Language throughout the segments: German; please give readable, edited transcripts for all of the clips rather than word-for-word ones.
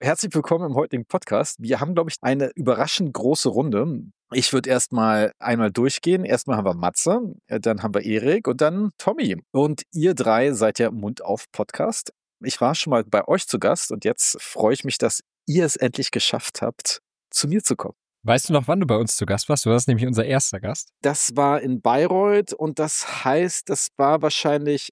Herzlich willkommen im heutigen Podcast. Wir haben, glaube ich, eine überraschend große Runde. Ich würde einmal durchgehen. Erstmal haben wir Matze, dann haben wir Erik und dann Tommy. Und ihr drei seid ja Mund auf Podcast. Ich war schon mal bei euch zu Gast und jetzt freue ich mich, dass ihr es endlich geschafft habt, zu mir zu kommen. Weißt du noch, wann du bei uns zu Gast warst? Du warst nämlich unser erster Gast. Das war in Bayreuth und das heißt, das war wahrscheinlich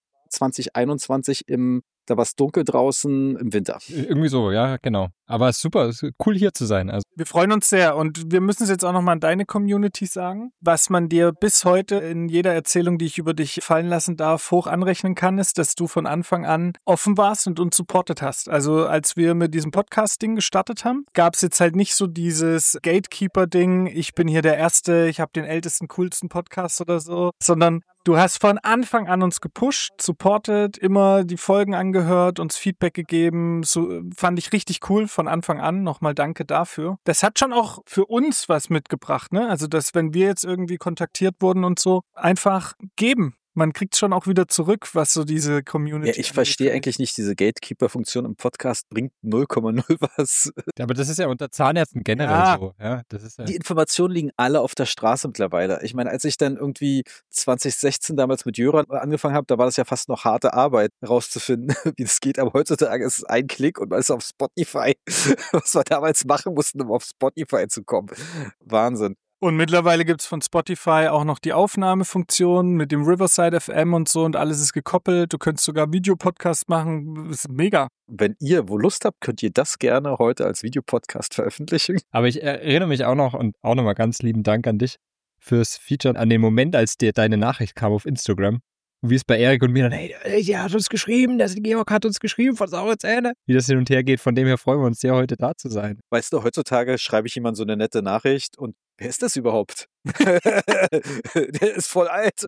2021 da war es dunkel draußen im Winter. Irgendwie so, ja, genau. Aber super, es ist cool hier zu sein. Also, Wir freuen uns sehr und wir müssen es jetzt auch nochmal an deine Community sagen. Was man dir bis heute in jeder Erzählung, die ich über dich fallen lassen darf, hoch anrechnen kann, ist, dass du von Anfang an offen warst und uns supportet hast. Also als wir mit diesem Podcast-Ding gestartet haben, gab es jetzt halt nicht so dieses Gatekeeper-Ding, ich bin hier der Erste, ich habe den ältesten, coolsten Podcast oder so, sondern du hast von Anfang an uns gepusht, supportet, immer die Folgen angehört, uns Feedback gegeben. So fand ich richtig cool von Anfang an. Nochmal danke dafür. Das hat schon auch für uns was mitgebracht, ne? Also, dass wenn wir jetzt irgendwie kontaktiert wurden und so, einfach geben. Man kriegt schon auch wieder zurück, was so diese Community. Ja, ich verstehe eigentlich nicht, diese Gatekeeper-Funktion im Podcast bringt 0,0 was. aber das ist ja unter Zahnärzten generell so. Ja, das ist ja Die Informationen liegen alle auf der Straße mittlerweile. Ich meine, als ich dann irgendwie 2016 damals mit Jöran angefangen habe, da war das ja fast noch harte Arbeit, herauszufinden, wie das geht. Aber heutzutage ist es ein Klick und man ist auf Spotify. Was wir damals machen mussten, um auf Spotify zu kommen. Wahnsinn. Und mittlerweile gibt es von Spotify auch noch die Aufnahmefunktion mit dem Riverside FM und so und alles ist gekoppelt. Du könntest sogar Videopodcast machen. Das ist mega. Wenn ihr wo Lust habt, könnt ihr das gerne heute als Videopodcast veröffentlichen. Aber ich erinnere mich auch noch und auch nochmal ganz lieben Dank an dich fürs Feature, an den Moment, als dir deine Nachricht kam auf Instagram. Und wie es bei Erik und mir dann, hey, der hat uns geschrieben, der Georg hat uns geschrieben von saure Zähne. Wie das hin und her geht, von dem her freuen wir uns sehr, heute da zu sein. Weißt du, heutzutage schreibe ich jemand so eine nette Nachricht und wer ist das überhaupt? Der ist voll alt.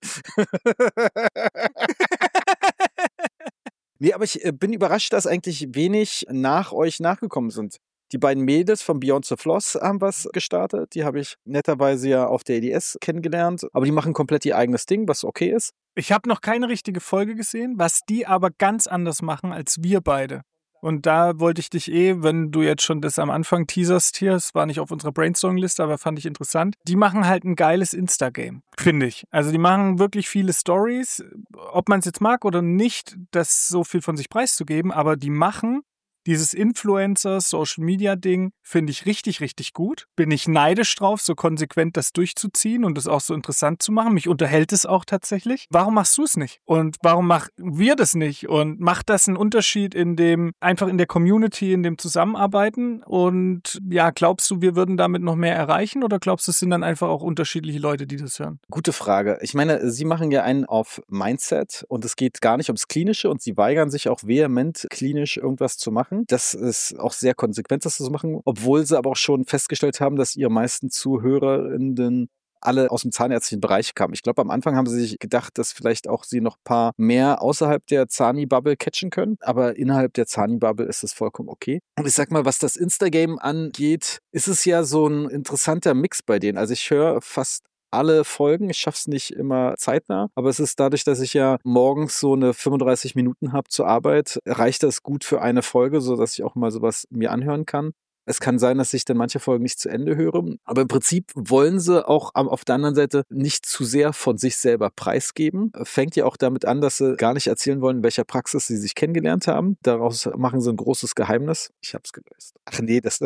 Nee, aber ich bin überrascht, dass eigentlich wenig nach euch nachgekommen sind. Die beiden Mädels von Beyond the Floss haben was gestartet. Die habe ich netterweise ja auf der EDS kennengelernt. Aber die machen komplett ihr eigenes Ding, was okay ist. Ich habe noch keine richtige Folge gesehen, was die aber ganz anders machen als wir beide. Und da wollte ich dich wenn du jetzt schon das am Anfang teaserst hier, es war nicht auf unserer Brainstorming-Liste, aber fand ich interessant, die machen halt ein geiles Insta-Game, finde ich. Also die machen wirklich viele Stories, ob man es jetzt mag oder nicht, das so viel von sich preiszugeben, aber die machen dieses Influencer-Social-Media-Ding finde ich richtig, richtig gut. Bin ich neidisch drauf, so konsequent das durchzuziehen und das auch so interessant zu machen. Mich unterhält es auch tatsächlich. Warum machst du es nicht? Und warum machen wir das nicht? Und macht das einen Unterschied einfach in der Community, in dem Zusammenarbeiten? Und ja, glaubst du, wir würden damit noch mehr erreichen? Oder glaubst du, es sind dann einfach auch unterschiedliche Leute, die das hören? Gute Frage. Ich meine, sie machen ja einen auf Mindset und es geht gar nicht ums Klinische und sie weigern sich auch vehement, klinisch irgendwas zu machen. Das ist auch sehr konsequent, das zu machen, obwohl sie aber auch schon festgestellt haben, dass ihre meisten ZuhörerInnen alle aus dem zahnärztlichen Bereich kamen. Ich glaube, am Anfang haben sie sich gedacht, dass vielleicht auch sie noch ein paar mehr außerhalb der Zani-Bubble catchen können, aber innerhalb der Zani-Bubble ist es vollkommen okay. Und ich sag mal, was das Insta-Game angeht, ist es ja so ein interessanter Mix bei denen. Also ich höre fast alle Folgen. Ich schaff's nicht immer zeitnah, aber es ist dadurch, dass ich ja morgens so eine 35 Minuten habe zur Arbeit, reicht das gut für eine Folge, sodass ich auch mal sowas mir anhören kann. Es kann sein, dass ich dann manche Folgen nicht zu Ende höre, aber im Prinzip wollen sie auch auf der anderen Seite nicht zu sehr von sich selber preisgeben. Fängt ja auch damit an, dass sie gar nicht erzählen wollen, in welcher Praxis sie sich kennengelernt haben. Daraus machen sie ein großes Geheimnis. Ich hab's gelöst. Ach nee, das...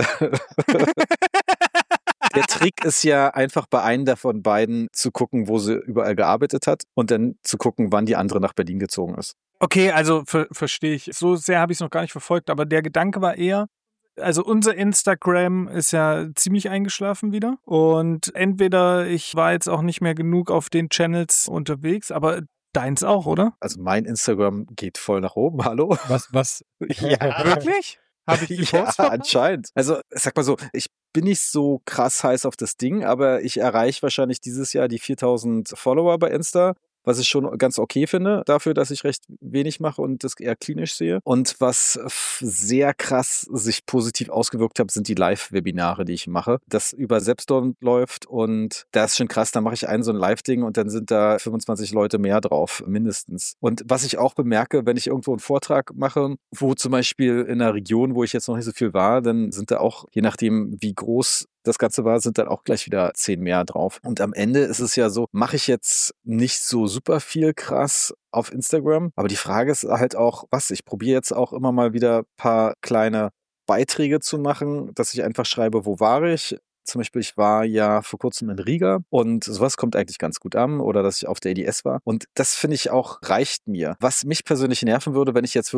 Der Trick ist ja einfach bei einem davon beiden zu gucken, wo sie überall gearbeitet hat und dann zu gucken, wann die andere nach Berlin gezogen ist. Okay, also verstehe ich. So sehr habe ich es noch gar nicht verfolgt, aber der Gedanke war eher, also unser Instagram ist ja ziemlich eingeschlafen wieder und entweder ich war jetzt auch nicht mehr genug auf den Channels unterwegs, aber deins auch, oder? Also mein Instagram geht voll nach oben, hallo? Was? Ja. Wirklich? Habe ich die Post verpasst? Anscheinend. Also sag mal so, ich bin nicht so krass heiß auf das Ding, aber ich erreiche wahrscheinlich dieses Jahr die 4000 Follower bei Insta. was ich schon ganz okay finde, dafür, dass ich recht wenig mache und das eher klinisch sehe. Und was sehr krass sich positiv ausgewirkt hat, sind die Live-Webinare, die ich mache, das über Selbstdorn läuft und da ist schon krass, da mache ich so ein Live-Ding und dann sind da 25 Leute mehr drauf, mindestens. Und was ich auch bemerke, wenn ich irgendwo einen Vortrag mache, wo zum Beispiel in einer Region, wo ich jetzt noch nicht so viel war, dann sind da auch, je nachdem wie groß das Ganze war, sind dann auch gleich wieder 10 mehr drauf. Und am Ende ist es ja so, mache ich jetzt nicht so super viel krass auf Instagram, aber die Frage ist halt auch, ich probiere jetzt auch immer mal wieder ein paar kleine Beiträge zu machen, dass ich einfach schreibe, wo war ich? Zum Beispiel, ich war ja vor kurzem in Riga und sowas kommt eigentlich ganz gut an oder dass ich auf der EDS war. Und das finde ich auch, reicht mir. Was mich persönlich nerven würde, wenn ich so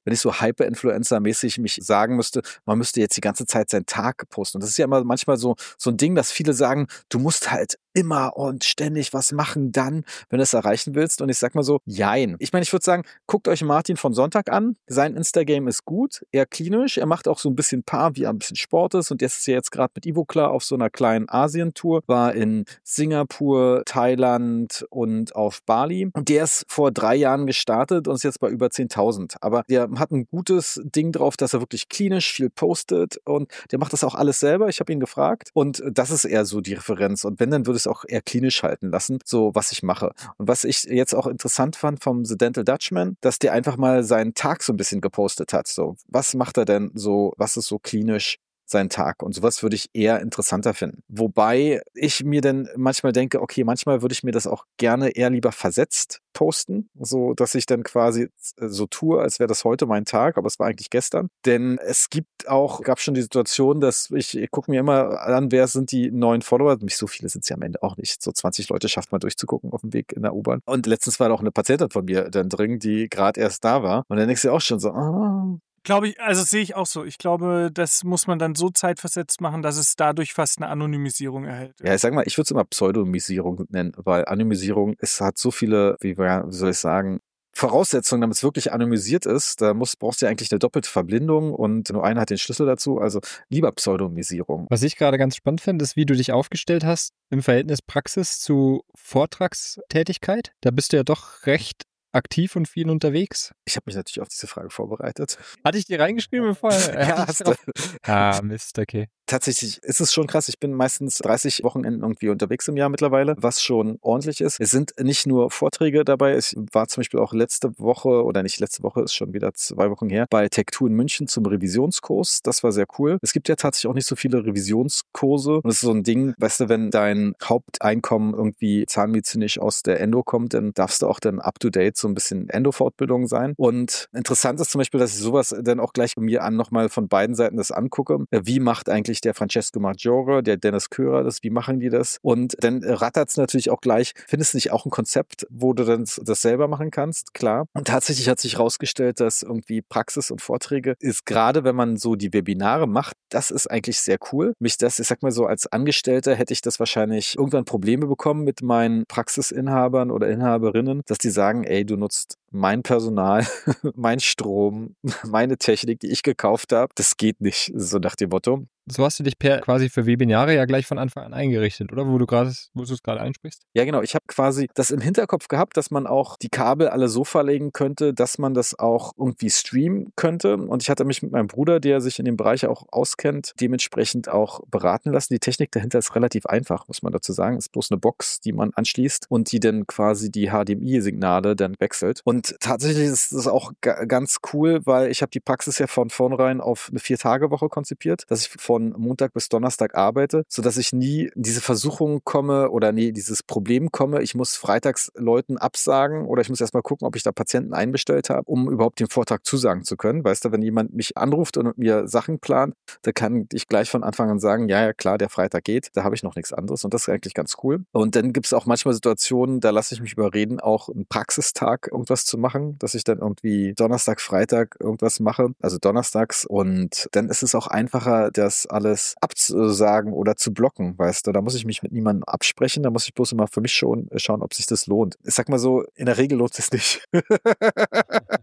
Hyper-Influencer-mäßig mich sagen müsste, man müsste jetzt die ganze Zeit seinen Tag posten. Und das ist ja immer manchmal so ein Ding, dass viele sagen, du musst halt immer und ständig was machen dann, wenn du es erreichen willst. Und ich sag mal so, jein. Ich meine, ich würde sagen, guckt euch Martin von Sonntag an. Sein Instagram ist gut, eher klinisch. Er macht auch so ein bisschen wie er ein bisschen Sport ist. Und jetzt ist er jetzt gerade mit Ivoclar auf so einer kleinen Asien-Tour, war in Singapur, Thailand und auf Bali. Und der ist vor 3 Jahren gestartet und ist jetzt bei über 10.000. Aber der hat ein gutes Ding drauf, dass er wirklich klinisch viel postet und der macht das auch alles selber. Ich habe ihn gefragt und das ist eher so die Referenz. Und wenn, dann würde ich es auch eher klinisch halten lassen, so was ich mache. Und was ich jetzt auch interessant fand vom The Dental Dutchman, dass der einfach mal seinen Tag so ein bisschen gepostet hat. So, was macht er denn so, was ist so klinisch seinen Tag. Und sowas würde ich eher interessanter finden. Wobei ich mir dann manchmal denke, okay, manchmal würde ich mir das auch gerne eher lieber versetzt posten, so dass ich dann quasi so tue, als wäre das heute mein Tag, aber es war eigentlich gestern. Denn es gab schon die Situation, dass ich gucke mir immer an, wer sind die neuen Follower. Nicht so viele sind es ja am Ende auch nicht. So 20 Leute schafft man durchzugucken auf dem Weg in der U-Bahn. Und letztens war da auch eine Patientin von mir dann drin, die gerade erst da war. Und dann denkst du auch schon so, Glaube ich, also sehe ich auch so. Ich glaube, das muss man dann so zeitversetzt machen, dass es dadurch fast eine Anonymisierung erhält. Ja, ich sag mal, ich würde es immer Pseudonymisierung nennen, weil Anonymisierung, hat so viele, wie soll ich sagen, Voraussetzungen, damit es wirklich anonymisiert ist. Brauchst du ja eigentlich eine doppelte Verblindung und nur einer hat den Schlüssel dazu, also lieber Pseudonymisierung. Was ich gerade ganz spannend finde, ist, wie du dich aufgestellt hast im Verhältnis Praxis zu Vortragstätigkeit. Da bist du ja doch recht aktiv und viel unterwegs. Ich habe mich natürlich auf diese Frage vorbereitet. Hatte ich dir reingeschrieben, bevor? Ja, hast du. Mist, okay. Tatsächlich ist es schon krass. Ich bin meistens 30 Wochenenden irgendwie unterwegs im Jahr mittlerweile, was schon ordentlich ist. Es sind nicht nur Vorträge dabei. Ich war zum Beispiel auch letzte Woche, oder nicht letzte Woche, ist schon wieder 2 Wochen her, bei Tech2 in München zum Revisionskurs. Das war sehr cool. Es gibt ja tatsächlich auch nicht so viele Revisionskurse. Und das ist so ein Ding, weißt du, wenn dein Haupteinkommen irgendwie zahnmedizinisch aus der Endo kommt, dann darfst du auch dann up-to-date so ein bisschen Endo-Fortbildung sein. Und interessant ist zum Beispiel, dass ich sowas dann auch gleich mir nochmal von beiden Seiten das angucke. Wie macht eigentlich der Francesco Maggiore, der Dennis Köhrer das, wie machen die das? Und dann rattert es natürlich auch gleich, findest du nicht auch ein Konzept, wo du dann das selber machen kannst? Klar. Und tatsächlich hat sich herausgestellt, dass irgendwie Praxis und Vorträge ist, gerade wenn man so die Webinare macht, das ist eigentlich sehr cool. Ich sag mal so, als Angestellter hätte ich das wahrscheinlich irgendwann Probleme bekommen mit meinen Praxisinhabern oder Inhaberinnen, dass die sagen, ey, du nutzt mein Personal, mein Strom, meine Technik, die ich gekauft habe, das geht nicht, so nach dem Motto. So hast du dich quasi für Webinare ja gleich von Anfang an eingerichtet, oder? Wo du es gerade einsprichst? Ja, genau. Ich habe quasi das im Hinterkopf gehabt, dass man auch die Kabel alle so verlegen könnte, dass man das auch irgendwie streamen könnte. Und ich hatte mich mit meinem Bruder, der sich in dem Bereich auch auskennt, dementsprechend auch beraten lassen. Die Technik dahinter ist relativ einfach, muss man dazu sagen. Es ist bloß eine Box, die man anschließt und die dann quasi die HDMI-Signale dann wechselt. Und tatsächlich ist das auch ganz cool, weil ich habe die Praxis ja von vornherein auf eine 4-Tage-Woche konzipiert, dass ich von Montag bis Donnerstag arbeite, sodass ich nie in diese Versuchung komme oder dieses Problem komme, ich muss freitags Leuten absagen oder ich muss erstmal gucken, ob ich da Patienten einbestellt habe, um überhaupt den Vortrag zusagen zu können. Weißt du, wenn jemand mich anruft und mit mir Sachen plant, da kann ich gleich von Anfang an sagen, ja klar, der Freitag geht, da habe ich noch nichts anderes und das ist eigentlich ganz cool. Und dann gibt es auch manchmal Situationen, da lasse ich mich überreden, auch einen Praxistag irgendwas zu machen, dass ich dann irgendwie Donnerstag, Freitag irgendwas mache, also donnerstags, und dann ist es auch einfacher, das alles abzusagen oder zu blocken, weißt du, da muss ich mich mit niemandem absprechen, da muss ich bloß immer für mich schon schauen, ob sich das lohnt. Ich sag mal so, in der Regel lohnt es sich nicht.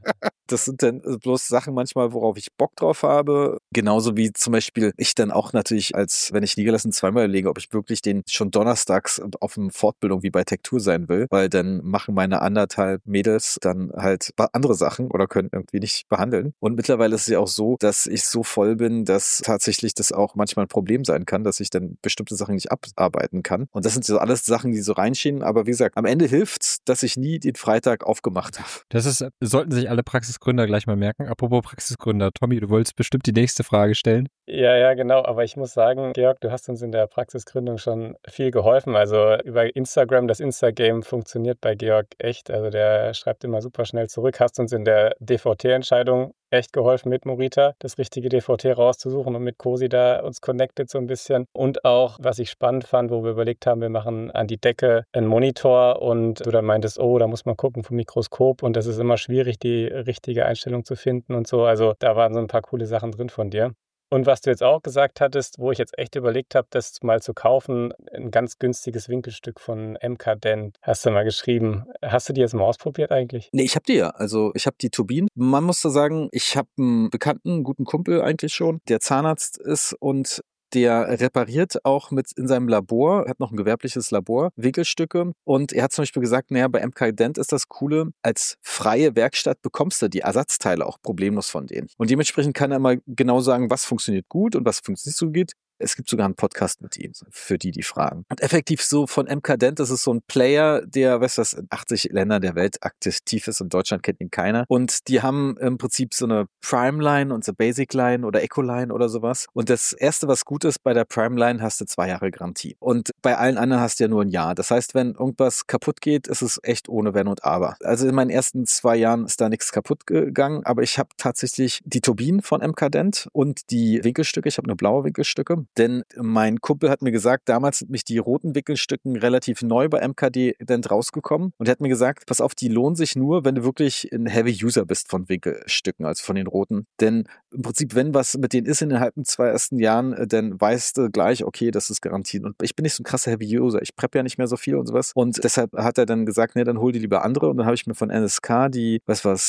Das sind dann bloß Sachen manchmal, worauf ich Bock drauf habe. Genauso wie zum Beispiel ich dann auch natürlich, als wenn ich niederlassen zweimal überlege, ob ich wirklich den schon donnerstags auf einer Fortbildung wie bei Tektur sein will, weil dann machen meine 1,5 Mädels dann halt andere Sachen oder können irgendwie nicht behandeln. Und mittlerweile ist es ja auch so, dass ich so voll bin, dass tatsächlich das auch manchmal ein Problem sein kann, dass ich dann bestimmte Sachen nicht abarbeiten kann. Und das sind so alles Sachen, die so reinschienen. Aber wie gesagt, am Ende hilft's, dass ich nie den Freitag aufgemacht habe. Sollten sich alle Praxisgründer gleich mal merken. Apropos Praxisgründer, Tommy, du wolltest bestimmt die nächste Frage stellen. Ja, genau. Aber ich muss sagen, Georg, du hast uns in der Praxisgründung schon viel geholfen. Also über Instagram, das Instagame funktioniert bei Georg echt. Also der schreibt immer super schnell zurück. Hast uns in der DVT-Entscheidung echt geholfen mit Morita, das richtige DVT rauszusuchen und mit Cosi da uns connected so ein bisschen. Und auch, was ich spannend fand, wo wir überlegt haben, wir machen an die Decke einen Monitor und du dann meintest, oh, da muss man gucken vom Mikroskop und das ist immer schwierig, die richtige Einstellung zu finden und so. Also da waren so ein paar coole Sachen drin von dir. Und was du jetzt auch gesagt hattest, wo ich jetzt echt überlegt habe, das mal zu kaufen, ein ganz günstiges Winkelstück von MK-Dent, hast du mal geschrieben. Hast du die jetzt mal ausprobiert eigentlich? Nee, ich habe die ja. Also ich habe die Turbinen. Man muss da sagen, ich habe einen Bekannten, einen guten Kumpel eigentlich schon, der Zahnarzt ist und der repariert auch mit in seinem Labor, hat noch ein gewerbliches Labor, Winkelstücke. Und er hat zum Beispiel gesagt, naja, bei MK Dent ist das Coole, als freie Werkstatt bekommst du die Ersatzteile auch problemlos von denen. Und dementsprechend kann er mal genau sagen, was funktioniert gut und was funktioniert nicht so gut. Es gibt sogar einen Podcast mit ihm, für die fragen. Und effektiv so von MK Dent, das ist so ein Player, der, weißt du was, in 80 Ländern der Welt aktiv ist. In Deutschland kennt ihn keiner. Und die haben im Prinzip so eine Prime Line und so Basic Line oder Eco Line oder sowas. Und das Erste, was gut ist, bei der Prime Line hast du 2 Jahre Garantie. Und bei allen anderen hast du ja nur ein Jahr. Das heißt, wenn irgendwas kaputt geht, ist es echt ohne Wenn und Aber. Also in meinen ersten 2 Jahren ist da nichts kaputt gegangen, aber ich habe tatsächlich die Turbinen von MK Dent und die Winkelstücke. Ich habe eine blaue Winkelstücke. Denn mein Kumpel hat mir gesagt, damals sind mich die roten Winkelstücken relativ neu bei MK Dent rausgekommen und er hat mir gesagt, pass auf, die lohnen sich nur, wenn du wirklich ein Heavy User bist von Winkelstücken, also von den roten. Denn im Prinzip, wenn was mit denen ist innerhalb den 2 ersten Jahren, dann weißt du gleich, okay, das ist garantiert. Und ich bin nicht so ein krasser Heavy User, ich prep ja nicht mehr so viel und sowas. Und deshalb hat er dann gesagt, ne, dann hol dir lieber andere. Und dann habe ich mir von NSK die,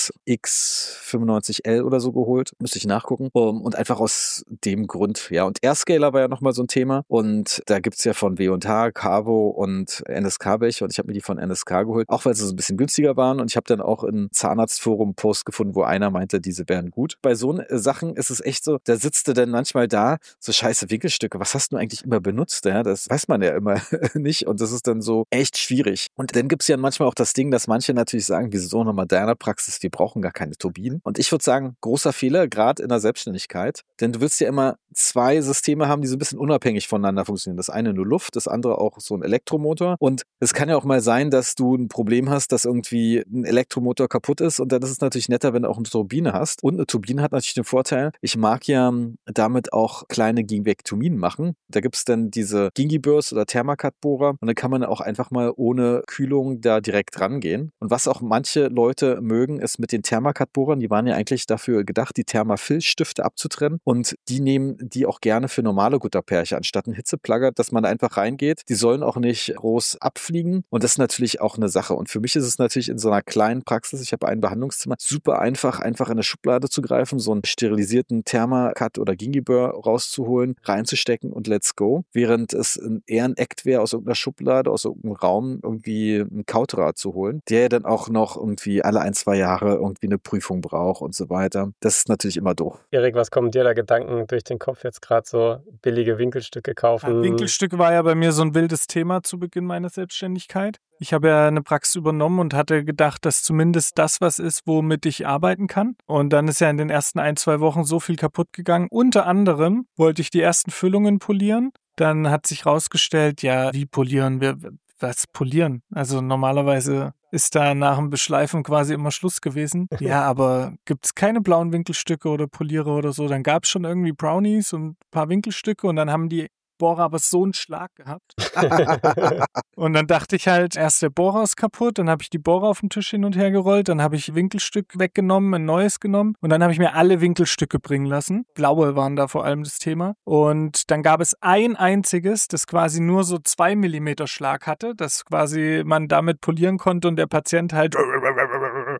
X95L oder so geholt, müsste ich nachgucken. Und einfach aus dem Grund, ja. Und AirScaler war ja nochmal so ein Thema. Und da gibt's ja von W&H, Carvo und NSK welche. Und ich habe mir die von NSK geholt, auch weil sie so ein bisschen günstiger waren. Und ich habe dann auch im Zahnarztforum einen Post gefunden, wo einer meinte, diese wären gut. Bei so Sachen ist es echt so, da sitzt du dann manchmal da, so scheiße Winkelstücke, was hast du eigentlich immer benutzt? Ja? Das weiß man ja immer nicht. Und das ist dann so echt schwierig. Und dann gibt's ja manchmal auch das Ding, dass manche natürlich sagen, wir sind so eine moderne Praxis, wir brauchen gar keine Turbinen. Und ich würde sagen, großer Fehler, gerade in der Selbstständigkeit. Denn du willst ja immer 2 Systeme haben, die so ein bisschen unabhängig voneinander funktionieren. Das eine nur Luft, das andere auch so ein Elektromotor. Und es kann ja auch mal sein, dass du ein Problem hast, dass irgendwie ein Elektromotor kaputt ist. Und dann ist es natürlich netter, wenn du auch eine Turbine hast. Und eine Turbine hat natürlich den Vorteil, ich mag ja damit auch kleine Gingivektomien machen. Da gibt's dann diese Gingiburs oder Thermakat-Bohrer. Und dann kann man auch einfach mal ohne Kühlung da direkt rangehen. Und was auch manche Leute mögen, ist mit den Thermakat-Bohrern, die waren ja eigentlich dafür gedacht, die Thermafil-Stifte abzutrennen. Und die nehmen die auch gerne für normale Gutterpärche, anstatt ein Hitzeplagger, dass man da einfach reingeht. Die sollen auch nicht groß abfliegen. Und das ist natürlich auch eine Sache. Und für mich ist es natürlich in so einer kleinen Praxis, ich habe ein Behandlungszimmer, super einfach in eine Schublade zu greifen, so einen sterilisierten Thermakat oder Gingibur rauszuholen, reinzustecken und let's go. Während es eher ein Act wäre, aus irgendeiner Schublade, aus irgendeinem Raum irgendwie einen Kauterer zu holen, der ja dann auch noch irgendwie alle 1-2 Jahre irgendwie eine Prüfung braucht und so weiter. Das ist natürlich immer doof. Erik, was kommen dir da Gedanken durch den Kopf jetzt gerade so? Billige Winkelstücke kaufen? Ja, Winkelstück war ja bei mir so ein wildes Thema zu Beginn meiner Selbstständigkeit. Ich habe ja eine Praxis übernommen und hatte gedacht, dass zumindest das was ist, womit ich arbeiten kann. Und dann ist ja in den ersten 1-2 Wochen so viel kaputt gegangen. Unter anderem wollte ich die ersten Füllungen polieren. Dann hat sich rausgestellt, ja, wie polieren wir? Was polieren? Also normalerweise ist da nach dem Beschleifen quasi immer Schluss gewesen. Ja, aber gibt's keine blauen Winkelstücke oder Polierer oder so? Dann gab's schon irgendwie Brownies und ein paar Winkelstücke und dann haben die Bohrer aber so einen Schlag gehabt. Und dann dachte ich halt, erst der Bohrer ist kaputt, dann habe ich die Bohrer auf den Tisch hin und her gerollt, dann habe ich Winkelstück weggenommen, ein neues genommen und dann habe ich mir alle Winkelstücke bringen lassen. Blaue waren da vor allem das Thema. Und dann gab es ein einziges, das quasi nur so 2 Millimeter Schlag hatte, das quasi man damit polieren konnte und der Patient halt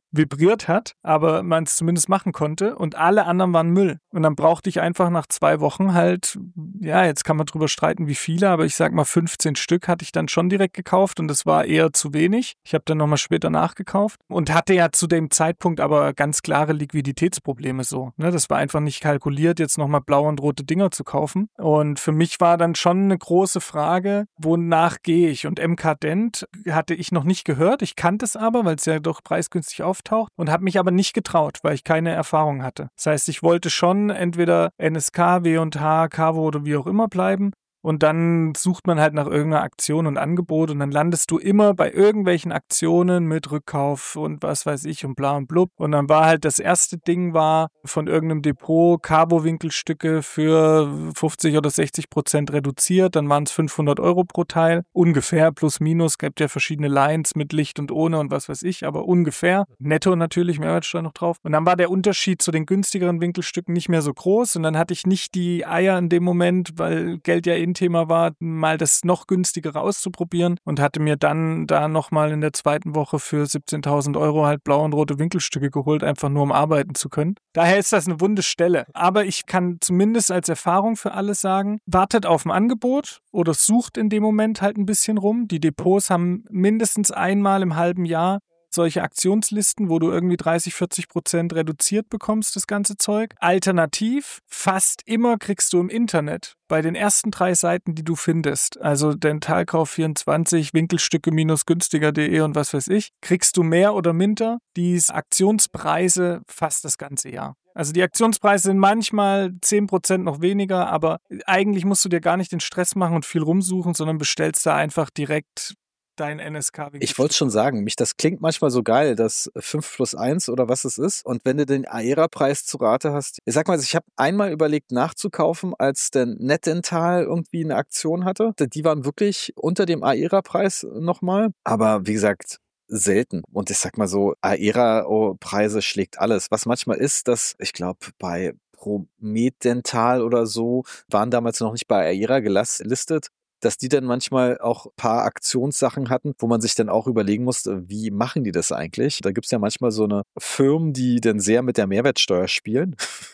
vibriert hat, aber man es zumindest machen konnte und alle anderen waren Müll. Und dann brauchte ich einfach nach 2 Wochen halt, ja, jetzt kann man drüber streiten, wie viele, aber ich sag mal 15 Stück hatte ich dann schon direkt gekauft und das war eher zu wenig. Ich habe dann nochmal später nachgekauft und hatte ja zu dem Zeitpunkt aber ganz klare Liquiditätsprobleme so. Ne? Das war einfach nicht kalkuliert, jetzt nochmal blaue und rote Dinger zu kaufen. Und für mich war dann schon eine große Frage, wonach gehe ich? Und MK-Dent hatte ich noch nicht gehört. Ich kannte es aber, weil es ja doch preisgünstig auftaucht und habe mich aber nicht getraut, weil ich keine Erfahrung hatte. Das heißt, ich wollte schon entweder NSK, W&H, Cavo oder wie auch immer bleiben. Und dann sucht man halt nach irgendeiner Aktion und Angebot und dann landest du immer bei irgendwelchen Aktionen mit Rückkauf und was weiß ich und bla und blub. Und dann war halt das erste Ding war von irgendeinem Depot Cabo-Winkelstücke für 50 oder 60% reduziert. Dann waren es 500 € pro Teil. Ungefähr, plus minus. Gibt ja verschiedene Lines mit Licht und ohne und was weiß ich, aber ungefähr. Netto natürlich, Mehrwertsteuer noch drauf. Und dann war der Unterschied zu den günstigeren Winkelstücken nicht mehr so groß und dann hatte ich nicht die Eier in dem Moment, weil Geld ja Thema war, mal das noch günstigere auszuprobieren und hatte mir dann da nochmal in der zweiten Woche für 17.000 € halt blaue und rote Winkelstücke geholt, einfach nur um arbeiten zu können. Daher ist das eine wunde Stelle. Aber ich kann zumindest als Erfahrung für alles sagen, wartet auf ein Angebot oder sucht in dem Moment halt ein bisschen rum. Die Depots haben mindestens einmal im halben Jahr solche Aktionslisten, wo du irgendwie 30-40% reduziert bekommst, das ganze Zeug. Alternativ, fast immer kriegst du im Internet bei den ersten 3 Seiten, die du findest, also Dentalkauf24, Winkelstücke-günstiger.de und was weiß ich, kriegst du mehr oder minder die Aktionspreise fast das ganze Jahr. Also die Aktionspreise sind manchmal 10% noch weniger, aber eigentlich musst du dir gar nicht den Stress machen und viel rumsuchen, sondern bestellst da einfach direkt dein NSK. Ich wollte schon sagen, das klingt manchmal so geil, das 5+1 oder was es ist. Und wenn du den Aera-Preis zu Rate hast, ich sag mal, ich habe einmal überlegt nachzukaufen, als der NetDental irgendwie eine Aktion hatte. Die waren wirklich unter dem Aera-Preis nochmal. Aber wie gesagt, selten. Und ich sag mal so, Aera-Preise schlägt alles. Was manchmal ist, dass, ich glaube, bei ProMed-Dental oder so waren damals noch nicht bei Aera gelistet, dass die dann manchmal auch ein paar Aktionssachen hatten, wo man sich dann auch überlegen musste, wie machen die das eigentlich? Da gibt's ja manchmal so eine Firmen, die dann sehr mit der Mehrwertsteuer spielen.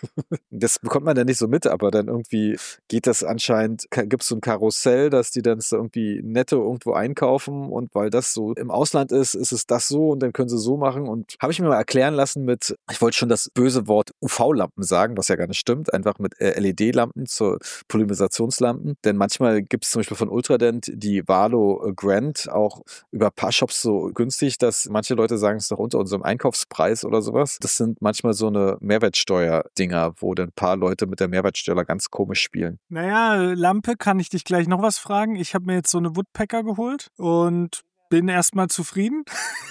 Das bekommt man dann nicht so mit, aber dann irgendwie geht das anscheinend, gibt's so ein Karussell, dass die dann irgendwie netto irgendwo einkaufen und weil das so im Ausland ist, ist es das so und dann können sie so machen und habe ich mir mal erklären lassen mit, ich wollte schon das böse Wort UV-Lampen sagen, was ja gar nicht stimmt, einfach mit LED-Lampen zur Polymerisationslampen, denn manchmal gibt's zum Beispiel von Ultradent die Valo Grand auch über ein paar Shops so günstig, dass manche Leute sagen, es ist doch unter unserem Einkaufspreis oder sowas. Das sind manchmal so eine Mehrwertsteuer-Dinger, wo dann ein paar Leute mit der Mehrwertsteuer ganz komisch spielen. Naja, Lampe, kann ich dich gleich noch was fragen? Ich habe mir jetzt so eine Woodpecker geholt und bin erstmal zufrieden.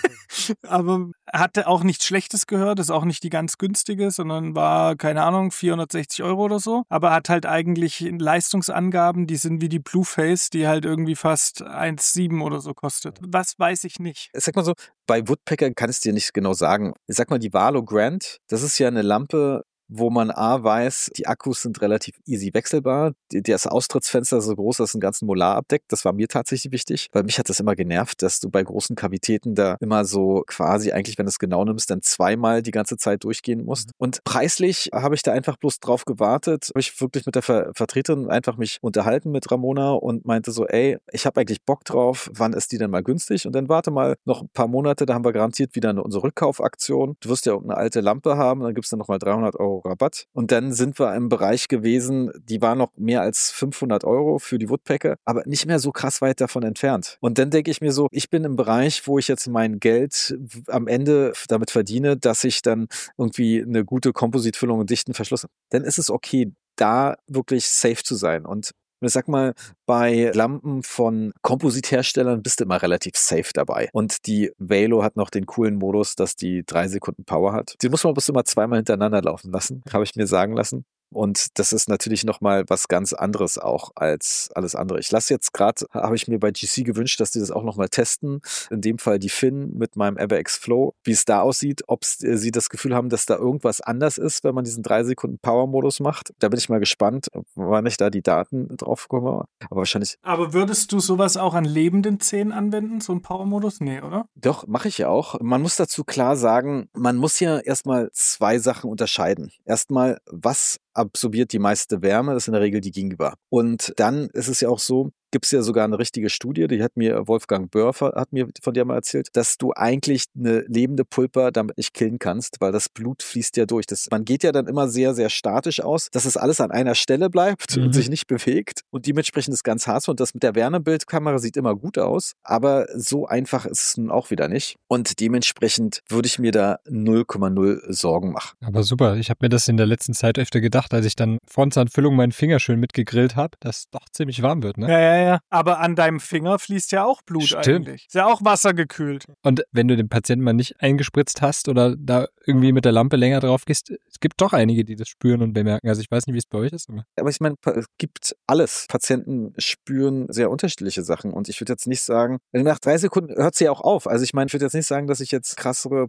Aber hatte auch nichts Schlechtes gehört, ist auch nicht die ganz günstige, sondern war, keine Ahnung, 460 € oder so. Aber hat halt eigentlich Leistungsangaben, die sind wie die Blueface, die halt irgendwie fast 1,7 oder so kostet. Was weiß ich nicht. Sag mal so, bei Woodpecker kann ich dir nicht genau sagen. Ich sag mal, die Valo Grand, das ist ja eine Lampe, wo man weiß, die Akkus sind relativ easy wechselbar. Das Austrittsfenster ist so groß, dass es einen ganzen Molar abdeckt. Das war mir tatsächlich wichtig, weil mich hat das immer genervt, dass du bei großen Kavitäten da immer so quasi eigentlich, wenn du es genau nimmst, dann zweimal die ganze Zeit durchgehen musst. Und preislich habe ich da einfach bloß drauf gewartet. Habe ich wirklich mit der Vertreterin einfach mich unterhalten mit Ramona und meinte so, ey, ich habe eigentlich Bock drauf, wann ist die denn mal günstig? Und dann warte mal noch ein paar Monate, da haben wir garantiert wieder unsere Rückkaufaktion. Du wirst ja auch eine alte Lampe haben, dann gibt's dann nochmal 300 € Rabatt. Und dann sind wir im Bereich gewesen, die war noch mehr als 500 € für die Woodpecker, aber nicht mehr so krass weit davon entfernt. Und dann denke ich mir so, ich bin im Bereich, wo ich jetzt mein Geld am Ende damit verdiene, dass ich dann irgendwie eine gute Kompositfüllung und dichten Verschluss habe. Dann ist es okay, da wirklich safe zu sein. Und ich sag mal, bei Lampen von Kompositherstellern bist du immer relativ safe dabei. Und die Valo hat noch den coolen Modus, dass die 3 Sekunden Power hat. Die muss man bloß immer zweimal hintereinander laufen lassen, habe ich mir sagen lassen. Und das ist natürlich nochmal was ganz anderes auch als alles andere. Ich lasse jetzt gerade, habe ich mir bei GC gewünscht, dass die das auch nochmal testen. In dem Fall die Finn mit meinem EverX Flow, wie es da aussieht, ob sie das Gefühl haben, dass da irgendwas anders ist, wenn man diesen 3 Sekunden Power-Modus macht. Da bin ich mal gespannt, wann ich da die Daten drauf komme. Aber wahrscheinlich. Aber würdest du sowas auch an lebenden Zähnen anwenden, so ein Power-Modus? Nee, oder? Doch, mache ich ja auch. Man muss dazu klar sagen, man muss ja erstmal 2 Sachen unterscheiden. Erstmal, was absorbiert die meiste Wärme? Das ist in der Regel die Gegenüber. Und dann ist es ja auch so, gibt es ja sogar eine richtige Studie, die hat mir Wolfgang Börfer, hat mir von dir mal erzählt, dass du eigentlich eine lebende Pulper damit nicht killen kannst, weil das Blut fließt ja durch. Man geht ja dann immer sehr, sehr statisch aus, dass es alles an einer Stelle bleibt und sich nicht bewegt und dementsprechend ist ganz hart. Und das mit der Wärmebildkamera sieht immer gut aus, aber so einfach ist es nun auch wieder nicht. Und dementsprechend würde ich mir da 0,0 Sorgen machen. Aber super, ich habe mir das in der letzten Zeit öfter gedacht, als ich dann Frontanfüllung meinen Finger schön mitgegrillt habe, dass es doch ziemlich warm wird, ne? Ja. Aber an deinem Finger fließt ja auch Blut. Stimmt. Eigentlich. Ist ja auch wassergekühlt. Und wenn du den Patienten mal nicht eingespritzt hast oder da irgendwie mit der Lampe länger drauf gehst, es gibt doch einige, die das spüren und bemerken. Also ich weiß nicht, wie es bei euch ist. Aber ich meine, es gibt alles. Patienten spüren sehr unterschiedliche Sachen und ich würde jetzt nicht sagen, nach 3 Sekunden hört sie ja auch auf. Also ich meine, ich würde jetzt nicht sagen, dass ich jetzt krassere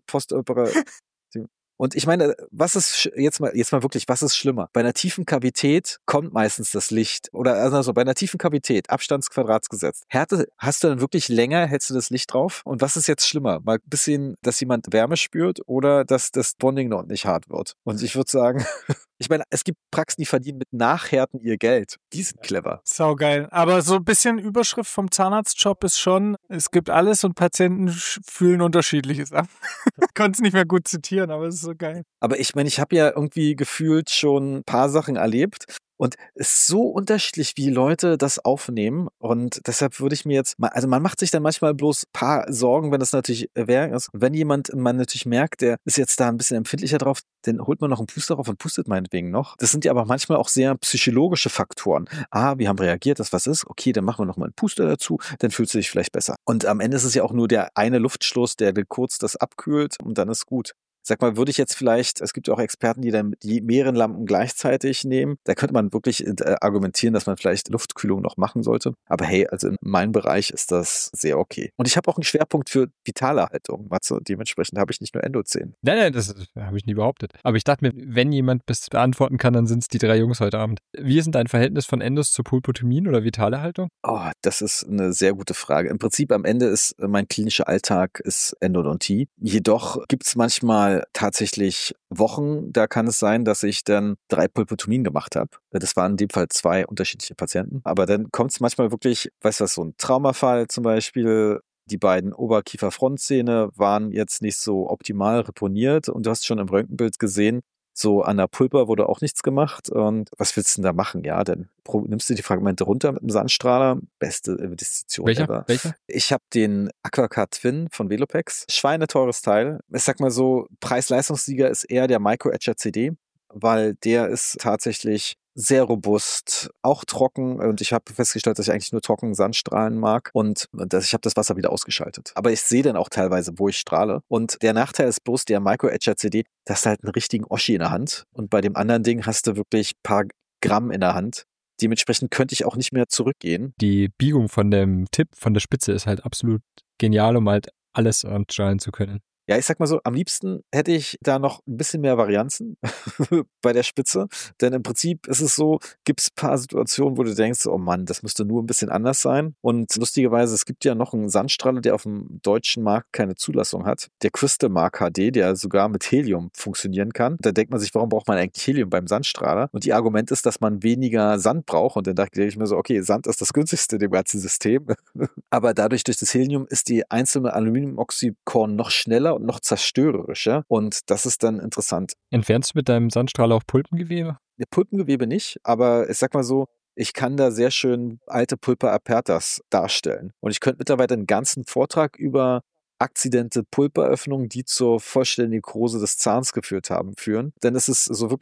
Und ich meine, was ist jetzt mal wirklich, was ist schlimmer? Bei einer tiefen Kavität kommt meistens das Licht. Oder also bei einer tiefen Kavität, Abstandsquadratsgesetz. Härte, hast du dann wirklich länger, hältst du das Licht drauf? Und was ist jetzt schlimmer? Mal ein bisschen, dass jemand Wärme spürt oder dass das Bonding noch nicht hart wird? Und ich würde sagen, ich meine, es gibt Praxen, die verdienen mit Nachhärten ihr Geld. Die sind clever. Saugeil. Aber so ein bisschen Überschrift vom Zahnarztjob ist schon, es gibt alles und Patienten fühlen unterschiedliche Sachen. Ich konnte es nicht mehr gut zitieren, aber es ist so geil. Aber ich meine, ich habe ja irgendwie gefühlt schon ein paar Sachen erlebt. Und es ist so unterschiedlich, wie Leute das aufnehmen. Und deshalb würde ich mir jetzt mal, also man macht sich dann manchmal bloß ein paar Sorgen, wenn das natürlich wäre. Und wenn man natürlich merkt, der ist jetzt da ein bisschen empfindlicher drauf, dann holt man noch einen Puster drauf und pustet meinetwegen noch. Das sind ja aber manchmal auch sehr psychologische Faktoren. Wir haben reagiert, dass was ist. Okay, dann machen wir noch mal einen Puster dazu, dann fühlst du dich vielleicht besser. Und am Ende ist es ja auch nur der eine Luftschluss, der kurz das abkühlt und dann ist gut. Sag mal, würde ich jetzt vielleicht, es gibt ja auch Experten, die dann die mehreren Lampen gleichzeitig nehmen. Da könnte man wirklich argumentieren, dass man vielleicht Luftkühlung noch machen sollte. Aber hey, also in meinem Bereich ist das sehr okay. Und ich habe auch einen Schwerpunkt für Vitalerhaltung, Matze. Dementsprechend habe ich nicht nur Endozähnen. Nein, das habe ich nie behauptet. Aber ich dachte mir, wenn jemand das beantworten kann, dann sind es die 3 Jungs heute Abend. Wie ist denn dein Verhältnis von Endos zu Pulpotomien oder Vitalerhaltung? Oh, das ist eine sehr gute Frage. Im Prinzip am Ende ist mein klinischer Alltag ist Endodontie. Jedoch gibt es manchmal tatsächlich Wochen, da kann es sein, dass ich dann 3 Pulpotomien gemacht habe. Das waren in dem Fall 2 unterschiedliche Patienten. Aber dann kommt es manchmal wirklich, weißt du was, so ein Traumafall zum Beispiel. Die beiden Oberkiefer-Frontzähne waren jetzt nicht so optimal reponiert und du hast schon im Röntgenbild gesehen, so an der Pulpa wurde auch nichts gemacht. Und was willst du denn da machen? Ja, dann nimmst du die Fragmente runter mit dem Sandstrahler. Beste Investition ever. Welcher? Ich habe den AquaCard Twin von Velopex. Schweineteures Teil. Ich sag mal so, Preis-Leistungssieger ist eher der Micro Etcher CD, weil der ist tatsächlich sehr robust, auch trocken und ich habe festgestellt, dass ich eigentlich nur trocken Sandstrahlen mag und ich habe das Wasser wieder ausgeschaltet. Aber ich sehe dann auch teilweise, wo ich strahle und der Nachteil ist bloß, der Micro Etcher CD, das ist halt einen richtigen Oschi in der Hand und bei dem anderen Ding hast du wirklich ein paar Gramm in der Hand. Dementsprechend könnte ich auch nicht mehr zurückgehen. Die Biegung von dem Tipp, von der Spitze ist halt absolut genial, um halt alles anstrahlen zu können. Ja, ich sag mal so, am liebsten hätte ich da noch ein bisschen mehr Varianzen bei der Spitze. Denn im Prinzip ist es so, gibt es ein paar Situationen, wo du denkst, oh Mann, das müsste nur ein bisschen anders sein. Und lustigerweise, es gibt ja noch einen Sandstrahler, der auf dem deutschen Markt keine Zulassung hat. Der Crystal Mark HD, der sogar mit Helium funktionieren kann. Da denkt man sich, warum braucht man eigentlich Helium beim Sandstrahler? Und die Argument ist, dass man weniger Sand braucht. Und dann dachte ich mir so, okay, Sand ist das günstigste in dem ganzen System. Aber durch das Helium ist die einzelne Aluminiumoxidkorn noch schneller und noch zerstörerischer und das ist dann interessant. Entfernst du mit deinem Sandstrahler auch Pulpengewebe? Pulpengewebe nicht, aber ich sag mal so, ich kann da sehr schön alte Pulpa apertas darstellen und ich könnte mittlerweile einen ganzen Vortrag über akzidente Pulpaöffnungen, die zur vollständigen Nekrose des Zahns geführt haben, führen, denn es ist so wirklich,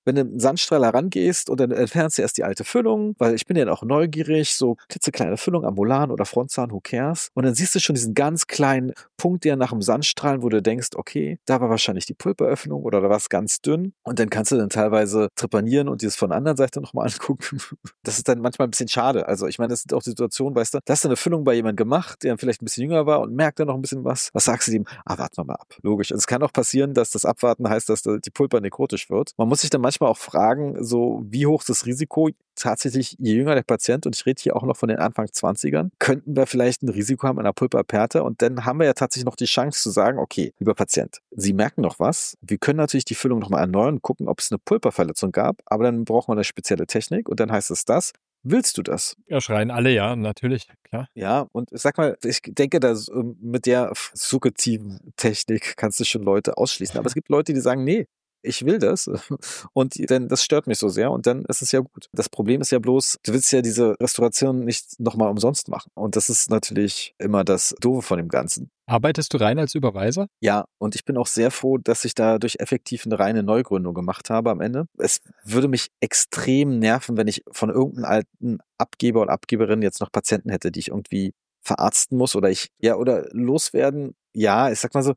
wenn du im Sandstrahler rangehst und dann entfernst du erst die alte Füllung, weil ich bin ja auch neugierig, so klitzekleine Füllung am Molan oder Frontzahn, who cares? Und dann siehst du schon diesen ganz kleinen Punkt, der nach dem Sandstrahlen, wo du denkst, okay, da war wahrscheinlich die Pulperöffnung oder da war es ganz dünn. Und dann kannst du dann teilweise trepanieren und dir das von der anderen Seite nochmal angucken. Das ist dann manchmal ein bisschen schade. Also ich meine, das sind auch Situationen, weißt du, da hast du eine Füllung bei jemandem gemacht, der vielleicht ein bisschen jünger war und merkt dann noch ein bisschen was. Was sagst du ihm? Warten wir mal ab. Logisch. Und es kann auch passieren, dass das Abwarten heißt, dass die Pulper nekrotisch wird. Man muss sich dann manchmal auch fragen, so wie hoch ist das Risiko, tatsächlich, je jünger der Patient, und ich rede hier auch noch von den Anfang 20ern, könnten wir vielleicht ein Risiko haben einer Pulperperrte, und dann haben wir ja tatsächlich noch die Chance zu sagen, okay, lieber Patient, Sie merken noch was, wir können natürlich die Füllung nochmal erneuern, gucken, ob es eine Pulperverletzung gab, aber dann braucht man eine spezielle Technik und dann heißt es das. Willst du das? Ja, schreien alle, ja, natürlich, klar. Ja, und sag mal, ich denke, dass mit der suggestiven Technik kannst du schon Leute ausschließen, aber es gibt Leute, die sagen, nee, ich will das und denn das stört mich so sehr und dann ist es ja gut. Das Problem ist ja bloß, du willst ja diese Restauration nicht nochmal umsonst machen und das ist natürlich immer das Doofe von dem Ganzen. Arbeitest du rein als Überweiser? Ja, und ich bin auch sehr froh, dass ich dadurch effektiv eine reine Neugründung gemacht habe am Ende. Es würde mich extrem nerven, wenn ich von irgendeinem alten Abgeber oder Abgeberin jetzt noch Patienten hätte, die ich irgendwie verarzten muss oder oder loswerden. Ja, ich sag mal so,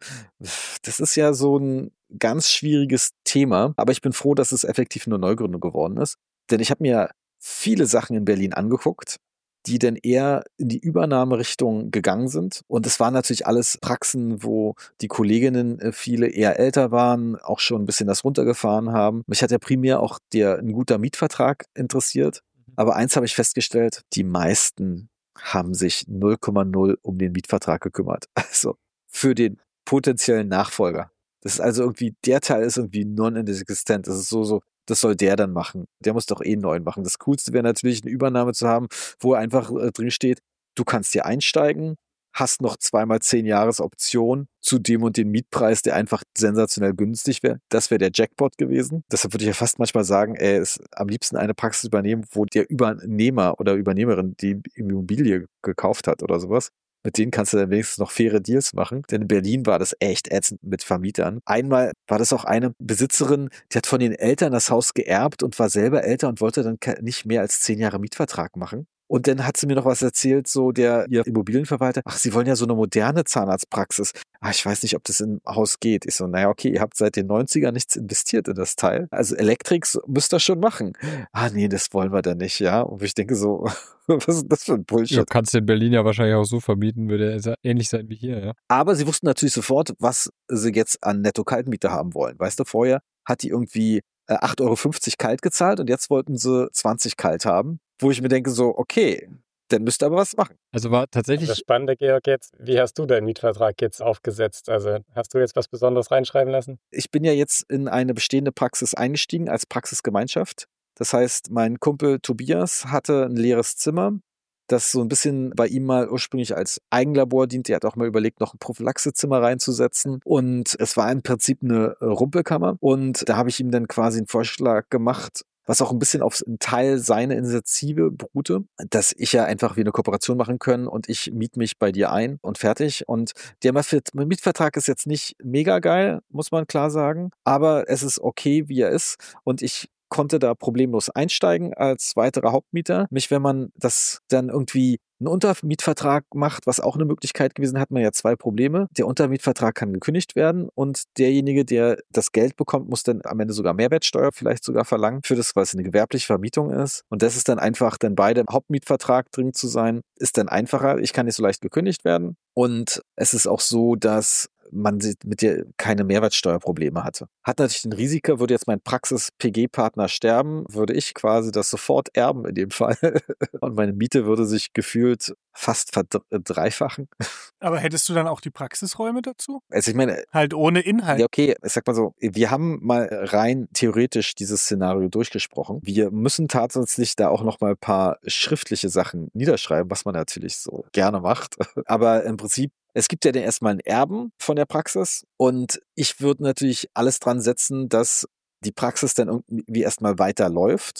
das ist ja so ein ganz schwieriges Thema, aber ich bin froh, dass es effektiv eine Neugründung geworden ist, denn ich habe mir viele Sachen in Berlin angeguckt, die dann eher in die Übernahmerichtung gegangen sind. Und es waren natürlich alles Praxen, wo die Kolleginnen viele eher älter waren, auch schon ein bisschen das runtergefahren haben. Mich hat ja primär auch ein guter Mietvertrag interessiert. Aber eins habe ich festgestellt, die meisten haben sich 0,0 um den Mietvertrag gekümmert. Also für den potenziellen Nachfolger. Das ist also irgendwie, der Teil ist irgendwie non-existent. Das ist so, das soll der dann machen. Der muss doch einen neuen machen. Das Coolste wäre natürlich, eine Übernahme zu haben, wo einfach drin steht, du kannst hier einsteigen, hast noch 2x10 Jahres Option zu dem und dem Mietpreis, der einfach sensationell günstig wäre. Das wäre der Jackpot gewesen. Deshalb würde ich ja fast manchmal sagen, ist am liebsten eine Praxis übernehmen, wo der Übernehmer oder Übernehmerin die Immobilie gekauft hat oder sowas. Mit denen kannst du dann wenigstens noch faire Deals machen. Denn in Berlin war das echt ätzend mit Vermietern. Einmal war das auch eine Besitzerin, die hat von den Eltern das Haus geerbt und war selber älter und wollte dann nicht mehr als 10 Jahre Mietvertrag machen. Und dann hat sie mir noch was erzählt, so ihr Immobilienverwalter, sie wollen ja so eine moderne Zahnarztpraxis. Ich weiß nicht, ob das im Haus geht. Ich so, naja, okay, ihr habt seit den 90ern nichts investiert in das Teil. Also Elektrix müsst ihr schon machen. Nee, das wollen wir dann nicht, ja. Und ich denke so, was ist das für ein Bullshit? Ja, kannst du in Berlin ja wahrscheinlich auch so vermieten, würde ähnlich sein wie hier, ja. Aber sie wussten natürlich sofort, was sie jetzt an Netto-Kaltmiete haben wollen. Weißt du, vorher hat die irgendwie 8,50 € kalt gezahlt und jetzt wollten sie 20 kalt haben. Wo ich mir denke so, okay, dann müsst ihr aber was machen. Also war tatsächlich... Das Spannende, Georg, jetzt, wie hast du deinen Mietvertrag jetzt aufgesetzt? Also hast du jetzt was Besonderes reinschreiben lassen? Ich bin ja jetzt in eine bestehende Praxis eingestiegen als Praxisgemeinschaft. Das heißt, mein Kumpel Tobias hatte ein leeres Zimmer, das so ein bisschen bei ihm mal ursprünglich als Eigenlabor dient. Er hat auch mal überlegt, noch ein Prophylaxezimmer reinzusetzen. Und es war im Prinzip eine Rumpelkammer. Und da habe ich ihm dann quasi einen Vorschlag gemacht, was auch ein bisschen auf einen Teil seiner Initiative beruhte, dass ich ja einfach wie eine Kooperation machen können und ich miete mich bei dir ein und fertig. Und der Mietvertrag ist jetzt nicht mega geil, muss man klar sagen, aber es ist okay, wie er ist und ich konnte da problemlos einsteigen als weiterer Hauptmieter. Wenn man das dann irgendwie einen Untermietvertrag macht, was auch eine Möglichkeit gewesen, hat man ja 2 Probleme. Der Untermietvertrag kann gekündigt werden und derjenige, der das Geld bekommt, muss dann am Ende sogar Mehrwertsteuer vielleicht sogar verlangen für das, was eine gewerbliche Vermietung ist. Und das ist dann einfach, dann beide im Hauptmietvertrag drin zu sein, ist dann einfacher. Ich kann nicht so leicht gekündigt werden. Und es ist auch so, dass man mit der keine Mehrwertsteuerprobleme hatte. Hat natürlich ein Risiko, würde jetzt mein Praxis-PG-Partner sterben, würde ich quasi das sofort erben in dem Fall. Und meine Miete würde sich gefühlt fast verdreifachen. Aber hättest du dann auch die Praxisräume dazu? Also ich meine... Halt ohne Inhalt. Ja, okay, ich sag mal so, wir haben mal rein theoretisch dieses Szenario durchgesprochen. Wir müssen tatsächlich da auch noch mal ein paar schriftliche Sachen niederschreiben, was man natürlich so gerne macht. Aber im Prinzip, es gibt ja dann erstmal einen Erben von der Praxis und ich würde natürlich alles dran setzen, dass die Praxis dann irgendwie erstmal weiterläuft.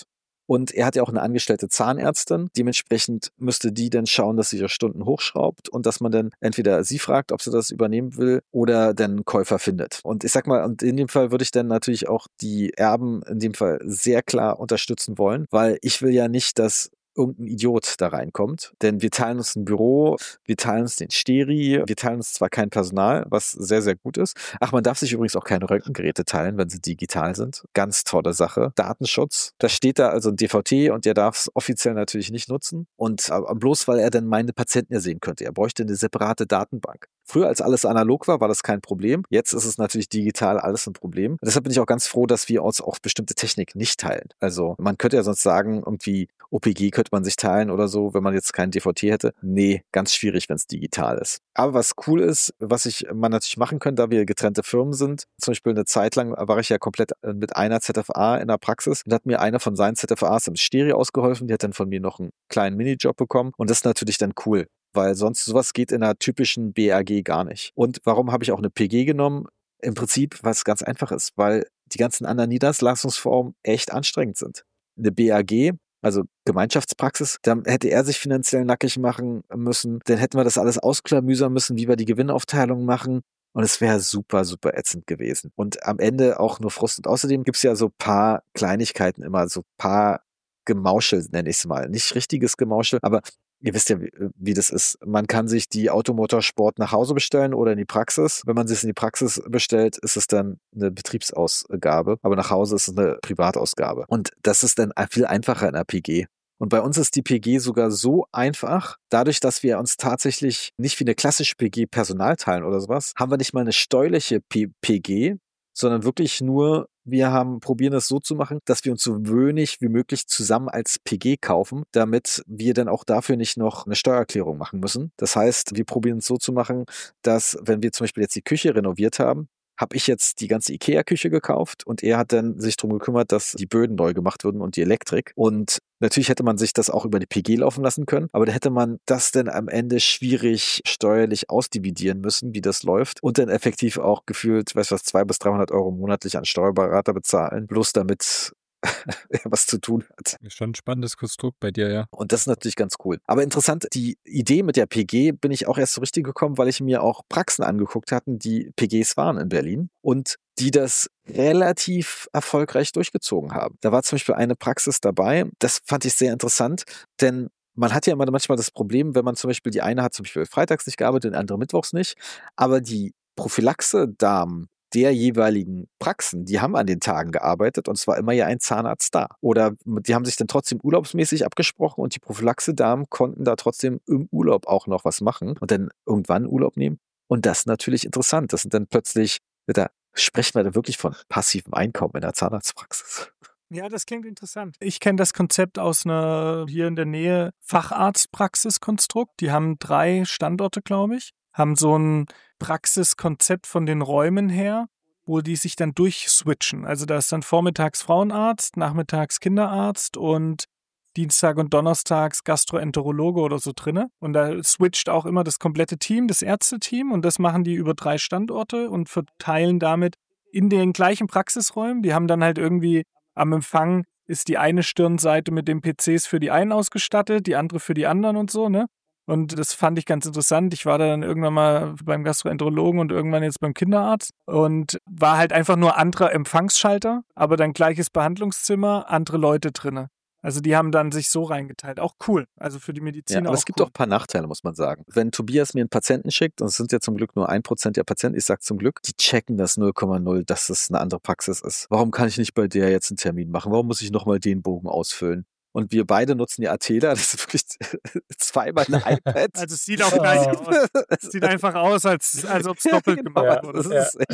Und er hat ja auch eine angestellte Zahnärztin. Dementsprechend müsste die dann schauen, dass sie ihre Stunden hochschraubt und dass man dann entweder sie fragt, ob sie das übernehmen will oder dann einen Käufer findet. Und ich sag mal, und in dem Fall würde ich dann natürlich auch die Erben in dem Fall sehr klar unterstützen wollen, weil ich will ja nicht, dass irgendein Idiot da reinkommt. Denn wir teilen uns ein Büro, wir teilen uns den Steri, wir teilen uns zwar kein Personal, was sehr, sehr gut ist. Ach, man darf sich übrigens auch keine Röntgengeräte teilen, wenn sie digital sind. Ganz tolle Sache. Datenschutz. Da steht da also ein DVT und der darf es offiziell natürlich nicht nutzen. Und bloß, weil er dann meine Patienten ja sehen könnte. Er bräuchte eine separate Datenbank. Früher, als alles analog war das kein Problem. Jetzt ist es natürlich digital alles ein Problem. Und deshalb bin ich auch ganz froh, dass wir uns auch bestimmte Technik nicht teilen. Also man könnte ja sonst sagen, irgendwie OPG könnte man sich teilen oder so, wenn man jetzt keinen DVT hätte. Nee, ganz schwierig, wenn es digital ist. Aber was cool ist, was man natürlich machen könnte, da wir getrennte Firmen sind, zum Beispiel eine Zeit lang war ich ja komplett mit einer ZFA in der Praxis und hat mir einer von seinen ZFAs im Stereo ausgeholfen. Die hat dann von mir noch einen kleinen Minijob bekommen und das ist natürlich dann cool. Weil sonst sowas geht in einer typischen BAG gar nicht. Und warum habe ich auch eine PG genommen? Im Prinzip, weil es ganz einfach ist, weil die ganzen anderen Niederlassungsformen echt anstrengend sind. Eine BAG, also Gemeinschaftspraxis, dann hätte er sich finanziell nackig machen müssen, dann hätten wir das alles ausklamüsern müssen, wie wir die Gewinnaufteilung machen. Und es wäre super, super ätzend gewesen. Und am Ende auch nur Frust. Und außerdem gibt es ja so ein paar Kleinigkeiten immer, so ein paar Gemauschel, nenne ich es mal. Nicht richtiges Gemauschel, aber ihr wisst ja, wie das ist. Man kann sich die Automotorsport nach Hause bestellen oder in die Praxis. Wenn man sich in die Praxis bestellt, ist es dann eine Betriebsausgabe, aber nach Hause ist es eine Privatausgabe. Und das ist dann viel einfacher in der PG. Und bei uns ist die PG sogar so einfach, dadurch, dass wir uns tatsächlich nicht wie eine klassische PG Personal teilen oder sowas, haben wir nicht mal eine steuerliche PG, sondern wirklich nur, probieren es so zu machen, dass wir uns so wenig wie möglich zusammen als PG kaufen, damit wir dann auch dafür nicht noch eine Steuererklärung machen müssen. Das heißt, wir probieren es so zu machen, dass, wenn wir zum Beispiel jetzt die Küche renoviert haben, habe ich jetzt die ganze IKEA-Küche gekauft und er hat dann sich darum gekümmert, dass die Böden neu gemacht wurden und die Elektrik. Und natürlich hätte man sich das auch über die PG laufen lassen können, aber da hätte man das dann am Ende schwierig steuerlich ausdividieren müssen, wie das läuft und dann effektiv auch gefühlt, 200 bis 300 Euro monatlich an Steuerberater bezahlen, bloß damit er was zu tun hat. Ist schon ein spannendes Konstrukt bei dir, ja. Und das ist natürlich ganz cool. Aber interessant, die Idee mit der PG bin ich auch erst so richtig gekommen, weil ich mir auch Praxen angeguckt hatten, die PGs waren in Berlin und die das relativ erfolgreich durchgezogen haben. Da war zum Beispiel eine Praxis dabei, das fand ich sehr interessant, denn man hat ja immer manchmal das Problem, wenn man zum Beispiel, die eine hat zum Beispiel freitags nicht gearbeitet, die andere mittwochs nicht, aber die Prophylaxe-Damen der jeweiligen Praxen, die haben an den Tagen gearbeitet und es war immer ja ein Zahnarzt da. Oder die haben sich dann trotzdem urlaubsmäßig abgesprochen und die Prophylaxe-Damen konnten da trotzdem im Urlaub auch noch was machen und dann irgendwann Urlaub nehmen. Und das ist natürlich interessant. Das sind dann plötzlich, da sprechen wir dann wirklich von passivem Einkommen in der Zahnarztpraxis. Ja, das klingt interessant. Ich kenne das Konzept aus einer hier in der Nähe Facharztpraxiskonstrukt. Die haben 3 Standorte, glaube ich. Haben so ein Praxiskonzept von den Räumen her, wo die sich dann durchswitchen. Also da ist dann vormittags Frauenarzt, nachmittags Kinderarzt und Dienstag und Donnerstags Gastroenterologe oder so drinne. Und da switcht auch immer das komplette Team, das Ärzteteam und das machen die über 3 Standorte und verteilen damit in den gleichen Praxisräumen. Die haben dann halt irgendwie am Empfang ist die eine Stirnseite mit den PCs für die einen ausgestattet, die andere für die anderen und so, ne? Und das fand ich ganz interessant. Ich war da dann irgendwann mal beim Gastroenterologen und irgendwann jetzt beim Kinderarzt und war halt einfach nur anderer Empfangsschalter, aber dann gleiches Behandlungszimmer, andere Leute drinne. Also die haben dann sich so reingeteilt. Auch cool. Also für die Mediziner. Ja, aber auch es gibt cool. auch ein paar Nachteile, muss man sagen. Wenn Tobias mir einen Patienten schickt, und es sind ja zum Glück nur 1% der Patienten, ich sage zum Glück, die checken das 0,0, dass es eine andere Praxis ist. Warum kann ich nicht bei der jetzt einen Termin machen? Warum muss ich nochmal den Bogen ausfüllen? Und wir beide nutzen die Atela, das ist wirklich zweimal ein iPad. Also es sieht auch gleich aus. Es sieht einfach aus, als ob es doppelt gemacht wurde. Das ist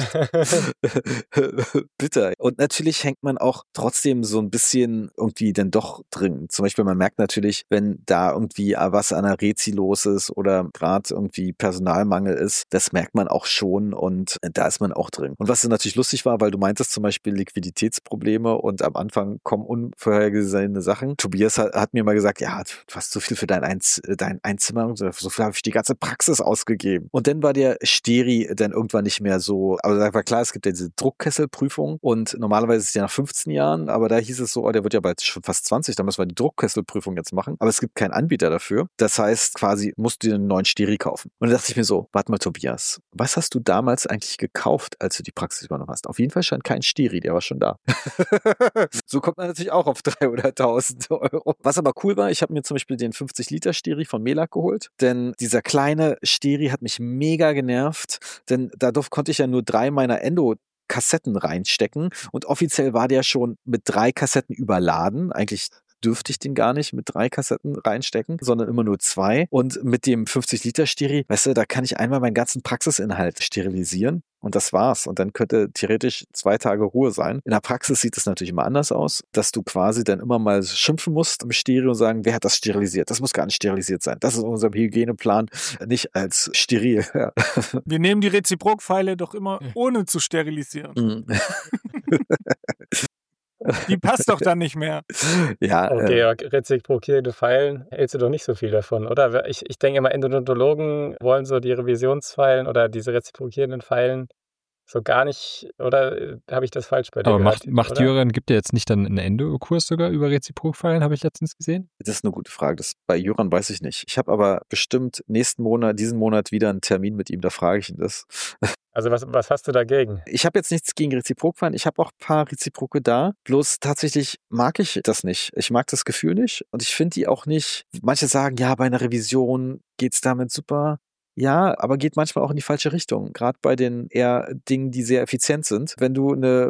echt bitter. Und natürlich hängt man auch trotzdem so ein bisschen irgendwie dann doch drin. Zum Beispiel, man merkt natürlich, wenn da irgendwie was an der Rezi los ist oder gerade irgendwie Personalmangel ist, das merkt man auch schon und da ist man auch drin. Und was natürlich lustig war, weil du meintest zum Beispiel Liquiditätsprobleme und am Anfang kommen unvorhergesehene Sachen. Tobias hat mir mal gesagt, ja, du hast so viel für dein Einzimmer, so viel habe ich die ganze Praxis ausgegeben. Und dann war der Steri dann irgendwann nicht mehr so, aber da war klar, es gibt ja diese Druckkesselprüfung und normalerweise ist es ja nach 15 Jahren, aber da hieß es so, der wird ja bald schon fast 20, da müssen wir die Druckkesselprüfung jetzt machen. Aber es gibt keinen Anbieter dafür. Das heißt, quasi musst du dir einen neuen Steri kaufen. Und dann dachte ich mir so, warte mal, Tobias, was hast du damals eigentlich gekauft, als du die Praxis übernommen hast? Auf jeden Fall stand kein Steri, der war schon da. So kommt man natürlich auch auf 300.000 Euro. Was aber cool war, ich habe mir zum Beispiel den 50-Liter-Steri von Melak geholt, denn dieser kleine Steri hat mich mega genervt, denn dadurch konnte ich ja nur 3 meiner Endo-Kassetten reinstecken und offiziell war der schon mit 3 Kassetten überladen. Eigentlich dürfte ich den gar nicht mit 3 Kassetten reinstecken, sondern immer nur 2. Und mit dem 50-Liter-Steri, weißt du, da kann ich einmal meinen ganzen Praxisinhalt sterilisieren. Und das war's. Und dann könnte theoretisch 2 Tage Ruhe sein. In der Praxis sieht es natürlich immer anders aus, dass du quasi dann immer mal schimpfen musst im Stereo und sagen, wer hat das sterilisiert? Das muss gar nicht sterilisiert sein. Das ist in unserem Hygieneplan nicht als steril. Ja. Wir nehmen die Reziprokpfeile doch immer ohne zu sterilisieren. Die passt doch dann nicht mehr. Ja, Georg, reziprokierte Pfeilen hältst du doch nicht so viel davon, oder? Ich denke immer, Endodontologen wollen so die Revisionspfeilen oder diese reziprokierenden Pfeilen so gar nicht, oder habe ich das falsch bei dir Aber gehört, macht oder? Jöran, gibt er jetzt nicht dann einen Endo-Kurs sogar über Reziprokpfeilen, habe ich letztens gesehen? das ist eine gute Frage. Das bei Jöran weiß ich nicht. Ich habe aber bestimmt diesen Monat wieder einen Termin mit ihm, da frage ich ihn das. Also was hast du dagegen? Ich habe jetzt nichts gegen Reziprokpfeilen. Ich habe auch ein paar Reziproke da. Bloß tatsächlich mag ich das nicht. Ich mag das Gefühl nicht. Und ich finde die auch nicht. Manche sagen, ja, bei einer Revision geht's damit super. Ja, aber geht manchmal auch in die falsche Richtung. Gerade bei den eher Dingen, die sehr effizient sind. Wenn du eine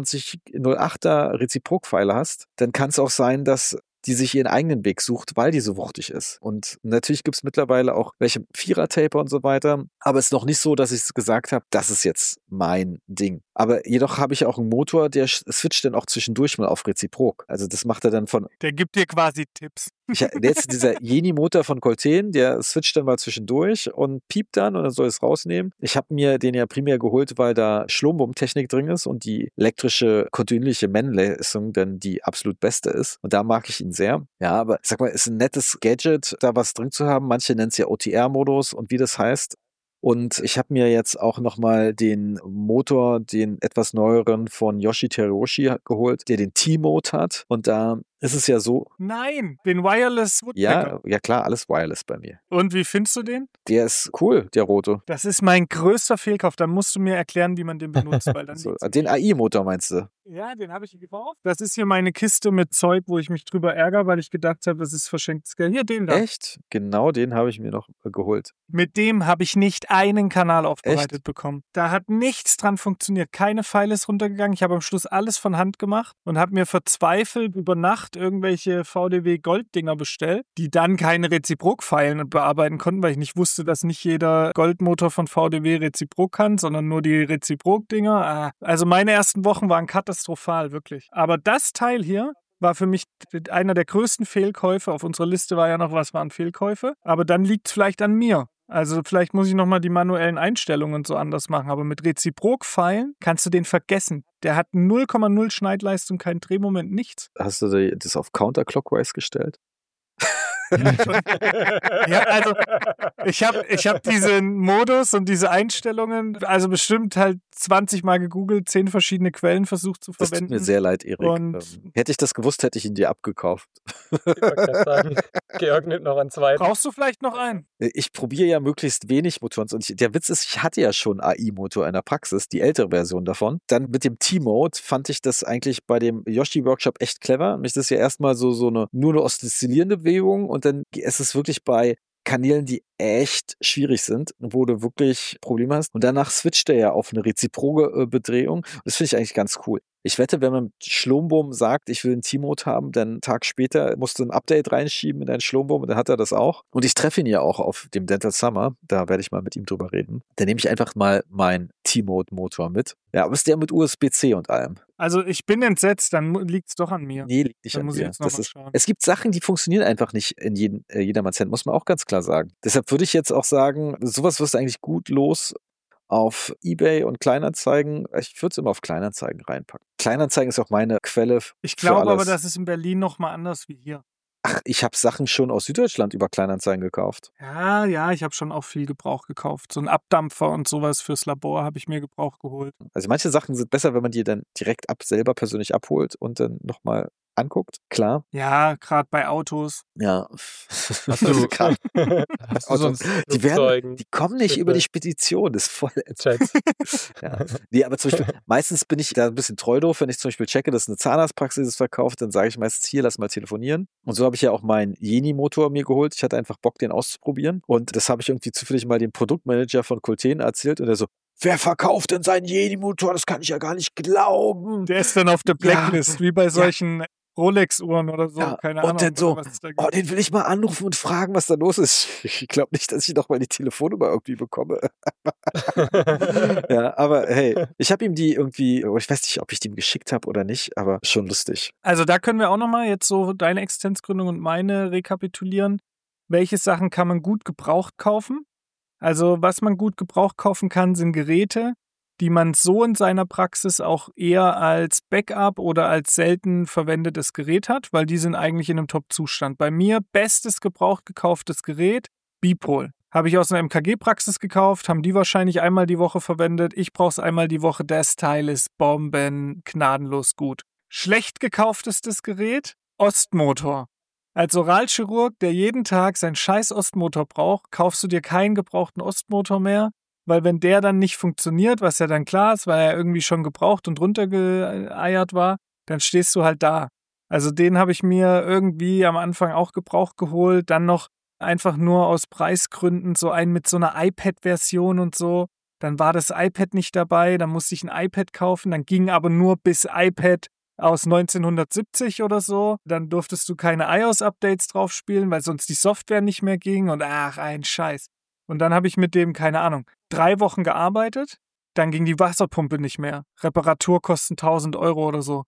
2508er Reziprokpfeile hast, dann kann es auch sein, dass die sich ihren eigenen Weg sucht, weil die so wuchtig ist. Und natürlich gibt es mittlerweile auch welche Vierer-Taper und so weiter. Aber es ist noch nicht so, dass ich gesagt habe, das ist jetzt mein Ding. Aber jedoch habe ich auch einen Motor, der switcht dann auch zwischendurch mal auf Reziprok. Also das macht er dann von... Der gibt dir quasi Tipps. Jetzt dieser Jeni-Motor von Colten, der switcht dann mal zwischendurch und piept dann und dann soll es rausnehmen. Ich habe mir den ja primär geholt, weil da Schlombum-Technik drin ist und die elektrische, kontinuierliche Mennleistung dann die absolut beste ist. Und da mag ich ihn sehr. Ja, aber sag mal, ist ein nettes Gadget, da was drin zu haben. Manche nennen es ja OTR-Modus und wie das heißt. Und ich habe mir jetzt auch nochmal den Motor, den etwas neueren von Yoshi Teruyoshi geholt, der den T-Mode hat. Und da ist es ja so. Nein, den Wireless Woodpecker. Ja, klar, alles Wireless bei mir. Und wie findest du den? Der ist cool, der rote. Das ist mein größter Fehlkauf. Da musst du mir erklären, wie man den benutzt. Weil dann So, den AI-Motor meinst du? Ja, den habe ich gekauft. Das ist hier meine Kiste mit Zeug, wo ich mich drüber ärgere, weil ich gedacht habe, das ist verschenktes Geld. Hier, den da. Echt? Genau den habe ich mir noch geholt. Mit dem habe ich nicht einen Kanal aufbereitet bekommen. Da hat nichts dran funktioniert. Keine Pfeile ist runtergegangen. Ich habe am Schluss alles von Hand gemacht und habe mir verzweifelt über Nacht irgendwelche VDW-Golddinger bestellt, die dann keine Reziprokpfeilen bearbeiten konnten, weil ich nicht wusste, dass nicht jeder Goldmotor von VDW Reziprok kann, sondern nur die Reziprok-Dinger. Also meine ersten Wochen waren katastrophal, wirklich. Aber das Teil hier war für mich einer der größten Fehlkäufe. Auf unserer Liste war ja noch, was waren Fehlkäufe. Aber dann liegt es vielleicht an mir. Also vielleicht muss ich nochmal die manuellen Einstellungen so anders machen. Aber mit Reziprokpfeilen kannst du den vergessen. Der hat 0,0 Schneidleistung, kein Drehmoment, nichts. Hast du das auf Counterclockwise gestellt? Ja, also ich hab diesen Modus und diese Einstellungen, also bestimmt halt 20 Mal gegoogelt, 10 verschiedene Quellen versucht zu Das verwenden. tut mir sehr leid, Erik. Und hätte ich das gewusst, hätte ich ihn dir abgekauft. Ich wollte gerade sagen, Georg nimmt noch einen zweiten. brauchst du vielleicht noch einen? Ich probiere ja möglichst wenig Motoren. Und der Witz ist, ich hatte ja schon AI-Motor in der Praxis, die ältere Version davon. Dann mit dem T-Mode fand ich das eigentlich bei dem Yoshi-Workshop echt clever. Mich ist ja erstmal so nur eine oszillierende Bewegung und dann ist es wirklich bei Kanälen, die echt schwierig sind, wo du wirklich Probleme hast. Und danach switcht er ja auf eine reziproke Bedrehung. Das finde ich eigentlich ganz cool. Ich wette, wenn man mit Schlombum sagt, ich will einen T-Mode haben, dann einen Tag später musst du ein Update reinschieben in deinen Schlombum und dann hat er das auch. Und ich treffe ihn ja auch auf dem Dental Summer. Da werde ich mal mit ihm drüber reden. Dann nehme ich einfach mal meinen T-Mode-Motor mit. Ja, aber ist der mit USB-C und allem? Also ich bin entsetzt, dann liegt es doch an mir. Nee, liegt nicht Dann an muss ich dir. jetzt noch mal schauen. Es gibt Sachen, die funktionieren einfach nicht in jedermanns Hand, muss man auch ganz klar sagen. Deshalb würde ich jetzt auch sagen, sowas wirst du eigentlich gut los auf eBay und Kleinanzeigen, ich würde es immer auf Kleinanzeigen reinpacken. Kleinanzeigen ist auch meine Quelle Ich für glaube aber, alles. das ist in Berlin nochmal anders wie hier. Ach, ich habe Sachen schon aus Süddeutschland über Kleinanzeigen gekauft. Ja, ich habe schon auch viel Gebrauch gekauft. So ein Abdampfer und sowas fürs Labor habe ich mir Gebrauch geholt. Also manche Sachen sind besser, wenn man die dann direkt selber persönlich abholt und dann nochmal anguckt. Klar. Ja, gerade bei Autos. Ja. Hast du- Grad Hast du Autos, sonst die kommen nicht über die Spedition, das ist voll Checks. ja. Nee, aber zum Beispiel, meistens bin ich da ein bisschen treu doof, wenn ich zum Beispiel checke, dass eine Zahnarztpraxis ist verkauft, dann sage ich meistens hier, lass mal telefonieren. Und so habe ich ja auch meinen Jeni-Motor mir geholt. Ich hatte einfach Bock, den auszuprobieren. Und das habe ich irgendwie zufällig mal dem Produktmanager von Colten erzählt und er so, wer verkauft denn seinen Jeni-Motor? Das kann ich ja gar nicht glauben. Der ist dann auf der Ja. Blacklist, wie bei solchen Rolex-Uhren oder so. Ja, Keine und Ahnung. dann so, oder was es da gibt. oh, den will ich mal anrufen und fragen, was da los ist. Ich glaube nicht, dass ich noch mal die Telefonnummer irgendwie bekomme. Ja, aber hey, ich habe ihm die irgendwie, ich weiß nicht, ob ich die ihm geschickt habe oder nicht, aber schon lustig. Also da können wir auch nochmal jetzt so deine Existenzgründung und meine rekapitulieren. Welche Sachen kann man gut gebraucht kaufen? Also was man gut gebraucht kaufen kann, sind Geräte, die man so in seiner Praxis auch eher als Backup oder als selten verwendetes Gerät hat, weil die sind eigentlich in einem Top-Zustand. Bei mir bestes gebraucht gekauftes Gerät, Bipol. Habe ich aus einer MKG-Praxis gekauft, haben die wahrscheinlich einmal die Woche verwendet. Ich brauche es einmal die Woche. Das Teil ist Bomben, gnadenlos gut. Schlecht gekauftestes Gerät, Ostmotor. Als Oralchirurg, der jeden Tag seinen scheiß Ostmotor braucht, kaufst du dir keinen gebrauchten Ostmotor mehr, weil wenn der dann nicht funktioniert, was ja dann klar ist, weil er irgendwie schon gebraucht und runtergeeiert war, dann stehst du halt da. Also den habe ich mir irgendwie am Anfang auch gebraucht geholt, dann noch einfach nur aus Preisgründen so einen mit so einer iPad-Version und so. Dann war das iPad nicht dabei, dann musste ich ein iPad kaufen, dann ging aber nur bis iPad aus 1970 oder so. Dann durftest du keine iOS-Updates drauf spielen, weil sonst die Software nicht mehr ging und ach, ein Scheiß. Und dann habe ich mit dem, keine Ahnung, 3 Wochen gearbeitet, dann ging die Wasserpumpe nicht mehr. Reparaturkosten 1.000 Euro oder so.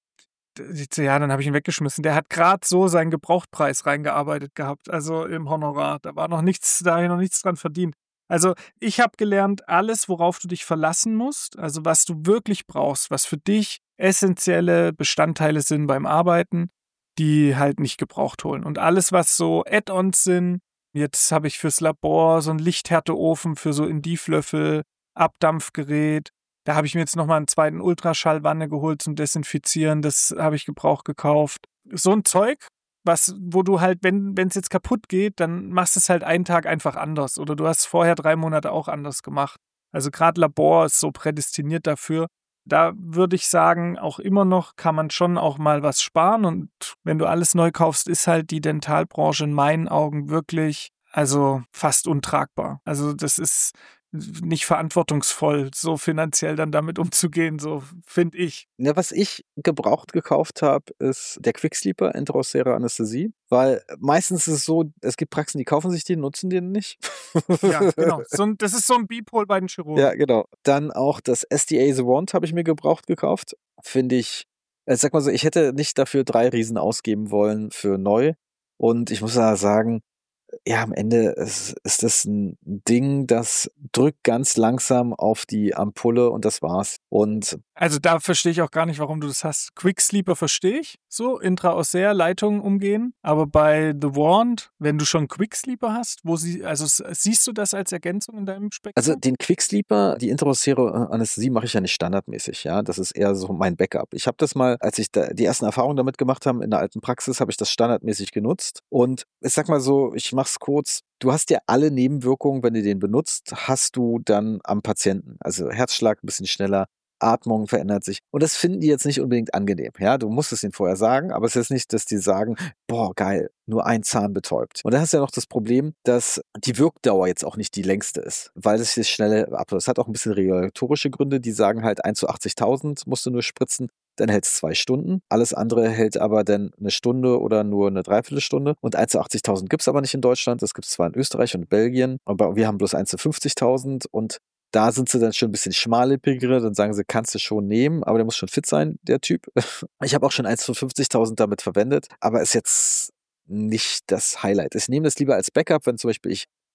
Ja, dann habe ich ihn weggeschmissen. Der hat gerade so seinen Gebrauchtpreis reingearbeitet gehabt, also im Honorar. Da habe ich noch nichts dran verdient. Also ich habe gelernt, alles, worauf du dich verlassen musst, also was du wirklich brauchst, was für dich essentielle Bestandteile sind beim Arbeiten, die halt nicht gebraucht holen. Und alles, was so Add-ons sind, jetzt habe ich fürs Labor so einen Lichthärteofen für so Indieflöffel, Abdampfgerät. Da habe ich mir jetzt nochmal einen zweiten Ultraschallwanne geholt zum Desinfizieren. Das habe ich Gebrauch gekauft. So ein Zeug, wo du halt, wenn es jetzt kaputt geht, dann machst du es halt einen Tag einfach anders. Oder du hast es vorher 3 Monate auch anders gemacht. Also gerade Labor ist so prädestiniert dafür. Da würde ich sagen, auch immer noch kann man schon auch mal was sparen. Und wenn du alles neu kaufst, ist halt die Dentalbranche in meinen Augen wirklich, also fast untragbar. Also das ist nicht verantwortungsvoll, so finanziell dann damit umzugehen, so finde ich. Ja, was ich gebraucht gekauft habe, ist der Quicksleeper intraosäre Anästhesie, weil meistens ist es so, es gibt Praxen, die kaufen sich den, nutzen den nicht. Ja, genau. Das ist so ein Bipol bei den Chirurgen. Ja, genau. Dann auch das SDA The Wand habe ich mir gebraucht gekauft. Finde ich, sag mal so, ich hätte nicht dafür 3 Riesen ausgeben wollen für neu. Und ich muss da sagen, ja, am Ende ist das ein Ding, das drückt ganz langsam auf die Ampulle und das war's. Und Also da verstehe ich auch gar nicht, warum du das hast. Quicksleeper verstehe ich, so intraossär Leitungen umgehen, aber bei The Wand, wenn du schon Quicksleeper hast, siehst du das als Ergänzung in deinem Spektrum? also den Quicksleeper, die intraosäre Anästhesie mache ich ja nicht standardmäßig, ja. Das ist eher so mein Backup. Ich habe das mal, als ich da die ersten Erfahrungen damit gemacht habe in der alten Praxis, habe ich das standardmäßig genutzt. Und ich sag mal so, ich mach's kurz. Du hast ja alle Nebenwirkungen, wenn du den benutzt, hast du dann am Patienten. Also Herzschlag ein bisschen schneller, Atmung verändert sich. Und das finden die jetzt nicht unbedingt angenehm. Ja, du musst es ihnen vorher sagen, aber es ist nicht, dass die sagen, boah, geil, nur ein Zahn betäubt. Und dann hast du ja noch das Problem, dass die Wirkdauer jetzt auch nicht die längste ist, weil es sich schnell abläuft. Das hat auch ein bisschen regulatorische Gründe, die sagen halt 1 zu 80.000 musst du nur spritzen. Dann hält es 2 Stunden. Alles andere hält aber dann 1 Stunde oder nur eine Dreiviertelstunde. Und 1 zu 80.000 gibt es aber nicht in Deutschland. Das gibt es zwar in Österreich und Belgien, aber wir haben bloß 1 zu 50.000 und da sind sie dann schon ein bisschen schmallippigere, dann sagen sie, kannst du schon nehmen, aber der muss schon fit sein, der Typ. Ich habe auch schon 1 zu 50.000 damit verwendet, aber ist jetzt nicht das Highlight. Ich nehme das lieber als Backup, wenn zum Beispiel ich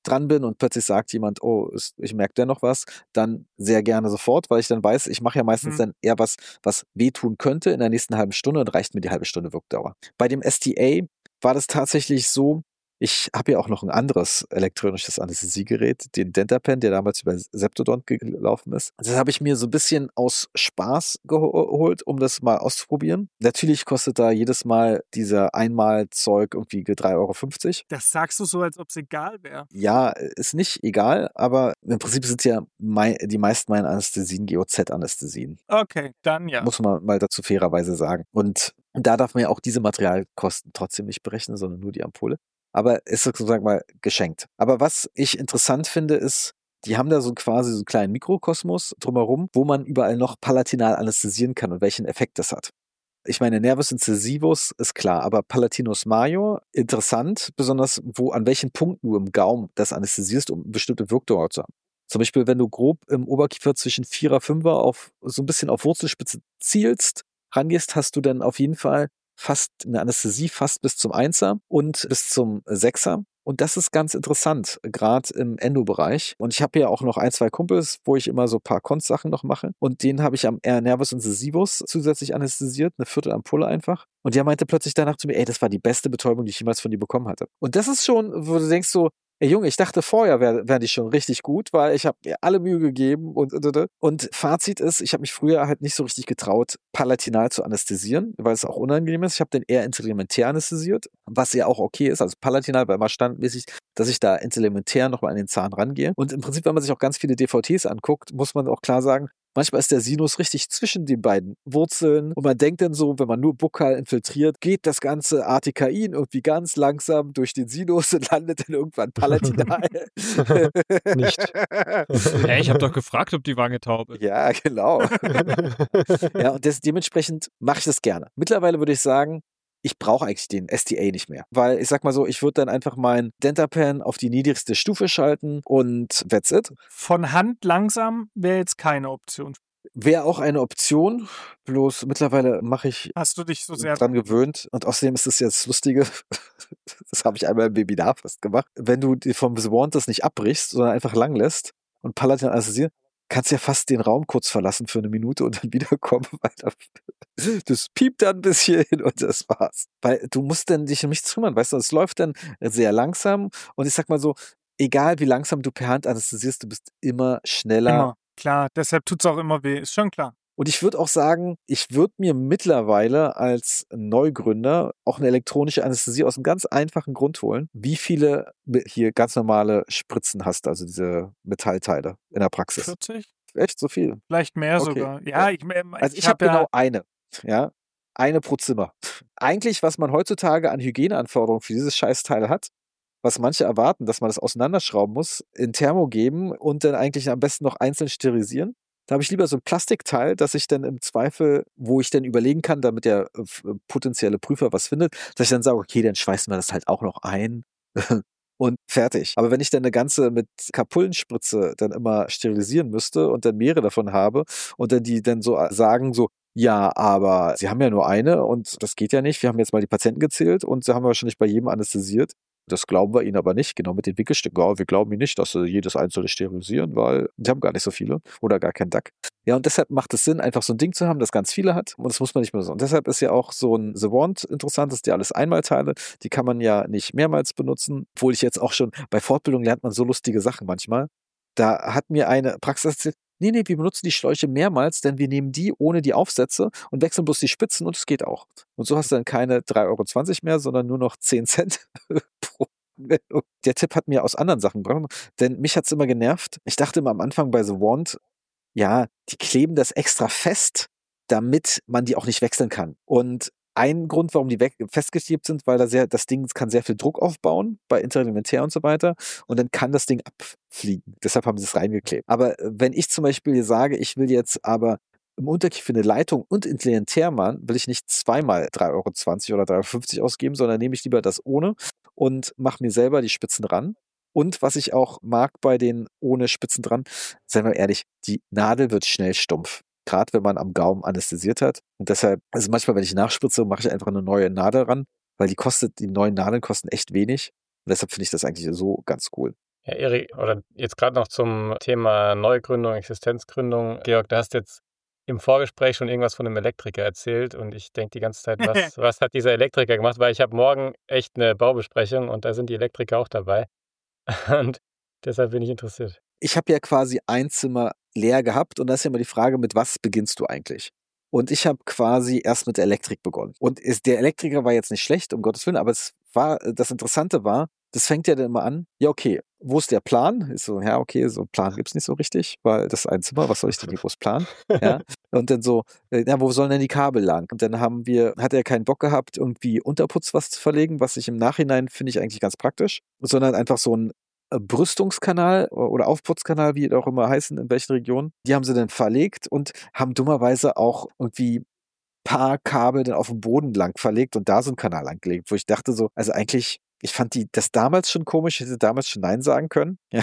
dran bin und plötzlich sagt jemand, oh, ich merke da noch was, dann sehr gerne sofort, weil ich dann weiß, ich mache ja meistens dann eher was wehtun könnte in der nächsten halben Stunde und reicht mir die halbe Stunde Wirkdauer. Bei dem STA war das tatsächlich so, ich habe ja auch noch ein anderes elektronisches Anästhesiegerät, den DentaPen, der damals über Septodont gelaufen ist. Das habe ich mir so ein bisschen aus Spaß geholt, um das mal auszuprobieren. Natürlich kostet da jedes Mal dieser Einmalzeug irgendwie 3,50 €. Das sagst du so, als ob es egal wäre. Ja, ist nicht egal, aber im Prinzip sind ja die meisten meiner Anästhesien GOZ-Anästhesien. Okay, dann ja. Muss man mal dazu fairerweise sagen. Und da darf man ja auch diese Materialkosten trotzdem nicht berechnen, sondern nur die Ampulle. Aber ist sozusagen mal geschenkt. Aber was ich interessant finde, ist, die haben da so quasi so einen kleinen Mikrokosmos drumherum, wo man überall noch palatinal anästhesieren kann und welchen Effekt das hat. Ich meine, Nervus incisivus ist klar, aber Palatinus major, interessant, besonders an welchen Punkten du im Gaumen das anästhesierst, um bestimmte Wirkdauer zu haben. Zum Beispiel, wenn du grob im Oberkiefer zwischen 4er, 5er so ein bisschen auf Wurzelspitze zielst, rangehst, hast du dann auf jeden Fall fast eine Anästhesie fast bis zum 1er und bis zum 6er. Und das ist ganz interessant, gerade im Endo-Bereich. Und ich habe ja auch noch 1, 2 Kumpels, wo ich immer so ein paar Konst-Sachen noch mache. Und den habe ich am Nervus incisivus zusätzlich anästhesiert, eine Viertelampulle einfach. Und der meinte plötzlich danach zu mir, ey, das war die beste Betäubung, die ich jemals von dir bekommen hatte. Und das ist schon, wo du denkst so, ey Junge, ich dachte vorher wären die schon richtig gut, weil ich habe mir alle Mühe gegeben und Fazit ist, ich habe mich früher halt nicht so richtig getraut, palatinal zu anästhesieren, weil es auch unangenehm ist. Ich habe den eher intraelementär anästhesiert, was ja auch okay ist, also palatinal war immer standardmäßig, dass ich da intraelementär nochmal an den Zahn rangehe. Und im Prinzip, wenn man sich auch ganz viele DVTs anguckt, muss man auch klar sagen, manchmal ist der Sinus richtig zwischen den beiden Wurzeln und man denkt dann so, wenn man nur bukal infiltriert, geht das ganze Artikain irgendwie ganz langsam durch den Sinus und landet dann irgendwann palatinal. Nicht. Hey, ich habe doch gefragt, ob die Wange taub ist. Ja, genau. Ja, und dementsprechend mache ich das gerne. Mittlerweile würde ich sagen, ich brauche eigentlich den STA nicht mehr. Weil ich sag mal so, ich würde dann einfach mein DentaPen auf die niedrigste Stufe schalten und that's it. Von Hand langsam wäre jetzt keine Option. Wäre auch eine Option, bloß mittlerweile Hast du dich so sehr dran gewöhnt. Und außerdem ist es jetzt das Lustige, das habe ich einmal im Webinar fast gemacht, wenn du dir vom Swant das nicht abbrichst, sondern einfach lang lässt und palatinal anästhesieren, kannst ja fast den Raum kurz verlassen für eine Minute und dann wiederkommen, weil das piept dann ein bisschen und das war's. Weil du musst dann dich um nichts kümmern, weißt du, es läuft dann sehr langsam und ich sag mal so, egal wie langsam du per Hand anästhesierst, du bist immer schneller. immer. Klar, deshalb tut's auch immer weh, ist schon klar. Und ich würde auch sagen, ich würde mir mittlerweile als Neugründer auch eine elektronische Anästhesie aus einem ganz einfachen Grund holen. Wie viele hier ganz normale Spritzen hast, also diese Metallteile in der Praxis? 40? Echt so viel? Vielleicht mehr Okay. sogar. Ja, Also ich habe genau eine. Ja, eine pro Zimmer. Eigentlich, was man heutzutage an Hygieneanforderungen für dieses Scheißteil hat, was manche erwarten, dass man das auseinanderschrauben muss, in Thermo geben und dann eigentlich am besten noch einzeln sterilisieren. Da habe ich lieber so ein Plastikteil, dass ich dann im Zweifel, wo ich dann überlegen kann, damit der potenzielle Prüfer was findet, dass ich dann sage, okay, dann schweißen wir das halt auch noch ein und fertig. Aber wenn ich dann eine ganze mit Kapullenspritze dann immer sterilisieren müsste und dann mehrere davon habe und dann die dann so sagen so, ja, aber Sie haben ja nur eine und das geht ja nicht. Wir haben jetzt mal die Patienten gezählt und Sie haben wahrscheinlich bei jedem anästhesiert. Das glauben wir Ihnen aber nicht, genau mit den Wickelstücken. Ja, wir glauben Ihnen nicht, dass Sie jedes einzelne sterilisieren, weil Sie haben gar nicht so viele oder gar keinen DAC. Ja, und deshalb macht es Sinn, einfach so ein Ding zu haben, das ganz viele hat und das muss man nicht mehr so. Und deshalb ist ja auch so ein The Wand interessant, das sind ja alles Einmalteile, die kann man ja nicht mehrmals benutzen, obwohl ich jetzt auch schon, bei Fortbildung lernt man so lustige Sachen manchmal. Da hat mir eine Praxis erzählt, nee, wir benutzen die Schläuche mehrmals, denn wir nehmen die ohne die Aufsätze und wechseln bloß die Spitzen und es geht auch. Und so hast du dann keine 3,20 € mehr, sondern nur noch 10 Cent pro Anwendung. Der Tipp hat mir aus anderen Sachen gebracht, denn mich hat's immer genervt. Ich dachte immer am Anfang bei The Wand, ja, die kleben das extra fest, damit man die auch nicht wechseln kann. Und ein Grund, warum die festgeklebt sind, weil das Ding kann sehr viel Druck aufbauen bei Interelementär und so weiter und dann kann das Ding abfliegen. Deshalb haben sie es reingeklebt. Aber wenn ich zum Beispiel sage, ich will jetzt aber im Unterkiefer eine Leitung und Interelementär machen, will ich nicht zweimal 3,20 € oder 3,50 € ausgeben, sondern nehme ich lieber das ohne und mache mir selber die Spitzen ran. Und was ich auch mag bei den ohne Spitzen dran, seien wir ehrlich, die Nadel wird schnell stumpf. Gerade wenn man am Gaumen anästhesiert hat. Und deshalb, also manchmal, wenn ich nachspritze, mache ich einfach eine neue Nadel ran, weil die neuen Nadeln kosten echt wenig. Und deshalb finde ich das eigentlich so ganz cool. Ja, Erik, oder jetzt gerade noch zum Thema Neugründung, Existenzgründung. Georg, du hast jetzt im Vorgespräch schon irgendwas von einem Elektriker erzählt und ich denke die ganze Zeit, was hat dieser Elektriker gemacht? Weil ich habe morgen echt eine Baubesprechung und da sind die Elektriker auch dabei und deshalb bin ich interessiert. Ich habe ja quasi ein Zimmer leer gehabt und da ist ja immer die Frage, mit was beginnst du eigentlich? Und ich habe quasi erst mit der Elektrik begonnen. Und der Elektriker war jetzt nicht schlecht, um Gottes Willen, aber das Interessante war, das fängt ja dann immer an, ja okay, wo ist der Plan? Ist so, ja okay, so einen Plan gibt's nicht so richtig, weil das ist ein Zimmer, was soll ich denn hier groß planen? Ja. Und dann so, ja, wo sollen denn die Kabel lang? Und dann hat er keinen Bock gehabt, irgendwie Unterputz was zu verlegen, was ich im Nachhinein finde ich eigentlich ganz praktisch, sondern einfach so ein Brüstungskanal oder Aufputzkanal, wie die auch immer heißen, in welchen Regionen. Die haben sie dann verlegt und haben dummerweise auch irgendwie paar Kabel dann auf dem Boden lang verlegt und da so einen Kanal angelegt, wo ich dachte so, also eigentlich, ich fand das damals schon komisch, ich hätte damals schon Nein sagen können. Ja,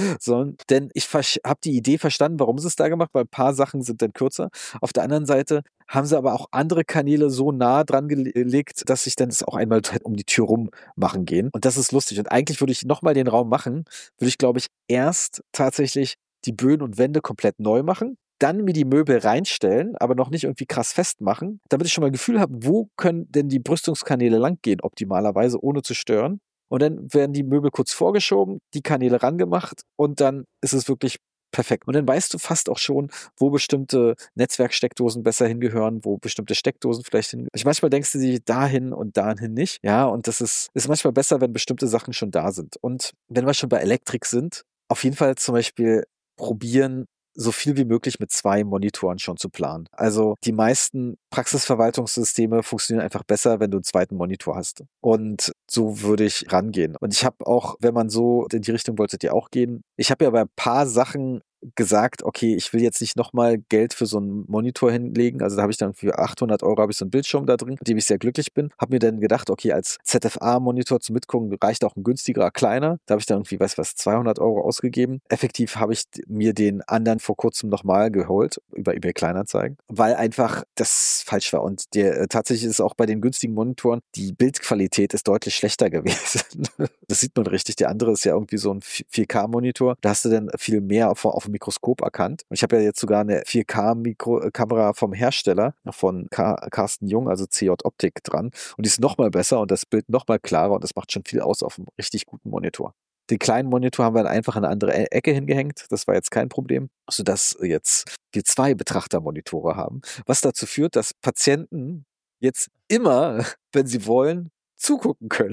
denn ich habe die Idee verstanden, warum sie es da gemacht, weil ein paar Sachen sind dann kürzer. Auf der anderen Seite haben sie aber auch andere Kanäle so nah dran gelegt, dass ich dann es auch einmal um die Tür rum machen gehen. Und das ist lustig. Und eigentlich würde ich nochmal den Raum machen, würde ich, glaube ich, erst tatsächlich die Böden und Wände komplett neu machen, dann mir die Möbel reinstellen, aber noch nicht irgendwie krass festmachen, damit ich schon mal ein Gefühl habe, wo können denn die Brüstungskanäle langgehen, optimalerweise, ohne zu stören. Und dann werden die Möbel kurz vorgeschoben, die Kanäle rangemacht und dann ist es wirklich perfekt. Und dann weißt du fast auch schon, wo bestimmte Netzwerksteckdosen besser hingehören, wo bestimmte Steckdosen vielleicht hingehören. Manchmal denkst du dir dahin und dahin nicht. Ja, und das ist manchmal besser, wenn bestimmte Sachen schon da sind. Und wenn wir schon bei Elektrik sind, auf jeden Fall zum Beispiel probieren, so viel wie möglich mit 2 Monitoren schon zu planen. Also die meisten Praxisverwaltungssysteme funktionieren einfach besser, wenn du einen zweiten Monitor hast. Und so würde ich rangehen. Und ich habe auch, wenn man so in die Richtung wolltet ihr auch gehen, ich habe ja bei ein paar Sachen gesagt, okay, ich will jetzt nicht nochmal Geld für so einen Monitor hinlegen. Also da habe ich dann für 800 € habe ich so einen Bildschirm da drin, mit dem ich sehr glücklich bin. Habe mir dann gedacht, okay, als ZFA-Monitor zum Mitgucken reicht auch ein günstigerer, kleiner. Da habe ich dann irgendwie, 200 € ausgegeben. Effektiv habe ich mir den anderen vor kurzem nochmal geholt, über eBay Kleinanzeigen, weil einfach das falsch war. Und tatsächlich ist auch bei den günstigen Monitoren, die Bildqualität ist deutlich schlechter gewesen. Das sieht man richtig. Der andere ist ja irgendwie so ein 4K-Monitor. Da hast du dann viel mehr auf dem Mikroskop erkannt. Und ich habe ja jetzt sogar eine 4K-Kamera vom Hersteller, von Carsten Jung, also CJ Optik dran. Und die ist nochmal besser und das Bild nochmal klarer und das macht schon viel aus auf einem richtig guten Monitor. Den kleinen Monitor haben wir dann einfach in eine andere Ecke hingehängt. Das war jetzt kein Problem, sodass jetzt wir 2 Betrachtermonitore haben. Was dazu führt, dass Patienten jetzt immer, wenn sie wollen, zugucken können.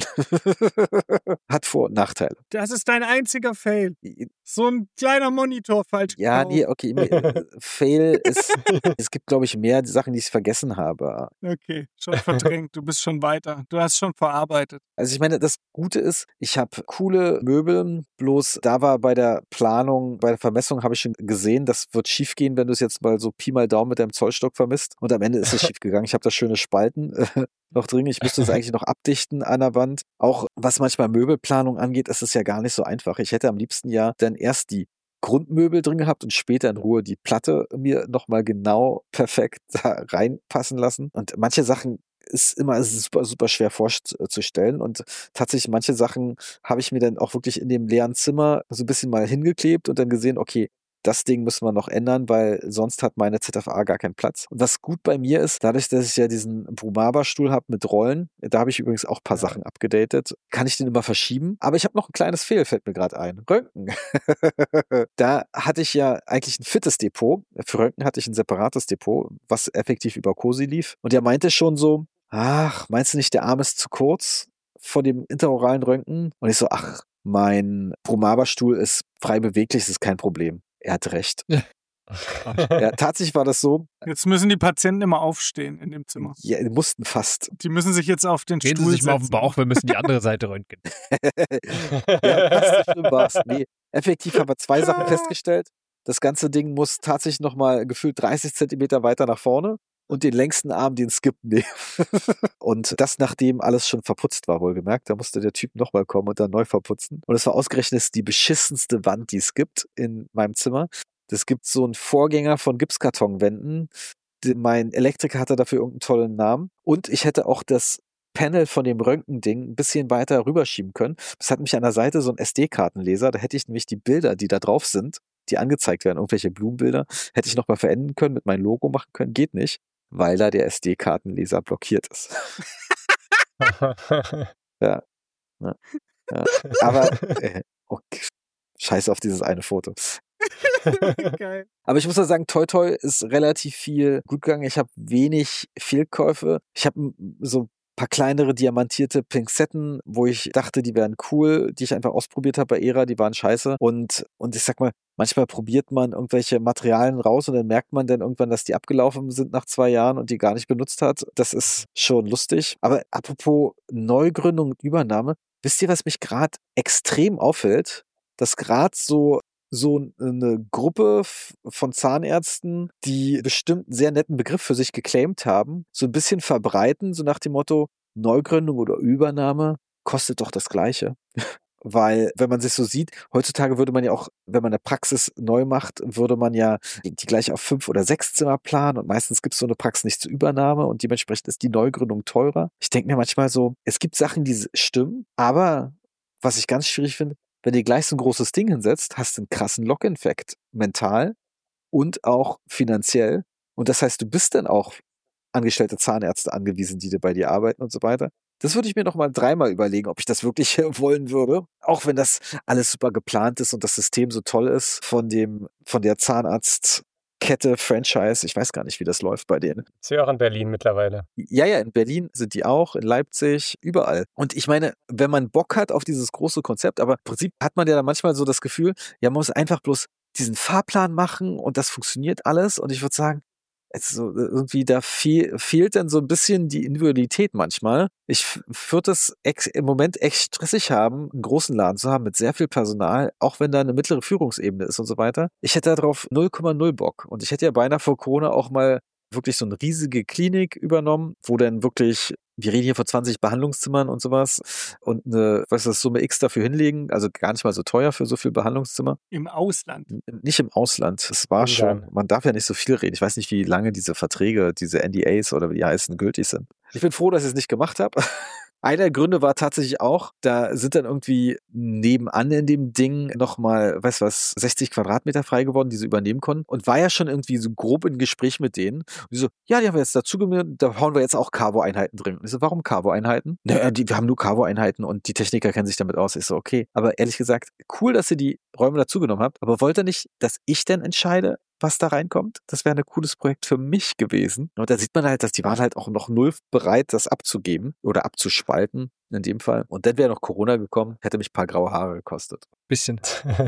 Hat Vor- und Nachteile. Das ist dein einziger Fail. So ein kleiner Monitor falsch Ja, gekauft. nee, okay. Fail ist, es gibt, glaube ich, mehr Sachen, die ich vergessen habe. Okay, schon verdrängt. Du bist schon weiter. Du hast schon verarbeitet. Also ich meine, das Gute ist, ich habe coole Möbel, bloß da war bei der Planung, bei der Vermessung habe ich schon gesehen, das wird schief gehen, wenn du es jetzt mal so Pi mal Daumen mit deinem Zollstock vermisst. Und am Ende ist es schief gegangen. Ich habe da schöne Spalten noch drin. Ich müsste es eigentlich noch abdichten an der Wand. Auch was manchmal Möbelplanung angeht, ist es ja gar nicht so einfach. Ich hätte am liebsten ja dann erst die Grundmöbel drin gehabt und später in Ruhe die Platte mir nochmal genau perfekt da reinpassen lassen. Und manche Sachen ist super, super schwer vorzustellen. Und tatsächlich manche Sachen habe ich mir dann auch wirklich in dem leeren Zimmer so ein bisschen mal hingeklebt und dann gesehen, okay, das Ding müssen wir noch ändern, weil sonst hat meine ZFA gar keinen Platz. Und was gut bei mir ist, dadurch, dass ich ja diesen Brumaba-Stuhl habe mit Rollen, da habe ich übrigens auch ein paar Sachen abgedatet, kann ich den immer verschieben. Aber ich habe noch ein kleines Fehl, fällt mir gerade ein. Röntgen. Da hatte ich ja eigentlich ein fittes Depot. Für Röntgen hatte ich ein separates Depot, was effektiv über COSI lief. Und der meinte schon so, ach, meinst du nicht, der Arm ist zu kurz vor dem interoralen Röntgen? Und ich so, ach, mein Brumaba-Stuhl ist frei beweglich, das ist kein Problem. Er hatte recht. Ja, tatsächlich war das so. Jetzt müssen die Patienten immer aufstehen in dem Zimmer. Ja, die mussten fast. Die müssen sich jetzt auf den Drehen Stuhl Sie sich mal auf den setzen. Bauch, wir müssen die andere Seite röntgen. Ja, fast so schlimm war's. Nee, effektiv haben wir 2 Sachen festgestellt. Das ganze Ding muss tatsächlich nochmal gefühlt 30 Zentimeter weiter nach vorne und den längsten Arm, den skippen wir. Und das, nachdem alles schon verputzt war, wohlgemerkt. Da musste der Typ nochmal kommen und dann neu verputzen. Und es war ausgerechnet die beschissenste Wand, die es gibt in meinem Zimmer. Das gibt so einen Vorgänger von Gipskartonwänden. Mein Elektriker hatte dafür irgendeinen tollen Namen. Und ich hätte auch das Panel von dem Röntgending ein bisschen weiter rüberschieben können. Das hat nämlich an der Seite so einen SD-Kartenleser, da hätte ich nämlich die Bilder, die da drauf sind, die angezeigt werden, irgendwelche Blumenbilder, hätte ich noch mal verändern können, mit meinem Logo machen können, geht nicht, weil da der SD-Kartenleser blockiert ist. Ja, ja, ja. Aber okay, scheiß auf dieses eine Foto. Geil. Aber ich muss ja sagen, Toi Toi ist relativ viel gut gegangen. Ich habe wenig Fehlkäufe. Ich habe so ein paar kleinere diamantierte Pinzetten, wo ich dachte, die wären cool, die ich einfach ausprobiert habe bei Era, die waren scheiße. Und ich sag mal, manchmal probiert man irgendwelche Materialien raus und dann merkt man dann irgendwann, dass die abgelaufen sind nach 2 Jahren und die gar nicht benutzt hat. Das ist schon lustig. Aber apropos Neugründung und Übernahme, wisst ihr, was mich gerade extrem auffällt? Dass gerade so eine Gruppe von Zahnärzten, die bestimmt einen sehr netten Begriff für sich geclaimt haben, so ein bisschen verbreiten, so nach dem Motto, Neugründung oder Übernahme kostet doch das Gleiche. Weil, wenn man sich so sieht, heutzutage würde man ja auch, wenn man eine Praxis neu macht, würde man ja die gleich auf 5 oder 6 Zimmer planen und meistens gibt es so eine Praxis nicht zur Übernahme und dementsprechend ist die Neugründung teurer. Ich denke mir manchmal so, es gibt Sachen, die stimmen, aber was ich ganz schwierig finde, wenn du gleich so ein großes Ding hinsetzt, hast du einen krassen Lock-in-Effekt, mental und auch finanziell. Und das heißt, du bist dann auch angestellte Zahnärzte angewiesen, die bei dir arbeiten und so weiter. Das würde ich mir noch mal 3-mal überlegen, ob ich das wirklich wollen würde. Auch wenn das alles super geplant ist und das System so toll ist von der Zahnarztkette, Franchise. Ich weiß gar nicht, wie das läuft bei denen. Ist ja auch in Berlin mittlerweile. Ja, in Berlin sind die auch, in Leipzig, überall. Und ich meine, wenn man Bock hat auf dieses große Konzept, aber im Prinzip hat man ja dann manchmal so das Gefühl, ja, man muss einfach bloß diesen Fahrplan machen und das funktioniert alles. Und ich würde sagen, also irgendwie da fehlt dann so ein bisschen die Individualität manchmal. Ich würde es im Moment echt stressig haben, einen großen Laden zu haben mit sehr viel Personal, auch wenn da eine mittlere Führungsebene ist und so weiter. Ich hätte darauf 0,0 Bock. Und ich hätte ja beinahe vor Corona auch mal wirklich so eine riesige Klinik übernommen, wo dann wirklich, wir reden hier von 20 Behandlungszimmern und sowas und eine, Summe X dafür hinlegen, also gar nicht mal so teuer für so viel Behandlungszimmer. Im Ausland? Nicht im Ausland. Es war schon, man darf ja nicht so viel reden. Ich weiß nicht, wie lange diese Verträge, diese NDAs oder wie die heißen, gültig sind. Ich bin froh, dass ich es nicht gemacht habe. Einer der Gründe war tatsächlich auch, da sind dann irgendwie nebenan in dem Ding nochmal, 60 Quadratmeter frei geworden, die sie übernehmen konnten. Und war ja schon irgendwie so grob in Gespräch mit denen. Und die so, ja, die haben wir jetzt dazu genommen, da hauen wir jetzt auch Carvo-Einheiten drin. Und ich so, warum Carvo-Einheiten? Naja, wir haben nur Carvo-Einheiten und die Techniker kennen sich damit aus. Ich so, okay. Aber ehrlich gesagt, cool, dass ihr die Räume dazugenommen habt. Aber wollt ihr nicht, dass ich denn entscheide, was da reinkommt? Das wäre ein cooles Projekt für mich gewesen. Und da sieht man halt, dass die waren halt auch noch null bereit, das abzugeben oder abzuspalten in dem Fall. Und dann wäre noch Corona gekommen, hätte mich ein paar graue Haare gekostet. Bisschen.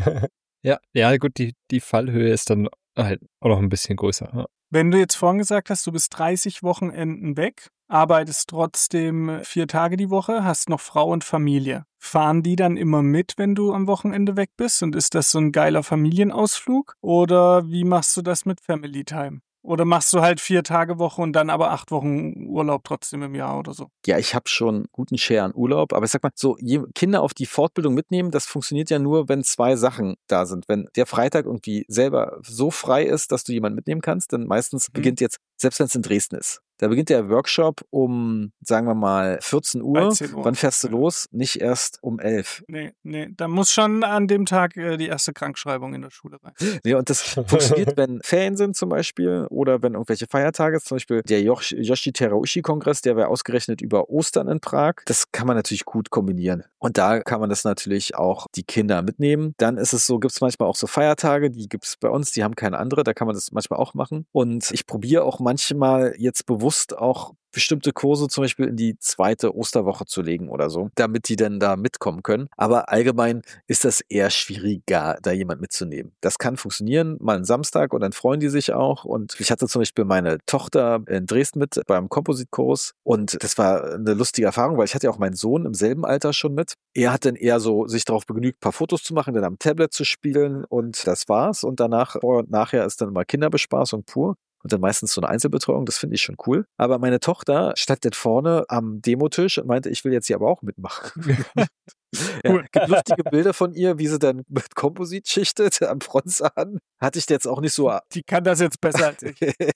Ja, gut, die Fallhöhe ist dann halt auch noch ein bisschen größer. Ja. Wenn du jetzt vorhin gesagt hast, du bist 30 Wochenenden weg, arbeitest trotzdem 4 Tage die Woche, hast noch Frau und Familie. Fahren die dann immer mit, wenn du am Wochenende weg bist? Und ist das so ein geiler Familienausflug? Oder wie machst du das mit Family Time? Oder machst du halt 4 Tage Woche und dann aber 8 Wochen Urlaub trotzdem im Jahr oder so? Ja, ich habe schon guten Share an Urlaub, aber ich sag mal, so Kinder auf die Fortbildung mitnehmen, das funktioniert ja nur, wenn 2 Sachen da sind. Wenn der Freitag irgendwie selber so frei ist, dass du jemanden mitnehmen kannst, dann meistens beginnt jetzt, selbst wenn es in Dresden ist, da beginnt der Workshop um, sagen wir mal, 14 Uhr. 13 Uhr. Wann fährst du los? Nicht erst um 11. Nee, da muss schon an dem Tag die erste Krankschreibung in der Schule rein. Nee, und das funktioniert, wenn Ferien sind zum Beispiel oder wenn irgendwelche Feiertage, zum Beispiel der Yoshi Terauchi-Kongress, der wäre ausgerechnet über Ostern in Prag. Das kann man natürlich gut kombinieren. Und da kann man das natürlich auch die Kinder mitnehmen. Dann ist es so, gibt es manchmal auch so Feiertage, die gibt es bei uns, die haben keine andere, da kann man das manchmal auch machen. Und ich probiere auch manchmal jetzt bewusst auch bestimmte Kurse zum Beispiel in die 2. Osterwoche zu legen oder so, damit die dann da mitkommen können. Aber allgemein ist das eher schwieriger, da jemand mitzunehmen. Das kann funktionieren, mal einen Samstag und dann freuen die sich auch. Und ich hatte zum Beispiel meine Tochter in Dresden mit beim Composite-Kurs und das war eine lustige Erfahrung, weil ich hatte ja auch meinen Sohn im selben Alter schon mit. Er hat dann eher so sich darauf begnügt, ein paar Fotos zu machen, dann am Tablet zu spielen und das war's. Und danach, vorher und nachher ist dann mal Kinderbespaßung pur. Und dann meistens so eine Einzelbetreuung, das finde ich schon cool. Aber meine Tochter stand dann vorne am Demotisch und meinte, ich will jetzt hier aber auch mitmachen. Ja, gibt lustige Bilder von ihr, wie sie dann mit Komposit schichtet am Frontzahn. Hatte ich jetzt auch nicht so. Die kann das jetzt besser als ich.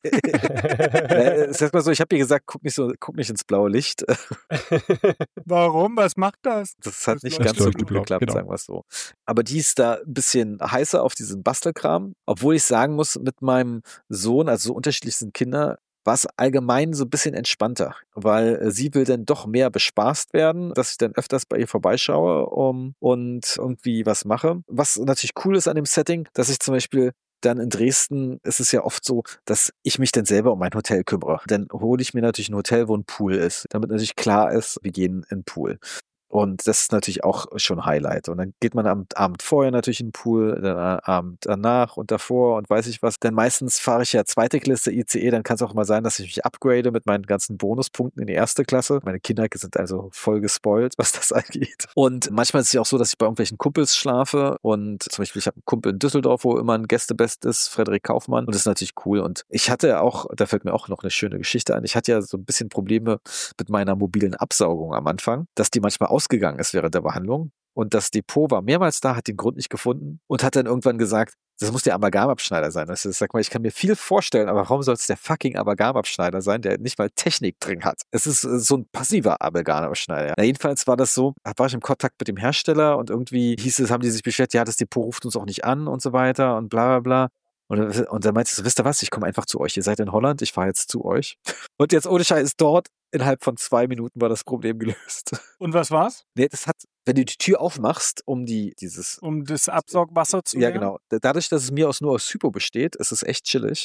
Sag mal so, ich habe ihr gesagt, guck nicht ins blaue Licht. Warum? Was macht das? Das hat Das nicht leuchtet ganz so leuchtet gut blau, geklappt, genau. sagen wir es so. Aber die ist da ein bisschen heißer auf diesen Bastelkram. Obwohl ich sagen muss, mit meinem Sohn, also so unterschiedlich sind Kinder, war es allgemein so ein bisschen entspannter, weil sie will dann doch mehr bespaßt werden, dass ich dann öfters bei ihr vorbeischaue und irgendwie was mache. Was natürlich cool ist an dem Setting, dass ich zum Beispiel dann in Dresden ist es ja oft so, dass ich mich dann selber um mein Hotel kümmere. Dann hole ich mir natürlich ein Hotel, wo ein Pool ist, damit natürlich klar ist, wir gehen in den Pool. Und das ist natürlich auch schon Highlight. Und dann geht man am Abend vorher natürlich in den Pool, dann am Abend danach und davor und weiß ich was. Denn meistens fahre ich ja zweite Klasse ICE, dann kann es auch mal sein, dass ich mich upgrade mit meinen ganzen Bonuspunkten in die erste Klasse. Meine Kinder sind also voll gespoilt, was das angeht. Und manchmal ist es ja auch so, dass ich bei irgendwelchen Kumpels schlafe. Und zum Beispiel, ich habe einen Kumpel in Düsseldorf, wo immer ein Gästebest ist, Frederik Kaufmann. Und das ist natürlich cool. Und ich hatte auch, da fällt mir auch noch eine schöne Geschichte ein, ich hatte ja so ein bisschen Probleme mit meiner mobilen Absaugung am Anfang, dass die manchmal ausgegangen ist während der Behandlung. Und das Depot war mehrmals da, hat den Grund nicht gefunden und hat dann irgendwann gesagt, das muss der Amalgamabschneider sein. Also ich sag mal, ich kann mir viel vorstellen, aber warum soll es der fucking Amalgamabschneider sein, der nicht mal Technik drin hat? Es ist so ein passiver Amalgamabschneider. Na, jedenfalls war das so, war ich im Kontakt mit dem Hersteller und irgendwie hieß es, haben die sich beschwert, ja, das Depot ruft uns auch nicht an und so weiter und bla bla bla. Und dann meinte ich so, wisst ihr was, ich komme einfach zu euch. Ihr seid in Holland, ich fahre jetzt zu euch. Und jetzt ohne Scheiß dort, innerhalb von 2 Minuten war das Problem gelöst. Und was war's? Nee, das hat, wenn du die Tür aufmachst, um das Absaugwasser zu ja leeren? genau, dadurch, dass es mir nur aus Hypo besteht, ist es echt chillig.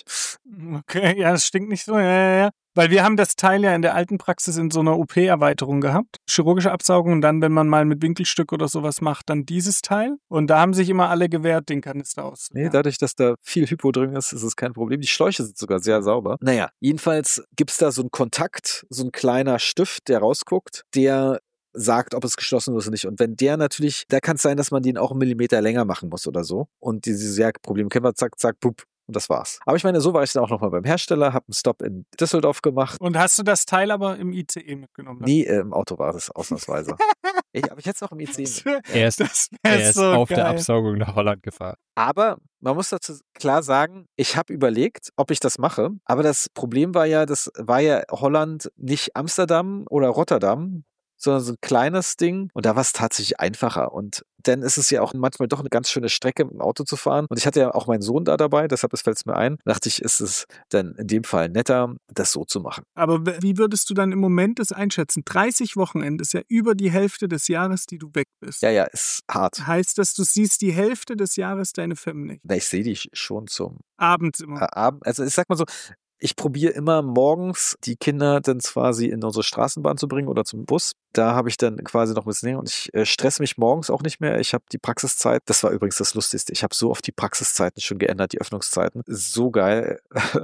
Okay, ja, das stinkt nicht so. Ja. Weil wir haben das Teil ja in der alten Praxis in so einer OP-Erweiterung gehabt. Chirurgische Absaugung und dann, wenn man mal mit Winkelstück oder sowas macht, dann dieses Teil. Und da haben sich immer alle gewehrt, den Kanister auszuleeren. Nee, dadurch, dass da viel Hypo drin ist, ist es kein Problem. Die Schläuche sind sogar sehr sauber. Naja, jedenfalls gibt's da so einen Kontakt, so ein kleiner Stift, der rausguckt, der sagt, ob es geschlossen ist oder nicht. Und wenn der natürlich, da kann es sein, dass man den auch 1 Millimeter länger machen muss oder so. Und dieses Problem kennen wir, zack, zack, pup. Und das war's. Aber ich meine, so war ich dann auch nochmal beim Hersteller, habe einen Stop in Düsseldorf gemacht. Und hast du das Teil aber im ICE mitgenommen? Nie im Auto war das ausnahmsweise. Aber ich hätte es auch im ICE mit. Er ist so auf geil. der Absaugung nach Holland gefahren. Aber man muss dazu klar sagen, ich habe überlegt, ob ich das mache. Aber das Problem war ja, das war ja Holland nicht Amsterdam oder Rotterdam, sondern so ein kleines Ding. Und da war es tatsächlich einfacher. Und dann ist es ja auch manchmal doch eine ganz schöne Strecke mit dem Auto zu fahren. Und ich hatte ja auch meinen Sohn da dabei, deshalb fällt es mir ein. Dachte ich, ist es dann in dem Fall netter, das so zu machen. Aber wie würdest du dann im Moment das einschätzen? 30 Wochenende ist ja über die Hälfte des Jahres, die du weg bist. Ja, ist hart. Heißt das, du siehst die Hälfte des Jahres deine Firmen nicht? Na, ich sehe die schon zum Abends immer. Abend. Also ich sag mal so, ich probiere immer morgens die Kinder dann quasi in unsere Straßenbahn zu bringen oder zum Bus. Da habe ich dann quasi noch ein bisschen länger und ich stresse mich morgens auch nicht mehr. Ich habe die Praxiszeit, das war übrigens das Lustigste, ich habe so oft die Praxiszeiten schon geändert, die Öffnungszeiten. So geil.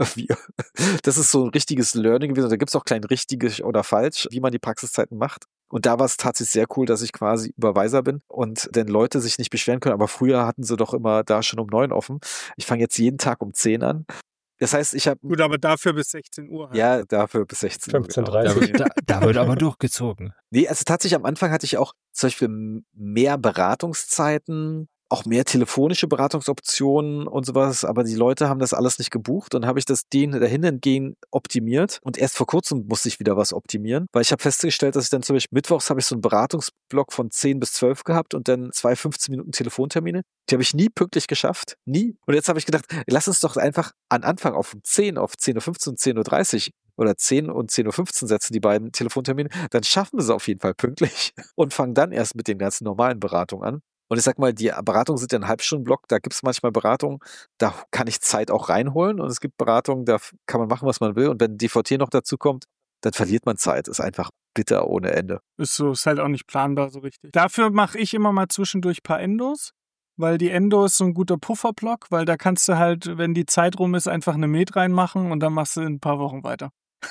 Das ist so ein richtiges Learning gewesen. Da gibt es auch kein richtig oder falsch, wie man die Praxiszeiten macht. Und da war es tatsächlich sehr cool, dass ich quasi Überweiser bin und denn Leute sich nicht beschweren können. Aber früher hatten sie doch immer da schon um 9 offen. Ich fange jetzt jeden Tag um 10 an. Das heißt, ich habe... Gut, aber dafür bis 16 Uhr. Halt. Ja, dafür bis 16 Uhr. 15:30 Genau. Da wird aber durchgezogen. Nee, also tatsächlich am Anfang hatte ich auch zum Beispiel mehr Beratungszeiten, auch mehr telefonische Beratungsoptionen und sowas, aber die Leute haben das alles nicht gebucht und habe ich das denen dahin entgegen optimiert und erst vor kurzem musste ich wieder was optimieren, weil ich habe festgestellt, dass ich dann zum Beispiel mittwochs habe ich so einen Beratungsblock von 10 bis 12 gehabt und dann 2 15 Minuten Telefontermine. Die habe ich nie pünktlich geschafft, nie. Und jetzt habe ich gedacht, lass uns doch einfach an Anfang auf 10 Uhr 15 und 10:30 Uhr oder 10 und 10:15 Uhr setzen, die beiden Telefontermine, dann schaffen wir es auf jeden Fall pünktlich und fangen dann erst mit den ganzen normalen Beratungen an. Und ich sag mal, die Beratungen sind ja ein Halbstundenblock, da gibt es manchmal Beratungen, da kann ich Zeit auch reinholen und es gibt Beratungen, da kann man machen, was man will und wenn DVT noch dazu kommt, dann verliert man Zeit. Ist einfach bitter ohne Ende. Ist halt auch nicht planbar so richtig. Dafür mache ich immer mal zwischendurch ein paar Endos, weil die Endo ist so ein guter Pufferblock, weil da kannst du halt, wenn die Zeit rum ist, einfach eine Med reinmachen und dann machst du in ein paar Wochen weiter.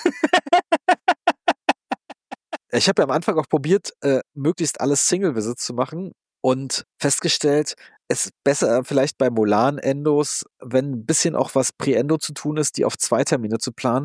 Ich habe ja am Anfang auch probiert, möglichst alles Single-Visits zu machen und festgestellt, es ist besser vielleicht bei Molan-Endos, wenn ein bisschen auch was Pre-Endo zu tun ist, die auf 2 Termine zu planen,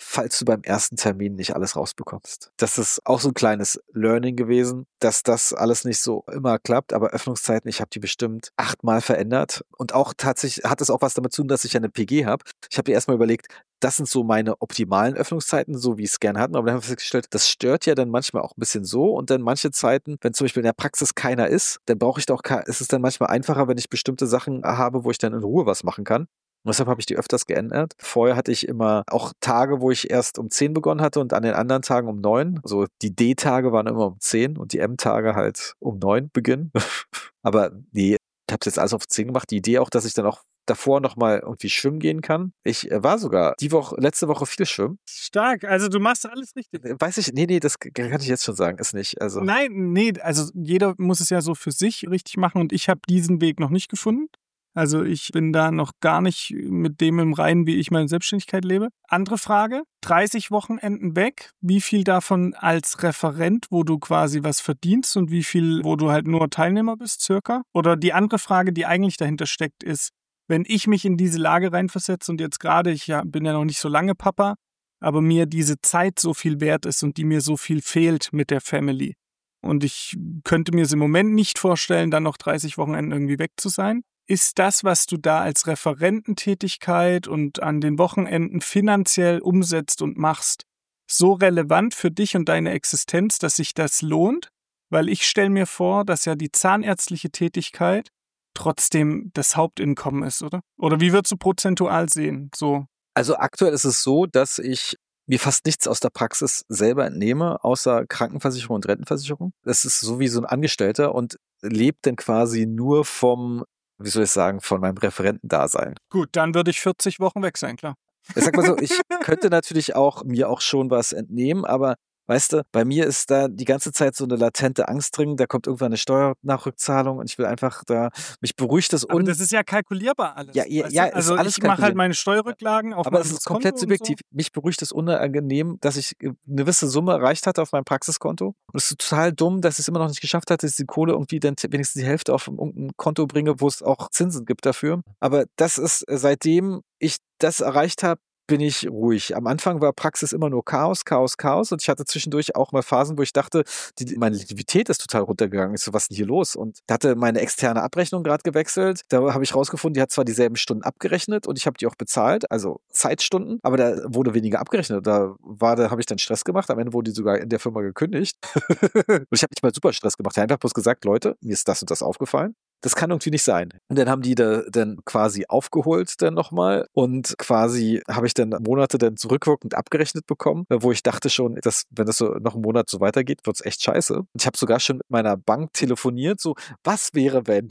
falls du beim ersten Termin nicht alles rausbekommst. Das ist auch so ein kleines Learning gewesen, dass das alles nicht so immer klappt, aber Öffnungszeiten, ich habe die bestimmt 8-mal verändert und auch tatsächlich hat es auch was damit zu tun, dass ich ja eine PG habe. Ich habe mir erstmal überlegt, das sind so meine optimalen Öffnungszeiten, so wie ich es gern hatte. Aber dann haben wir festgestellt, das stört ja dann manchmal auch ein bisschen so. Und dann manche Zeiten, wenn zum Beispiel in der Praxis keiner ist, dann brauche ich doch, ist es dann manchmal einfacher, wenn ich bestimmte Sachen habe, wo ich dann in Ruhe was machen kann. Und deshalb habe ich die öfters geändert. Vorher hatte ich immer auch Tage, wo ich erst um 10 begonnen hatte und an den anderen Tagen um 9. Also die D-Tage waren immer um 10 und die M-Tage halt um 9 beginnen. Aber nee, ich habe es jetzt alles auf 10 gemacht. Die Idee auch, dass ich dann auch davor nochmal irgendwie schwimmen gehen kann. Ich war sogar letzte Woche viel schwimmen. Stark, also du machst alles richtig. Weiß ich, nee, das kann ich jetzt schon sagen, ist nicht. Also. Nein, nee, also jeder muss es ja so für sich richtig machen und ich habe diesen Weg noch nicht gefunden. Also ich bin da noch gar nicht mit dem im Reinen, wie ich meine Selbstständigkeit lebe. Andere Frage, 30 Wochenenden weg, wie viel davon als Referent, wo du quasi was verdienst und wie viel, wo du halt nur Teilnehmer bist, circa? Oder die andere Frage, die eigentlich dahinter steckt, ist, wenn ich mich in diese Lage reinversetze und jetzt gerade, bin ja noch nicht so lange Papa, aber mir diese Zeit so viel wert ist und die mir so viel fehlt mit der Family. Und ich könnte mir es im Moment nicht vorstellen, dann noch 30 Wochenenden irgendwie weg zu sein. Ist das, was du da als Referententätigkeit und an den Wochenenden finanziell umsetzt und machst, so relevant für dich und deine Existenz, dass sich das lohnt? Weil ich stelle mir vor, dass ja die zahnärztliche Tätigkeit trotzdem das Hauptinkommen ist, oder? Oder wie würdest du prozentual sehen? So. Also aktuell ist es so, dass ich mir fast nichts aus der Praxis selber entnehme, außer Krankenversicherung und Rentenversicherung. Das ist so wie so ein Angestellter und lebt dann quasi nur vom, wie soll ich sagen, von meinem Referentendasein. Gut, dann würde ich 40 Wochen weg sein, klar. Ich sag mal so, ich könnte natürlich mir auch schon was entnehmen, aber weißt du, bei mir ist da die ganze Zeit so eine latente Angst drin, da kommt irgendwann eine Steuernachrückzahlung und ich will einfach mich beruhigt das Aber das ist ja kalkulierbar alles. Ja, also ist alles ich mache halt kalkuliert. meine Steuerrücklagen auf Aber mein es ist komplett Konto subjektiv. und so. Mich beruhigt es unangenehm, dass ich eine gewisse Summe erreicht hatte auf meinem Praxiskonto. Und es ist total dumm, dass ich es immer noch nicht geschafft hatte, dass ich die Kohle irgendwie dann wenigstens die Hälfte auf irgendein Konto bringe, wo es auch Zinsen gibt dafür. Aber das ist, seitdem ich das erreicht habe, bin ich ruhig. Am Anfang war Praxis immer nur Chaos, Chaos, Chaos und ich hatte zwischendurch auch mal Phasen, wo ich dachte, meine Liquidität ist total runtergegangen. Ich so, was ist denn hier los? Und da hatte meine externe Abrechnung gerade gewechselt. Da habe ich rausgefunden, die hat zwar dieselben Stunden abgerechnet und ich habe die auch bezahlt, also Zeitstunden, aber da wurde weniger abgerechnet. Da habe ich dann Stress gemacht. Am Ende wurde die sogar in der Firma gekündigt. Und ich habe nicht mal super Stress gemacht. Ich habe einfach bloß gesagt, Leute, mir ist das und das aufgefallen. Das kann irgendwie nicht sein. Und dann haben die da dann quasi aufgeholt dann nochmal und quasi habe ich dann Monate dann zurückwirkend abgerechnet bekommen, wo ich dachte schon, dass wenn das so noch einen Monat so weitergeht, wird's echt scheiße. Und ich habe sogar schon mit meiner Bank telefoniert, so, was wäre wenn?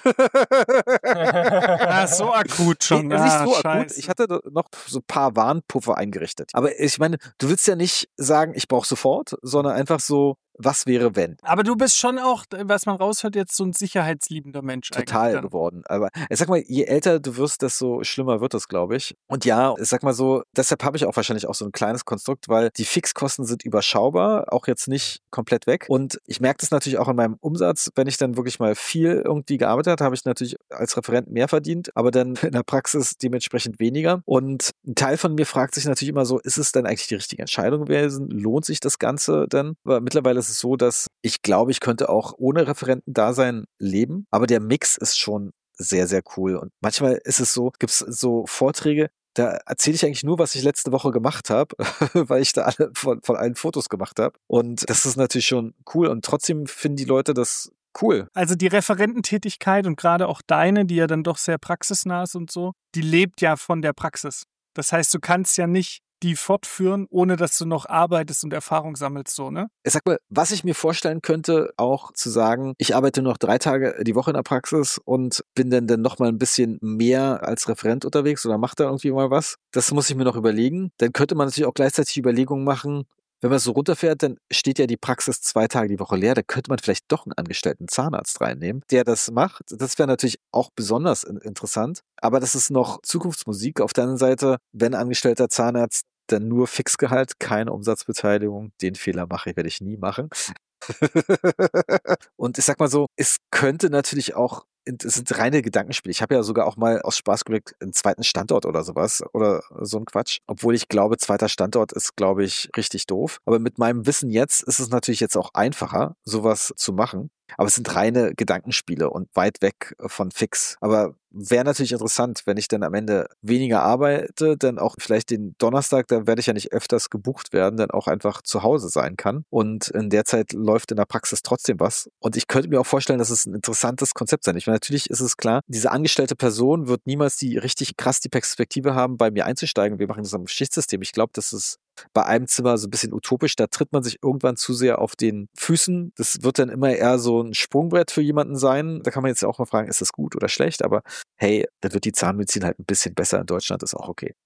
So akut schon. Nicht so akut. Ich hatte noch so ein paar Warnpuffer eingerichtet. Aber ich meine, du willst ja nicht sagen, ich brauche sofort, sondern einfach so, was wäre wenn? Aber du bist schon auch, was man raushört, jetzt so ein sicherheitsliebender Mensch. Total geworden. Aber ich sag mal, je älter du wirst, desto schlimmer wird das, glaube ich. Und ja, ich sag mal so, deshalb habe ich auch wahrscheinlich auch so ein kleines Konstrukt, weil die Fixkosten sind überschaubar, auch jetzt nicht komplett weg. Und ich merke das natürlich auch in meinem Umsatz, wenn ich dann wirklich mal viel irgendwie gearbeitet habe, habe ich natürlich als Referent mehr verdient, aber dann in der Praxis dementsprechend weniger. Und ein Teil von mir fragt sich natürlich immer so, ist es denn eigentlich die richtige Entscheidung gewesen? Lohnt sich das Ganze denn? Aber mittlerweile ist es so, dass ich glaube, ich könnte auch ohne Referentendasein leben, aber der Mix ist schon sehr, sehr cool. Und manchmal ist es so, gibt es so Vorträge, da erzähle ich eigentlich nur, was ich letzte Woche gemacht habe, weil ich da alle von allen Fotos gemacht habe. Und das ist natürlich schon cool. Und trotzdem finden die Leute das cool. Also die Referententätigkeit und gerade auch deine, die ja dann doch sehr praxisnah ist und so, die lebt ja von der Praxis. Das heißt, du kannst ja nicht die fortführen, ohne dass du noch arbeitest und Erfahrung sammelst, so, ne? Ich sag mal, was ich mir vorstellen könnte, auch zu sagen, ich arbeite nur noch 3 Tage die Woche in der Praxis und bin dann noch mal ein bisschen mehr als Referent unterwegs oder mache da irgendwie mal was. Das muss ich mir noch überlegen. Dann könnte man natürlich auch gleichzeitig Überlegungen machen, wenn man es so runterfährt, dann steht ja die Praxis 2 Tage die Woche leer. Da könnte man vielleicht doch einen angestellten Zahnarzt reinnehmen, der das macht. Das wäre natürlich auch besonders interessant. Aber das ist noch Zukunftsmusik. Auf der anderen Seite, wenn angestellter Zahnarzt, dann nur Fixgehalt, keine Umsatzbeteiligung. Den Fehler werde ich nie machen. Und ich sag mal so, es könnte natürlich auch es sind reine Gedankenspiele. Ich habe ja sogar auch mal aus Spaß geblickt einen zweiten Standort oder sowas oder so ein Quatsch. Obwohl ich glaube, zweiter Standort ist, glaube ich, richtig doof. Aber mit meinem Wissen jetzt ist es natürlich jetzt auch einfacher, sowas zu machen. Aber es sind reine Gedankenspiele und weit weg von fix. Aber wäre natürlich interessant, wenn ich dann am Ende weniger arbeite, dann auch vielleicht den Donnerstag, da werde ich ja nicht öfters gebucht werden, dann auch einfach zu Hause sein kann. Und in der Zeit läuft in der Praxis trotzdem was. Und ich könnte mir auch vorstellen, dass es ein interessantes Konzept sein. Ich meine, natürlich ist es klar, diese angestellte Person wird niemals richtig krass die Perspektive haben, bei mir einzusteigen. Wir machen das am Schichtsystem. Ich glaube, das ist bei einem Zimmer so ein bisschen utopisch, da tritt man sich irgendwann zu sehr auf den Füßen. Das wird dann immer eher so ein Sprungbrett für jemanden sein. Da kann man jetzt auch mal fragen, ist das gut oder schlecht? Aber hey, da wird die Zahnmedizin halt ein bisschen besser in Deutschland, ist auch okay.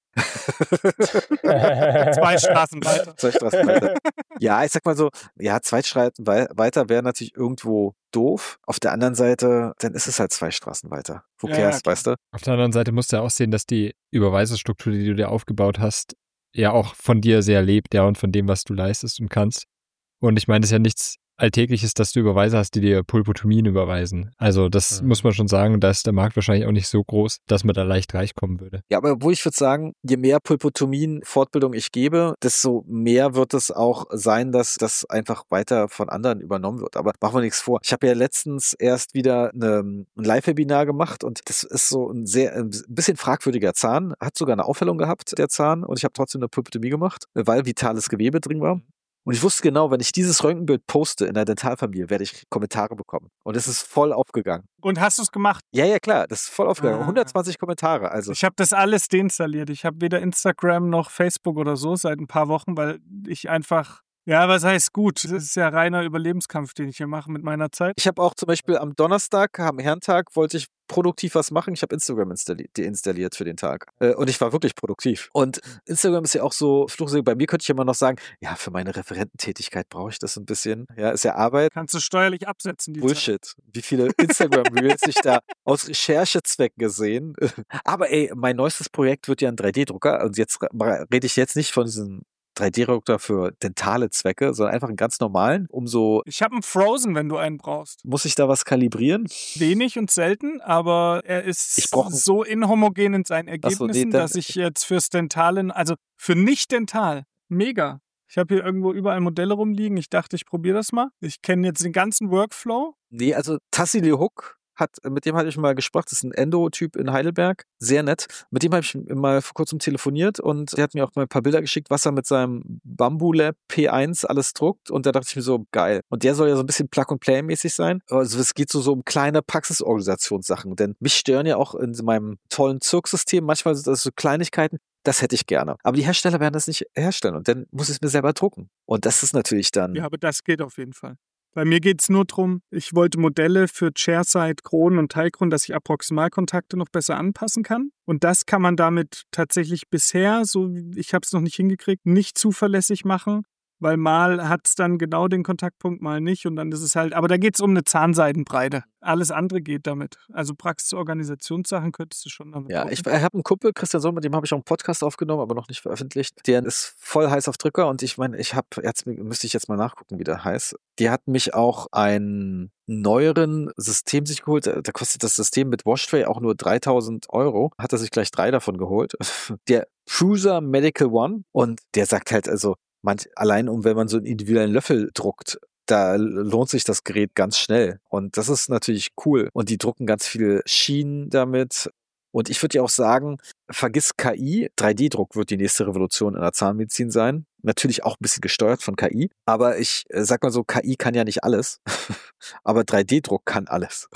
2 Straßen weiter. 2 Straßen weiter. Ja, ich sag mal so, ja, 2 Straßen weiter wäre natürlich irgendwo doof. Auf der anderen Seite, dann ist es halt 2 Straßen weiter. Who cares, weißt du? Auf der anderen Seite musst du ja auch sehen, dass die Überweisungsstruktur, die du dir aufgebaut hast, ja auch von dir sehr lebt, ja, und von dem, was du leistest und kannst. Und ich meine, es ist ja nichts Alltägliches, dass du Überweiser hast, die dir Pulpotomien überweisen. Also das muss man schon sagen, da ist der Markt wahrscheinlich auch nicht so groß, dass man da leicht reich kommen würde. Ja, aber wo ich würde sagen, je mehr Pulpotomien-Fortbildung ich gebe, desto mehr wird es auch sein, dass das einfach weiter von anderen übernommen wird. Aber machen wir nichts vor. Ich habe ja letztens erst wieder ein Live-Webinar gemacht und das ist so ein bisschen fragwürdiger Zahn. Hat sogar eine Aufhellung gehabt, der Zahn, und ich habe trotzdem eine Pulpotomie gemacht, weil vitales Gewebe drin war. Und ich wusste genau, wenn ich dieses Röntgenbild poste in der Dentalfamilie, werde ich Kommentare bekommen. Und es ist voll aufgegangen. Und hast du es gemacht? Ja, klar, das ist voll aufgegangen. 120 Kommentare. Also ich habe das alles deinstalliert. Ich habe weder Instagram noch Facebook oder so seit ein paar Wochen, weil ich einfach... Ja, was heißt gut? Das ist ja reiner Überlebenskampf, den ich hier mache mit meiner Zeit. Ich habe auch zum Beispiel am Donnerstag, am Herrentag, wollte ich produktiv was machen. Ich habe Instagram deinstalliert für den Tag. Und ich war wirklich produktiv. Und Instagram ist ja auch so, bei mir könnte ich immer noch sagen, ja, für meine Referententätigkeit brauche ich das ein bisschen. Ja, ist ja Arbeit. Kannst du steuerlich absetzen. Die Bullshit. Zeit. Wie viele Instagram-Reels ich da aus Recherchezwecken gesehen. Aber ey, mein neuestes Projekt wird ja ein 3D-Drucker. Und jetzt rede ich jetzt nicht von diesen 3D-Drucker für dentale Zwecke, sondern einfach einen ganz normalen, Ich habe einen Frozen, wenn du einen brauchst. Muss ich da was kalibrieren? Wenig und selten, aber er ist so inhomogen in seinen Ergebnissen, dass ich jetzt fürs Dentalen, also für nicht dental, mega. Ich habe hier irgendwo überall Modelle rumliegen. Ich dachte, ich probiere das mal. Ich kenne jetzt den ganzen Workflow. Nee, also Tassili Hook mit dem hatte ich mal gesprochen, das ist ein Endo-Typ in Heidelberg, sehr nett. Mit dem habe ich mal vor kurzem telefoniert und der hat mir auch mal ein paar Bilder geschickt, was er mit seinem Bamboo Lab P1 alles druckt, und da dachte ich mir so, geil. Und der soll ja so ein bisschen Plug-and-Play-mäßig sein. Also es geht so um kleine Praxisorganisationssachen, denn mich stören ja auch in meinem tollen Zirksystem manchmal sind das so Kleinigkeiten. Das hätte ich gerne. Aber die Hersteller werden das nicht herstellen und dann muss ich es mir selber drucken. Und das ist natürlich dann... Ja, aber das geht auf jeden Fall. Bei mir geht es nur darum, ich wollte Modelle für Chairside, Kronen und Teilkronen, dass ich Approximalkontakte noch besser anpassen kann. Und das kann man damit tatsächlich bisher, ich habe es noch nicht hingekriegt, nicht zuverlässig machen, weil mal hat es dann genau den Kontaktpunkt, mal nicht. Und dann ist es halt, aber da geht es um eine Zahnseidenbreite. Alles andere geht damit. Also Praxisorganisationssachen könntest du schon damit. Ja, ich habe einen Kumpel, Christian Sohn, mit dem habe ich auch einen Podcast aufgenommen, aber noch nicht veröffentlicht. Der ist voll heiß auf Drücker und ich meine, müsste ich jetzt mal nachgucken, wie der heißt. Die hat mich auch einen neueren System sich geholt. Da kostet das System mit Washtray auch nur 3.000 €. Hat er sich gleich 3 davon geholt. Der Prusa Medical One. Und der sagt halt, also, allein wenn man so einen individuellen Löffel druckt, da lohnt sich das Gerät ganz schnell. Und das ist natürlich cool. Und die drucken ganz viele Schienen damit. Und ich würde ja auch sagen, vergiss KI. 3D-Druck wird die nächste Revolution in der Zahnmedizin sein. Natürlich auch ein bisschen gesteuert von KI. Aber ich sag mal so, KI kann ja nicht alles. Aber 3D-Druck kann alles.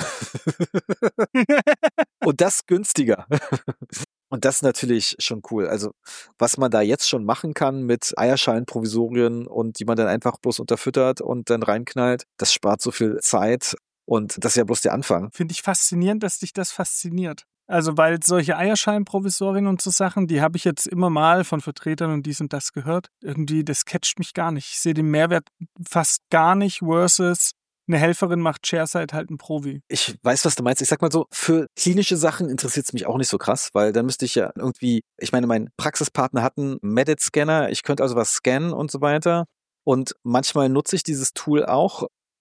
Und das günstiger. Und das ist natürlich schon cool. Also was man da jetzt schon machen kann mit Eierschalenprovisorien und die man dann einfach bloß unterfüttert und dann reinknallt, das spart so viel Zeit und das ist ja bloß der Anfang. Finde ich faszinierend, dass dich das fasziniert. Also weil solche Eierschalenprovisorien und so Sachen, die habe ich jetzt immer mal von Vertretern und dies und das gehört. Irgendwie, das catcht mich gar nicht. Ich sehe den Mehrwert fast gar nicht versus eine Helferin macht Chairside halt ein Profi. Ich weiß, was du meinst. Ich sag mal so, für klinische Sachen interessiert es mich auch nicht so krass, weil dann müsste ich ja irgendwie, ich meine, mein Praxispartner hat einen Medit-Scanner, ich könnte also was scannen und so weiter. Und manchmal nutze ich dieses Tool auch,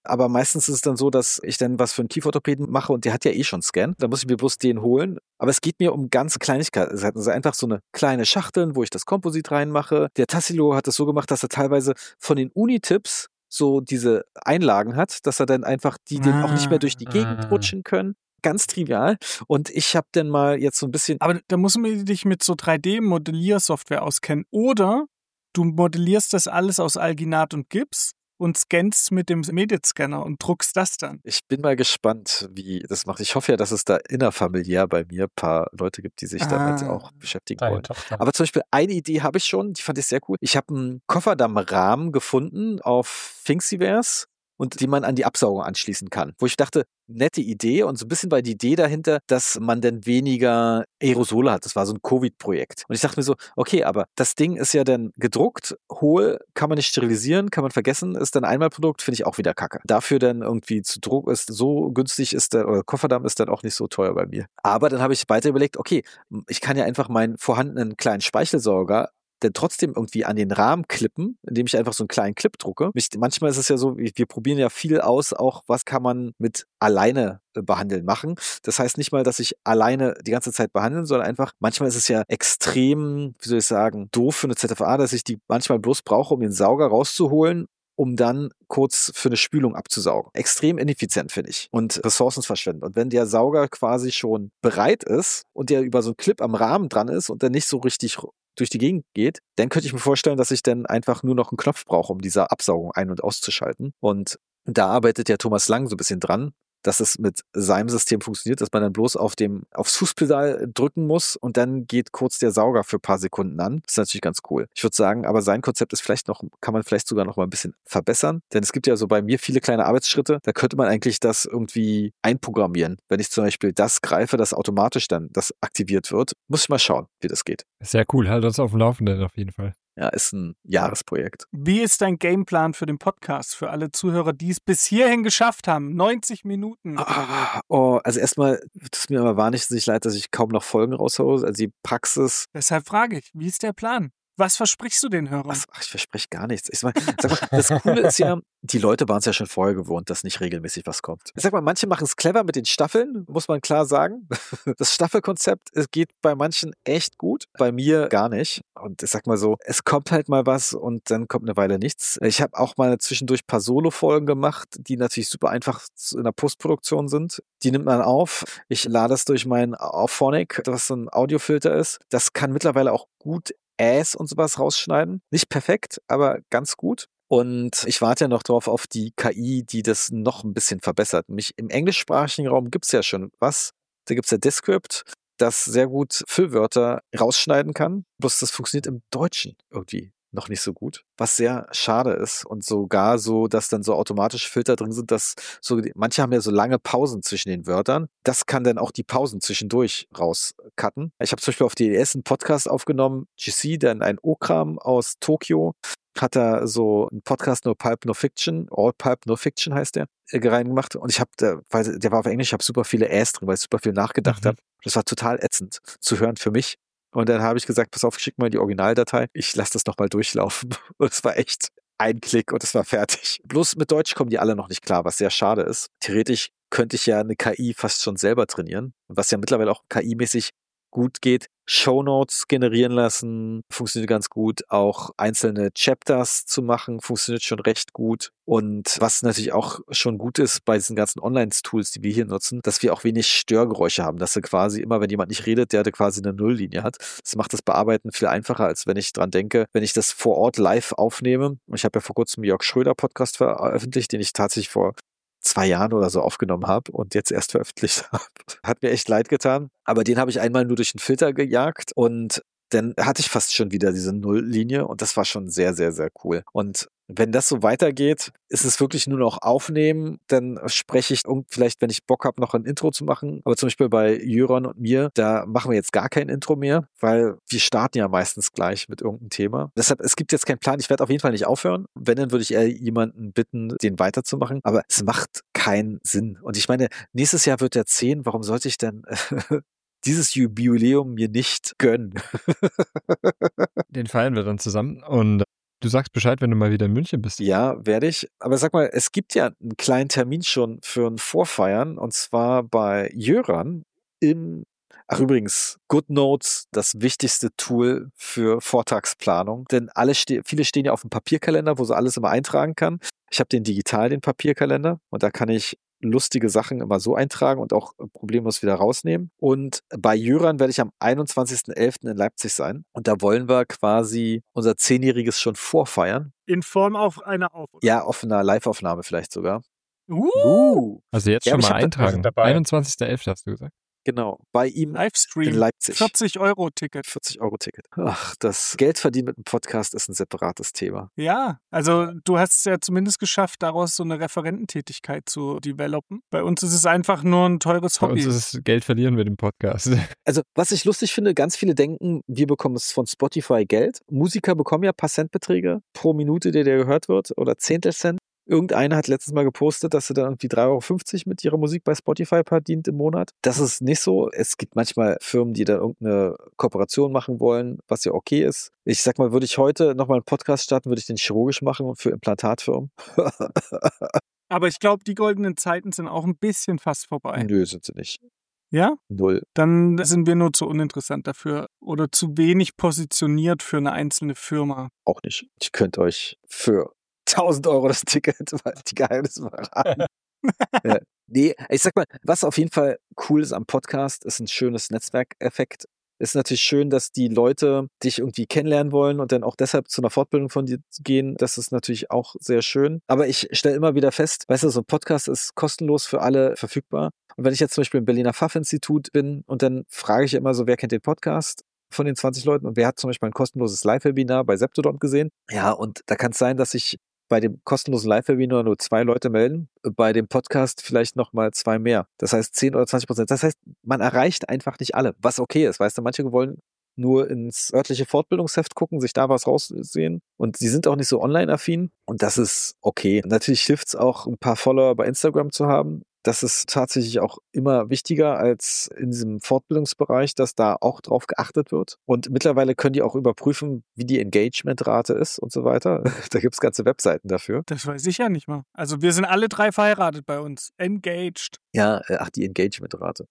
Aber meistens ist es dann so, dass ich dann was für einen Kieferorthopäden mache und der hat ja eh schon Scan. Da muss ich mir bloß den holen. Aber es geht mir um ganz Kleinigkeiten. Es hat also einfach so eine kleine Schachtel, wo ich das Komposit reinmache. Der Tassilo hat es so gemacht, dass er teilweise von den Unitips so diese Einlagen hat, dass er dann einfach die dann auch nicht mehr durch die Gegend rutschen können. Ganz trivial. Und ich habe dann mal jetzt so ein bisschen... Aber da muss man dich mit so 3D-Modelliersoftware auskennen. Oder du modellierst das alles aus Alginat und Gips und scannst mit dem Medit-Scanner und druckst das dann. Ich bin mal gespannt, wie das macht. Ich hoffe ja, dass es da innerfamiliär bei mir ein paar Leute gibt, die sich damit auch beschäftigen Deine wollen. Tochter. Aber zum Beispiel eine Idee habe ich schon, die fand ich sehr cool. Ich habe einen Kofferdammrahmen gefunden auf Thingiverse und die man an die Absaugung anschließen kann. Wo ich dachte, nette Idee und so ein bisschen war die Idee dahinter, dass man dann weniger Aerosole hat. Das war so ein Covid-Projekt. Und ich dachte mir so, okay, aber das Ding ist ja dann gedruckt, hohl, kann man nicht sterilisieren, kann man vergessen, ist dann Einmalprodukt, finde ich auch wieder kacke. Dafür dann irgendwie zu Druck ist, so günstig ist der, oder Kofferdamm ist dann auch nicht so teuer bei mir. Aber dann habe ich weiter überlegt, okay, ich kann ja einfach meinen vorhandenen kleinen Speichelsauger denn trotzdem irgendwie an den Rahmen klippen, indem ich einfach so einen kleinen Clip drucke. Manchmal ist es ja so, wir probieren ja viel aus, auch was kann man mit alleine behandeln machen. Das heißt nicht mal, dass ich alleine die ganze Zeit behandeln, sondern einfach, manchmal ist es ja extrem, wie soll ich sagen, doof für eine ZFA, dass ich die manchmal bloß brauche, um den Sauger rauszuholen, um dann kurz für eine Spülung abzusaugen. Extrem ineffizient, finde ich. Und Ressourcen verschwenden. Und wenn der Sauger quasi schon bereit ist und der über so einen Clip am Rahmen dran ist und dann nicht so richtig durch die Gegend geht, dann könnte ich mir vorstellen, dass ich dann einfach nur noch einen Knopf brauche, um diese Absaugung ein- und auszuschalten. Und da arbeitet ja Thomas Lang so ein bisschen dran, dass es mit seinem System funktioniert, dass man dann bloß aufs Fußpedal drücken muss und dann geht kurz der Sauger für ein paar Sekunden an. Das ist natürlich ganz cool. Ich würde sagen, aber sein Konzept ist kann man vielleicht sogar noch mal ein bisschen verbessern, denn es gibt ja so bei mir viele kleine Arbeitsschritte, da könnte man eigentlich das irgendwie einprogrammieren. Wenn ich zum Beispiel das greife, dass automatisch dann das aktiviert wird, muss ich mal schauen, wie das geht. Sehr cool, halt uns auf dem Laufenden auf jeden Fall. Ja, ist ein Jahresprojekt. Wie ist dein Gameplan für den Podcast, für alle Zuhörer, die es bis hierhin geschafft haben? 90 Minuten. Also erstmal tut es mir aber wahnsinnig leid, dass ich kaum noch Folgen raushaue. Also die Praxis. Deshalb frage ich, wie ist der Plan? Was versprichst du den Hörern? Ich verspreche gar nichts. Sag mal, das Coole ist ja, die Leute waren es ja schon vorher gewohnt, dass nicht regelmäßig was kommt. Ich sag mal, manche machen es clever mit den Staffeln, muss man klar sagen. Das Staffelkonzept geht bei manchen echt gut, bei mir gar nicht. Und ich sag mal so, es kommt halt mal was und dann kommt eine Weile nichts. Ich habe auch mal zwischendurch ein paar Solo-Folgen gemacht, die natürlich super einfach in der Postproduktion sind. Die nimmt man auf. Ich lade es durch mein Auphonic, was so ein Audiofilter ist. Das kann mittlerweile auch gut und sowas rausschneiden. Nicht perfekt, aber ganz gut. Und ich warte ja noch drauf auf die KI, die das noch ein bisschen verbessert. Im englischsprachigen Raum gibt es ja schon was. Da gibt es ja Descript, das sehr gut Füllwörter rausschneiden kann. Bloß das funktioniert im Deutschen irgendwie noch nicht so gut, was sehr schade ist und sogar so, dass dann so automatische Filter drin sind, dass so, manche haben ja so lange Pausen zwischen den Wörtern, das kann dann auch die Pausen zwischendurch rauscutten. Ich habe zum Beispiel auf DES einen Podcast aufgenommen, GC, dann ein Okram aus Tokio, hat da so einen Podcast No Pulp No Fiction, All Pulp No Fiction heißt der, reingemacht und weil der war auf Englisch, ich habe super viele Äs drin, weil ich super viel nachgedacht habe. Das war total ätzend zu hören für mich. Und dann habe ich gesagt, pass auf, schick mal die Originaldatei. Ich lasse das nochmal durchlaufen. Und es war echt ein Klick und es war fertig. Bloß mit Deutsch kommen die alle noch nicht klar, was sehr schade ist. Theoretisch könnte ich ja eine KI fast schon selber trainieren. Was ja mittlerweile auch KI-mäßig gut geht. Shownotes generieren lassen, funktioniert ganz gut. Auch einzelne Chapters zu machen, funktioniert schon recht gut. Und was natürlich auch schon gut ist bei diesen ganzen Online-Tools, die wir hier nutzen, dass wir auch wenig Störgeräusche haben, dass du quasi immer, wenn jemand nicht redet, der quasi eine Nulllinie hat. Das macht das Bearbeiten viel einfacher, als wenn ich dran denke, wenn ich das vor Ort live aufnehme. Ich habe ja vor kurzem Jörg Schröder Podcast veröffentlicht, den ich tatsächlich vor 2 Jahren oder so aufgenommen habe und jetzt erst veröffentlicht habe. Hat mir echt leid getan. Aber den habe ich einmal nur durch den Filter gejagt und dann hatte ich fast schon wieder diese Nulllinie und das war schon sehr, sehr, sehr cool. Und wenn das so weitergeht, ist es wirklich nur noch aufnehmen, dann spreche ich vielleicht, wenn ich Bock habe, noch ein Intro zu machen. Aber zum Beispiel bei Jöran und mir, da machen wir jetzt gar kein Intro mehr, weil wir starten ja meistens gleich mit irgendeinem Thema. Deshalb, es gibt jetzt keinen Plan. Ich werde auf jeden Fall nicht aufhören. Wenn, dann würde ich eher jemanden bitten, den weiterzumachen. Aber es macht keinen Sinn. Und ich meine, nächstes Jahr wird der 10. Warum sollte ich denn dieses Jubiläum mir nicht gönnen? Den feiern wir dann zusammen und Du sagst Bescheid, wenn du mal wieder in München bist. Ja, werde ich. Aber sag mal, es gibt ja einen kleinen Termin schon für ein Vorfeiern und zwar bei Jöran Ach übrigens, GoodNotes, das wichtigste Tool für Vortragsplanung, denn viele stehen ja auf dem Papierkalender, wo sie alles immer eintragen kann. Ich habe den Papierkalender, und da kann ich lustige Sachen immer so eintragen und auch problemlos wieder rausnehmen. Und bei Jöran werde ich am 21.11. in Leipzig sein. Und da wollen wir quasi unser 10-jähriges schon vorfeiern. In Form auf einer Aufnahme. Ja, auf einer Live-Aufnahme vielleicht sogar. Also jetzt Ja, schon aber mal ich hab da- eintragen. dabei. 21.11. hast du gesagt. Genau, bei ihm in Livestream. Leipzig. 40-Euro-Ticket. 40-Euro-Ticket. Ach, das Geldverdienen mit einem Podcast ist ein separates Thema. Ja, also du hast es ja zumindest geschafft, daraus so eine Referententätigkeit zu developen. Bei uns ist es einfach nur ein teures Bei Hobby. uns ist es Geld verlieren mit dem Podcast. Also, was ich lustig finde, ganz viele denken, wir bekommen es von Spotify Geld. Musiker bekommen ja paar Centbeträge pro Minute, der gehört wird, oder Zehntelcent. Irgendeiner hat letztens mal gepostet, dass sie dann irgendwie 3,50 € mit ihrer Musik bei Spotify verdient im Monat. Das ist nicht so. Es gibt manchmal Firmen, die da irgendeine Kooperation machen wollen, was ja okay ist. Ich sag mal, würde ich heute nochmal einen Podcast starten, würde ich den chirurgisch machen für Implantatfirmen. Aber ich glaube, die goldenen Zeiten sind auch ein bisschen fast vorbei. Nö, sind sie nicht. Ja? 0. Dann sind wir nur zu uninteressant dafür oder zu wenig positioniert für eine einzelne Firma. Auch nicht. Ich könnte euch für 1.000 € das Ticket, die Geheimnisse verraten. Ja. Nee, ich sag mal, was auf jeden Fall cool ist am Podcast, ist ein schönes Netzwerkeffekt. Ist natürlich schön, dass die Leute dich irgendwie kennenlernen wollen und dann auch deshalb zu einer Fortbildung von dir gehen. Das ist natürlich auch sehr schön. Aber ich stelle immer wieder fest, weißt du, so ein Podcast ist kostenlos für alle verfügbar. Und wenn ich jetzt zum Beispiel im Berliner Fachinstitut bin und dann frage ich immer so, wer kennt den Podcast von den 20 Leuten und wer hat zum Beispiel ein kostenloses Live-Webinar bei Septodon gesehen? Ja, und da kann es sein, dass ich bei dem kostenlosen Live-Webinar nur 2 Leute melden, bei dem Podcast vielleicht nochmal 2 mehr. Das heißt 10 oder 20%. Das heißt, man erreicht einfach nicht alle, was okay ist. Weißt du, manche wollen nur ins örtliche Fortbildungsheft gucken, sich da was raussehen und sie sind auch nicht so online-affin und das ist okay. Natürlich hilft es auch, ein paar Follower bei Instagram zu haben. Das ist tatsächlich auch immer wichtiger als in diesem Fortbildungsbereich, dass da auch drauf geachtet wird. Und mittlerweile können die auch überprüfen, wie die Engagementrate ist und so weiter. Da gibt es ganze Webseiten dafür. Das weiß ich ja nicht mal. Also wir sind alle 3 verheiratet bei uns. Engaged. Ja, die Engagementrate.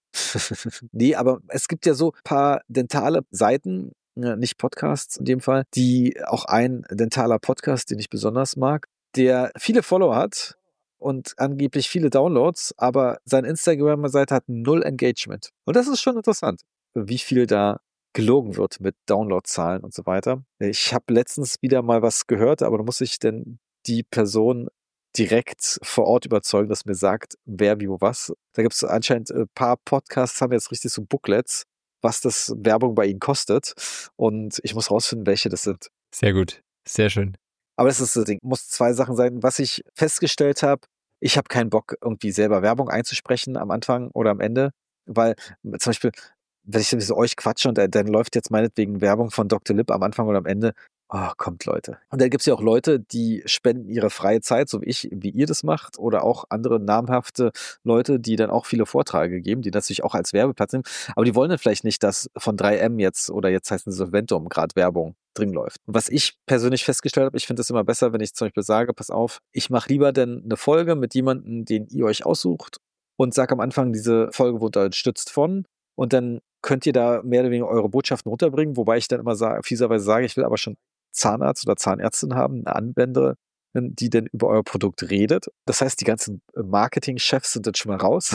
Nee, aber es gibt ja so ein paar dentale Seiten, nicht Podcasts in dem Fall, die auch ein dentaler Podcast, den ich besonders mag, der viele Follower hat und angeblich viele Downloads, aber seine Instagram-Seite hat 0 Engagement. Und das ist schon interessant, wie viel da gelogen wird mit Downloadzahlen und so weiter. Ich habe letztens wieder mal was gehört, aber da muss ich denn die Person direkt vor Ort überzeugen, dass mir sagt, wer, wie, wo, was. Da gibt es anscheinend ein paar Podcasts, haben jetzt richtig so Booklets, was das Werbung bei ihnen kostet. Und ich muss rausfinden, welche das sind. Sehr gut. Sehr schön. Aber das ist das Ding. Muss 2 Sachen sein. Was ich festgestellt habe, ich habe keinen Bock, irgendwie selber Werbung einzusprechen am Anfang oder am Ende, weil zum Beispiel, wenn ich so euch quatsche und dann läuft jetzt meinetwegen Werbung von Dr. Lipp am Anfang oder am Ende, oh, kommt Leute. Und dann gibt es ja auch Leute, die spenden ihre freie Zeit, so wie ihr das macht, oder auch andere namhafte Leute, die dann auch viele Vorträge geben, die natürlich auch als Werbeplatz nehmen, aber die wollen dann vielleicht nicht, dass von 3M jetzt oder jetzt heißt es Solventum gerade Werbung drin läuft. Und was ich persönlich festgestellt habe, ich finde es immer besser, wenn ich zum Beispiel sage, pass auf, ich mache lieber dann eine Folge mit jemandem, den ihr euch aussucht und sage am Anfang, diese Folge wurde unterstützt von und dann könnt ihr da mehr oder weniger eure Botschaften runterbringen, wobei ich dann immer fieserweise sage, ich will aber schon Zahnarzt oder Zahnärztin haben, eine Anwenderin, die denn über euer Produkt redet. Das heißt, die ganzen Marketing-Chefs sind dann schon mal raus.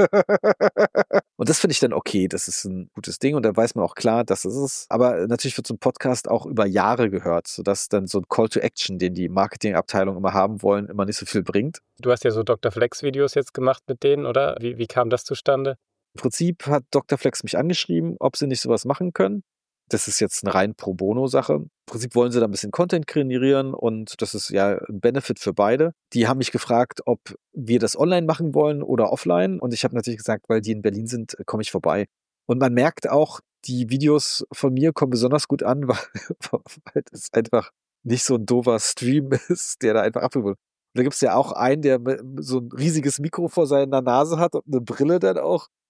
Und das finde ich dann okay, das ist ein gutes Ding und da weiß man auch klar, das ist es. Aber natürlich wird so ein Podcast auch über Jahre gehört, sodass dann so ein Call to Action, den die Marketingabteilung immer haben wollen, immer nicht so viel bringt. Du hast ja so Dr. Flex-Videos jetzt gemacht mit denen, oder? Wie kam das zustande? Im Prinzip hat Dr. Flex mich angeschrieben, ob sie nicht sowas machen können. Das ist jetzt eine rein Pro-Bono-Sache. Im Prinzip wollen sie da ein bisschen Content generieren und das ist ja ein Benefit für beide. Die haben mich gefragt, ob wir das online machen wollen oder offline und ich habe natürlich gesagt, weil die in Berlin sind, komme ich vorbei. Und man merkt auch, die Videos von mir kommen besonders gut an, weil das einfach nicht so ein doofer Stream ist, der da einfach abgeholt. Und da gibt es ja auch einen, der so ein riesiges Mikro vor seiner Nase hat und eine Brille dann auch.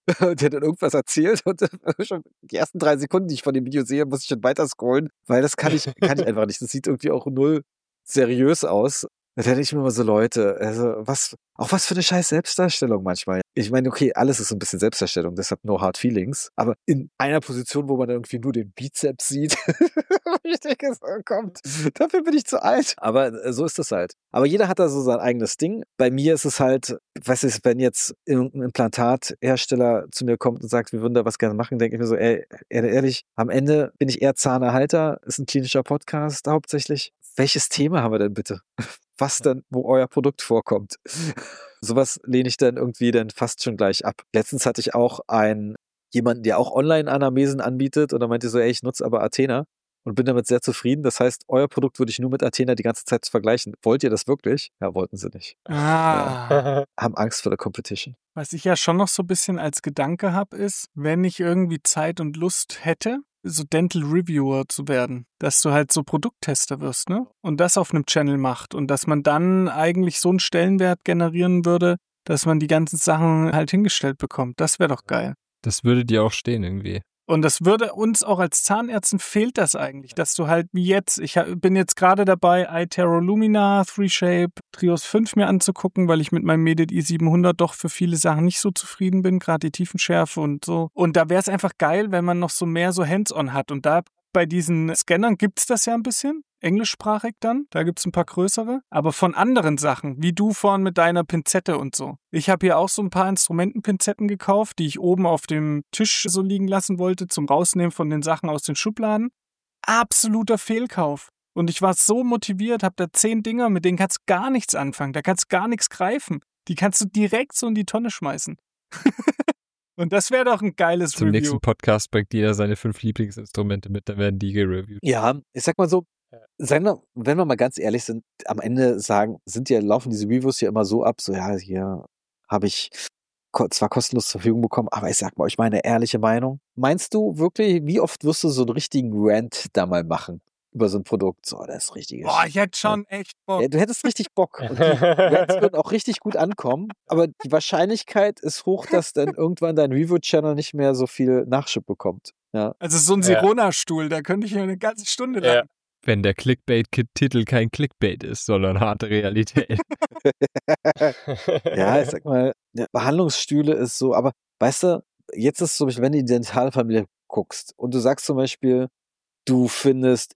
Und der hat dann irgendwas erzählt und schon die ersten 3 Sekunden, die ich von dem Video sehe, muss ich schon weiter scrollen, weil das kann ich einfach nicht. Das sieht irgendwie auch null seriös aus. Da denke ich mir immer so, Leute, also was für eine scheiß Selbstdarstellung manchmal. Ich meine, okay, alles ist so ein bisschen Selbstdarstellung, deshalb no hard feelings, aber in einer Position, wo man dann irgendwie nur den Bizeps sieht, ich denke, so, kommt, dafür bin ich zu alt. Aber so ist das halt. Aber jeder hat da so sein eigenes Ding. Bei mir ist es halt, weißt du, wenn jetzt irgendein Implantathersteller zu mir kommt und sagt, wir würden da was gerne machen, denke ich mir so, ehrlich, am Ende bin ich eher Zahnerhalter, ist ein klinischer Podcast hauptsächlich. Welches Thema haben wir denn bitte? Was denn, wo euer Produkt vorkommt? Sowas lehne ich dann irgendwie dann fast schon gleich ab. Letztens hatte ich auch jemanden, der auch Online-Anamnesen anbietet und er meinte so, ich nutze aber Athena und bin damit sehr zufrieden. Das heißt, euer Produkt würde ich nur mit Athena die ganze Zeit vergleichen. Wollt ihr das wirklich? Ja, wollten sie nicht. Ja, haben Angst vor der Competition. Was ich ja schon noch so ein bisschen als Gedanke habe, ist, wenn ich irgendwie Zeit und Lust hätte, so Dental Reviewer zu werden, dass du halt so Produkttester wirst, ne? Und das auf einem Channel macht und dass man dann eigentlich so einen Stellenwert generieren würde, dass man die ganzen Sachen halt hingestellt bekommt. Das wäre doch geil. Das würde dir auch stehen irgendwie. Und das würde uns auch als Zahnärzten fehlt das eigentlich, dass du halt wie jetzt, ich bin jetzt gerade dabei, iTero Lumina, 3Shape, Trios 5 mir anzugucken, weil ich mit meinem Medit i700 doch für viele Sachen nicht so zufrieden bin, gerade die Tiefenschärfe und so. Und da wäre es einfach geil, wenn man noch so mehr so Hands-on hat. Und da bei diesen Scannern gibt es das ja ein bisschen, englischsprachig dann, da gibt es ein paar größere, aber von anderen Sachen, wie du vorhin mit deiner Pinzette und so. Ich habe hier auch so ein paar Instrumentenpinzetten gekauft, die ich oben auf dem Tisch so liegen lassen wollte, zum Rausnehmen von den Sachen aus den Schubladen. Absoluter Fehlkauf. Und ich war so motiviert, habe da 10 Dinger, mit denen kannst du gar nichts anfangen, da kannst du gar nichts greifen. Die kannst du direkt so in die Tonne schmeißen. Und das wäre doch ein geiles Zum Review. nächsten Podcast bringt jeder seine 5 Lieblingsinstrumente mit, dann werden die gereviewt. Ja, ich sag mal so, wenn wir mal ganz ehrlich sind, am Ende laufen diese Reviews ja immer so ab, so ja, hier habe ich zwar kostenlos zur Verfügung bekommen, aber ich sag mal euch meine ehrliche Meinung. Meinst du wirklich, wie oft wirst du so einen richtigen Rant da mal machen über so ein Produkt? So, das ist richtig. Boah, ich hätte schon echt Bock. Ja, du hättest richtig Bock. Und die Rants würden auch richtig gut ankommen, aber die Wahrscheinlichkeit ist hoch, dass dann irgendwann dein Review-Channel nicht mehr so viel Nachschub bekommt. Ja. Also so ein Sirona-Stuhl, da könnte ich ja eine ganze Stunde lang. Wenn der Clickbait-Titel kein Clickbait ist, sondern harte Realität. Ja, ich sag mal, Behandlungsstühle ist so, aber weißt du, jetzt ist es so, wenn du die Dentalfamilie guckst und du sagst zum Beispiel, du findest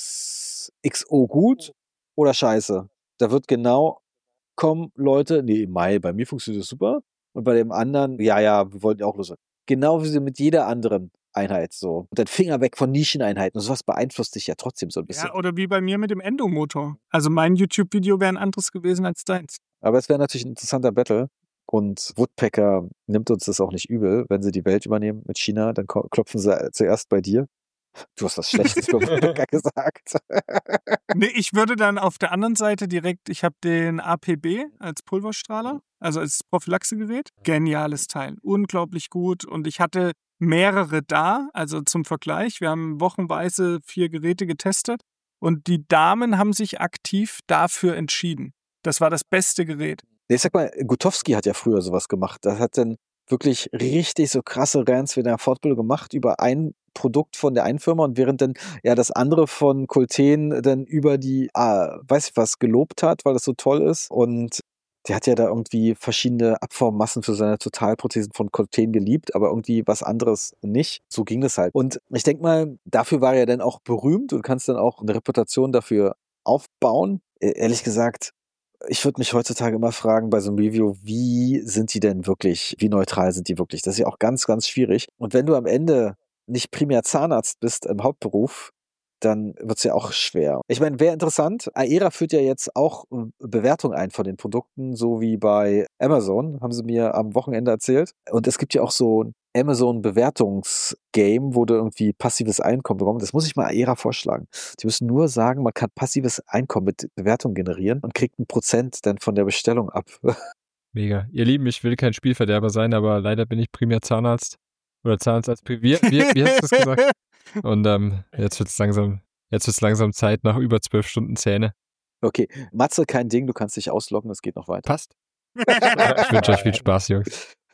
XO gut oder scheiße, da wird genau kommen Leute, nee, bei mir funktioniert das super und bei dem anderen, ja, wir wollten ja auch los. Genau wie mit jeder anderen Einheit so. Und dann Finger weg von Nischeneinheiten und sowas beeinflusst dich ja trotzdem so ein bisschen. Ja, oder wie bei mir mit dem Endomotor. Also mein YouTube-Video wäre ein anderes gewesen als deins. Aber es wäre natürlich ein interessanter Battle. Und Woodpecker nimmt uns das auch nicht übel, wenn sie die Welt übernehmen mit China, dann klopfen sie zuerst bei dir. Du hast was Schlechtes über Woodpecker gesagt. Nee, ich würde dann auf der anderen Seite direkt, ich habe den APB als Pulverstrahler, also als Prophylaxegerät. Geniales Teil, unglaublich gut. Und ich hatte mehrere da, also zum Vergleich. Wir haben wochenweise 4 Geräte getestet und die Damen haben sich aktiv dafür entschieden. Das war das beste Gerät. Ich sag mal, Gutowski hat ja früher sowas gemacht. Das hat dann wirklich richtig so krasse Rants während der Fortbildung gemacht über ein Produkt von der einen Firma und während dann das andere von Colten dann über die, weiß ich was, gelobt hat, weil das so toll ist. Und der hat ja da irgendwie verschiedene Abformmassen für seine Totalprothesen von Colten geliebt, aber irgendwie was anderes nicht. So ging das halt. Und ich denke mal, dafür war er dann auch berühmt und kannst dann auch eine Reputation dafür aufbauen. Ehrlich gesagt, ich würde mich heutzutage immer fragen bei so einem Review, wie sind die denn wirklich, wie neutral sind die wirklich? Das ist ja auch ganz, ganz schwierig. Und wenn du am Ende nicht primär Zahnarzt bist im Hauptberuf, dann wird es ja auch schwer. Ich meine, wäre interessant, Aera führt ja jetzt auch Bewertungen ein von den Produkten, so wie bei Amazon, haben sie mir am Wochenende erzählt. Und es gibt ja auch so ein Amazon-Bewertungsgame, wo du irgendwie passives Einkommen bekommst. Das muss ich mal Aera vorschlagen. Die müssen nur sagen, man kann passives Einkommen mit Bewertung generieren und kriegt 1% dann von der Bestellung ab. Mega. Ihr Lieben, ich will kein Spielverderber sein, aber leider bin ich primär Zahnarzt. Oder Zahnarzt als wie hast du das gesagt? Und jetzt wird's langsam Zeit nach über 12 Stunden Zähne. Okay, Matze, kein Ding, du kannst dich ausloggen, es geht noch weiter. Passt. Ich wünsche euch viel Spaß, Jungs.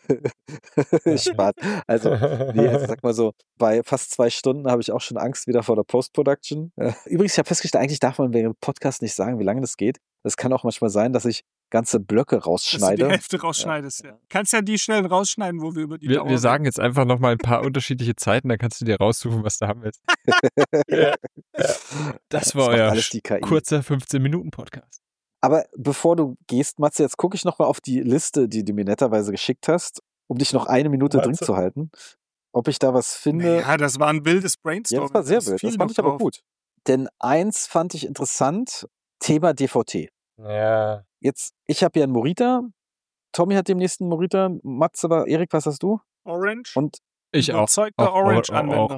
Spaß. Also, nee, also sag mal so, bei fast 2 Stunden habe ich auch schon Angst wieder vor der Post-Production. Übrigens, ich habe festgestellt, eigentlich darf man während dem Podcast nicht sagen, wie lange das geht. Es kann auch manchmal sein, dass ich ganze Blöcke Dass du die rausschneide. Hälfte rausschneidest, ja. Kannst ja die Stellen rausschneiden, wo wir über die Dauer Wir sagen jetzt einfach nochmal ein paar unterschiedliche Zeiten, dann kannst du dir raussuchen, was du haben willst. Ja. Das war macht euer alles die KI. kurzer 15-Minuten-Podcast. Aber bevor du gehst, Matze, jetzt gucke ich nochmal auf die Liste, die du mir netterweise geschickt hast, um dich noch eine Minute drin Matze. zu halten. Ob ich da was finde. Ja, das war ein wildes Ja, Brainstorming. das war sehr Da ist wild. viel Das fand noch ich aber drauf. gut. Denn eins fand ich interessant, Thema DVT. Ja. Jetzt, ich habe ja einen Morita, Tommy hat demnächst einen Morita, Matze oder Erik, was hast du? Orange. Und Ich auch. Überzeugter Orange-Anwender.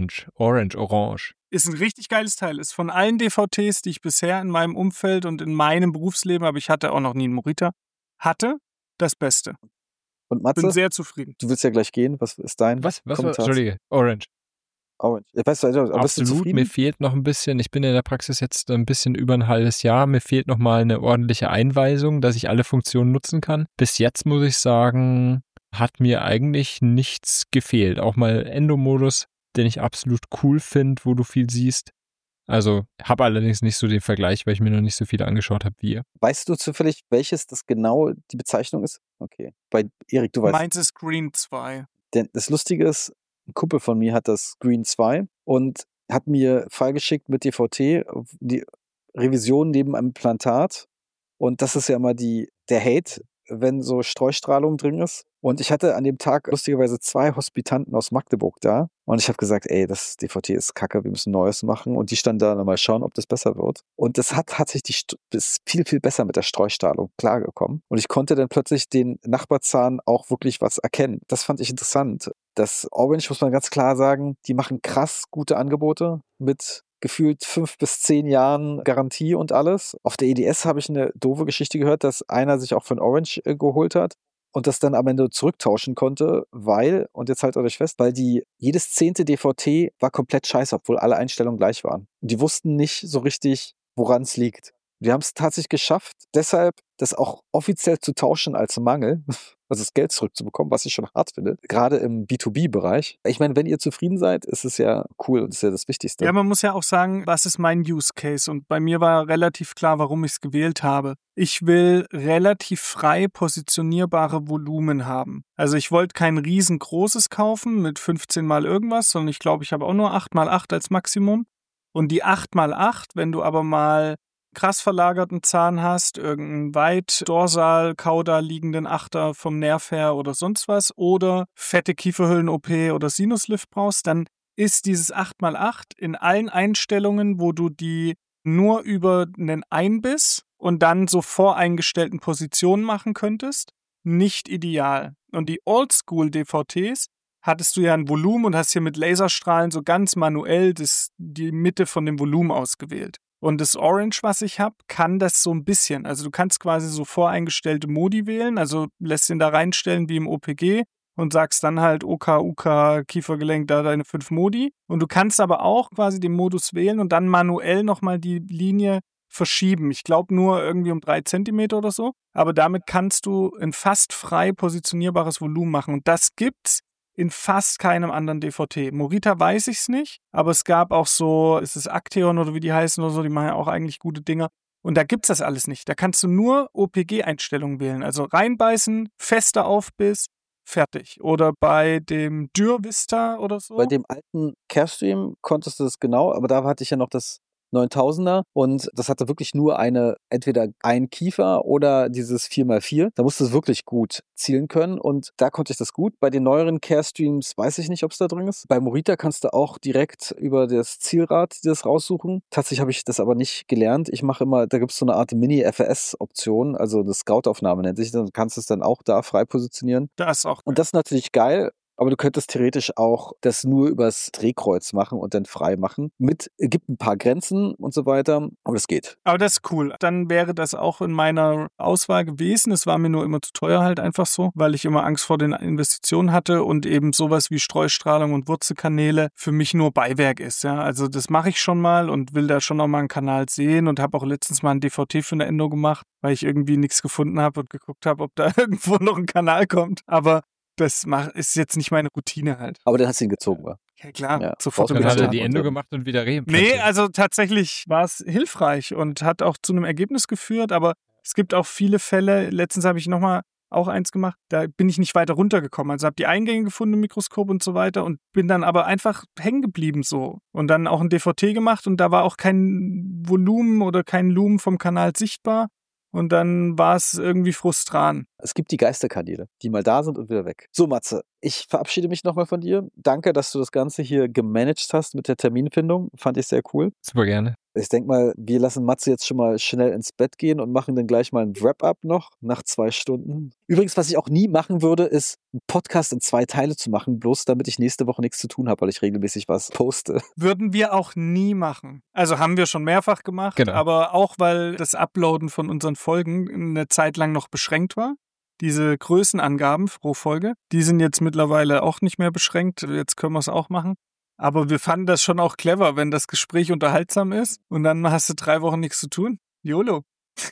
Orange. Ist ein richtig geiles Teil. Ist von allen DVTs, die ich bisher in meinem Umfeld und in meinem Berufsleben, aber ich hatte auch noch nie einen Morita, hatte, das Beste. Und Bin Matze, sehr zufrieden. du willst ja gleich gehen, was ist dein Was war, Kommentar? Entschuldige, Orange. Orange. Weißt du, bist du Absolut, zufrieden? mir fehlt noch ein bisschen, ich bin in der Praxis jetzt ein bisschen über ein halbes Jahr, mir fehlt noch mal eine ordentliche Einweisung, dass ich alle Funktionen nutzen kann. Bis jetzt muss ich sagen, hat mir eigentlich nichts gefehlt. Auch mal Endomodus, den ich absolut cool finde, wo du viel siehst. Also habe allerdings nicht so den Vergleich, weil ich mir noch nicht so viele angeschaut habe wie ihr. Weißt du zufällig, welches das genau die Bezeichnung ist? Okay. Bei Erik, du weißt. Meins ist Green 2. Denn das Lustige ist, ein Kumpel von mir hat das Green 2 und hat mir Fall geschickt mit DVT, die Revision neben einem Implantat. Und das ist ja immer der Hate, wenn so Streustrahlung drin ist. Und ich hatte an dem Tag lustigerweise 2 Hospitanten aus Magdeburg da. Und ich habe gesagt, ey, das DVT ist kacke, wir müssen Neues machen. Und die standen da mal schauen, ob das besser wird. Und das hat tatsächlich, ist viel, viel besser mit der Streustrahlung klargekommen. Und ich konnte dann plötzlich den Nachbarzahn auch wirklich was erkennen. Das fand ich interessant. Das Orange, muss man ganz klar sagen, die machen krass gute Angebote mit gefühlt 5 bis 10 Jahren Garantie und alles. Auf der EDS habe ich eine doofe Geschichte gehört, dass einer sich auch von Orange geholt hat und das dann am Ende zurücktauschen konnte, weil, und jetzt haltet euch fest, weil jedes 10. DVT war komplett scheiße, obwohl alle Einstellungen gleich waren. Und die wussten nicht so richtig, woran es liegt. Wir haben es tatsächlich geschafft, deshalb das auch offiziell zu tauschen als Mangel, also das Geld zurückzubekommen, was ich schon hart finde, gerade im B2B-Bereich. Ich meine, wenn ihr zufrieden seid, ist es ja cool und ist ja das Wichtigste. Ja, man muss ja auch sagen, was ist mein Use Case? Und bei mir war relativ klar, warum ich es gewählt habe. Ich will relativ frei positionierbare Volumen haben. Also ich wollte kein riesengroßes kaufen mit 15 mal irgendwas, sondern ich glaube, ich habe auch nur 8x8 als Maximum. Und die 8x8, wenn du aber mal krass verlagerten Zahn hast, irgendeinen weit dorsal, kaudal liegenden Achter vom Nerv her oder sonst was oder fette Kieferhüllen-OP oder Sinuslift brauchst, dann ist dieses 8x8 in allen Einstellungen, wo du die nur über einen Einbiss und dann so voreingestellten Positionen machen könntest, nicht ideal. Und die Oldschool-DVTs hattest du ja ein Volumen und hast hier mit Laserstrahlen so ganz manuell die Mitte von dem Volumen ausgewählt. Und das Orange, was ich habe, kann das so ein bisschen. Also du kannst quasi so voreingestellte Modi wählen, also lässt den da reinstellen wie im OPG und sagst dann halt OK, UK, Kiefergelenk, da deine 5 Modi. Und du kannst aber auch quasi den Modus wählen und dann manuell nochmal die Linie verschieben. Ich glaube nur irgendwie um 3 Zentimeter oder so. Aber damit kannst du ein fast frei positionierbares Volumen machen. Und das gibt's in fast keinem anderen DVT. Morita weiß ich's nicht, aber es gab auch so, ist es Acteon oder wie die heißen oder so, die machen ja auch eigentlich gute Dinger. Und da gibt's das alles nicht. Da kannst du nur OPG-Einstellungen wählen. Also reinbeißen, fester Aufbiss, fertig. Oder bei dem Dürr-Vista oder so. Bei dem alten Carestream konntest du das genau, aber da hatte ich ja noch das 9000er und das hatte wirklich nur entweder ein Kiefer oder dieses 4x4. Da musste es wirklich gut zielen können und da konnte ich das gut. Bei den neueren Carestreams weiß ich nicht, ob es da drin ist. Bei Morita kannst du auch direkt über das Zielrad das raussuchen. Tatsächlich habe ich das aber nicht gelernt. Ich mache immer, da gibt es so eine Art Mini-FS-Option, also eine Scout-Aufnahme nennt sich, dann kannst du es dann auch da frei positionieren. Das ist auch geil. Und das ist natürlich geil. Aber du könntest theoretisch auch das nur übers Drehkreuz machen und dann frei machen. Gibt ein paar Grenzen und so weiter, aber das geht. Aber das ist cool. Dann wäre das auch in meiner Auswahl gewesen. Es war mir nur immer zu teuer halt einfach so, weil ich immer Angst vor den Investitionen hatte und eben sowas wie Streustrahlung und Wurzelkanäle für mich nur Beiwerk ist. Ja, also das mache ich schon mal und will da schon noch mal einen Kanal sehen und habe auch letztens mal ein DVT für eine Endo gemacht, weil ich irgendwie nichts gefunden habe und geguckt habe, ob da irgendwo noch ein Kanal kommt. Aber das ist jetzt nicht meine Routine halt. Aber dann hast du ihn gezogen, wa? Ja klar, Ja, sofort brauchst Dann du hat er Tag die und Endo dann- gemacht und wieder reimplantiert. Nee, also tatsächlich war es hilfreich und hat auch zu einem Ergebnis geführt, aber es gibt auch viele Fälle, letztens habe ich nochmal auch eins gemacht, da bin ich nicht weiter runtergekommen. Also habe die Eingänge gefunden im Mikroskop und so weiter und bin dann aber einfach hängen geblieben so. Und dann auch ein DVT gemacht und da war auch kein Volumen oder kein Lumen vom Kanal sichtbar. Und dann war es irgendwie frustrant. Es gibt die Geisterkanäle, die mal da sind und wieder weg. So, Matze, ich verabschiede mich nochmal von dir. Danke, dass du das Ganze hier gemanagt hast mit der Terminfindung. Fand ich sehr cool. Super gerne. Ich denke mal, wir lassen Matze jetzt schon mal schnell ins Bett gehen und machen dann gleich mal ein Wrap-up noch nach 2 Stunden. Übrigens, was ich auch nie machen würde, ist einen Podcast in 2 Teile zu machen, bloß damit ich nächste Woche nichts zu tun habe, weil ich regelmäßig was poste. Würden wir auch nie machen. Also haben wir schon mehrfach gemacht, Genau. aber auch, weil das Uploaden von unseren Folgen eine Zeit lang noch beschränkt war. Diese Größenangaben pro Folge, die sind jetzt mittlerweile auch nicht mehr beschränkt. Jetzt können wir es auch machen. Aber wir fanden das schon auch clever, wenn das Gespräch unterhaltsam ist und dann hast du 3 Wochen nichts zu tun. YOLO.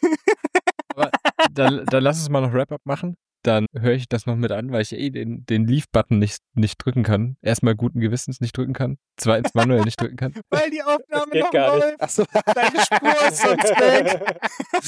Aber dann lass uns mal noch Wrap-Up machen. Dann höre ich das noch mit an, weil ich den Leave-Button nicht drücken kann. Erstmal guten Gewissens nicht drücken kann. Zweitens manuell nicht drücken kann. Weil die Aufnahme geht noch gar nicht. läuft. Achso, Deine Spur ist sonst weg.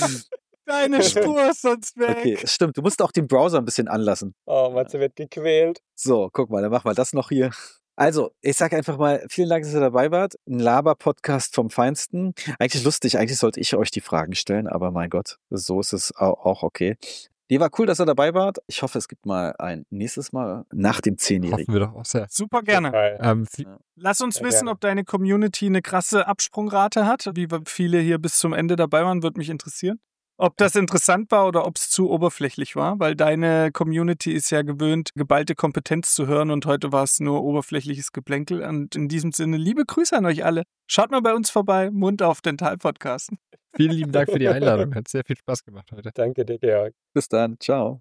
Deine Spur ist sonst weg. okay, stimmt. Du musst auch den Browser ein bisschen anlassen. Oh, Matze wird gequält. So, guck mal, dann machen wir das noch hier. Also, ich sage einfach mal, vielen Dank, dass ihr dabei wart. Ein Laber-Podcast vom Feinsten. Eigentlich lustig, eigentlich sollte ich euch die Fragen stellen, aber mein Gott, so ist es auch okay. Die war cool, dass ihr dabei wart. Ich hoffe, es gibt mal ein nächstes Mal nach dem 10-Jährigen. Hoffen wir doch auch sehr. Super gerne. Lass uns Sehr wissen, gerne. ob deine Community eine krasse Absprungrate hat. Wie viele hier bis zum Ende dabei waren, würde mich interessieren. Ob das interessant war oder ob es zu oberflächlich war, weil deine Community ist ja gewöhnt, geballte Kompetenz zu hören und heute war es nur oberflächliches Geplänkel. Und in diesem Sinne, liebe Grüße an euch alle. Schaut mal bei uns vorbei, Mund auf Dental Podcast. Vielen lieben Dank für die Einladung. Hat sehr viel Spaß gemacht heute. Danke dir, Georg. Bis dann, ciao.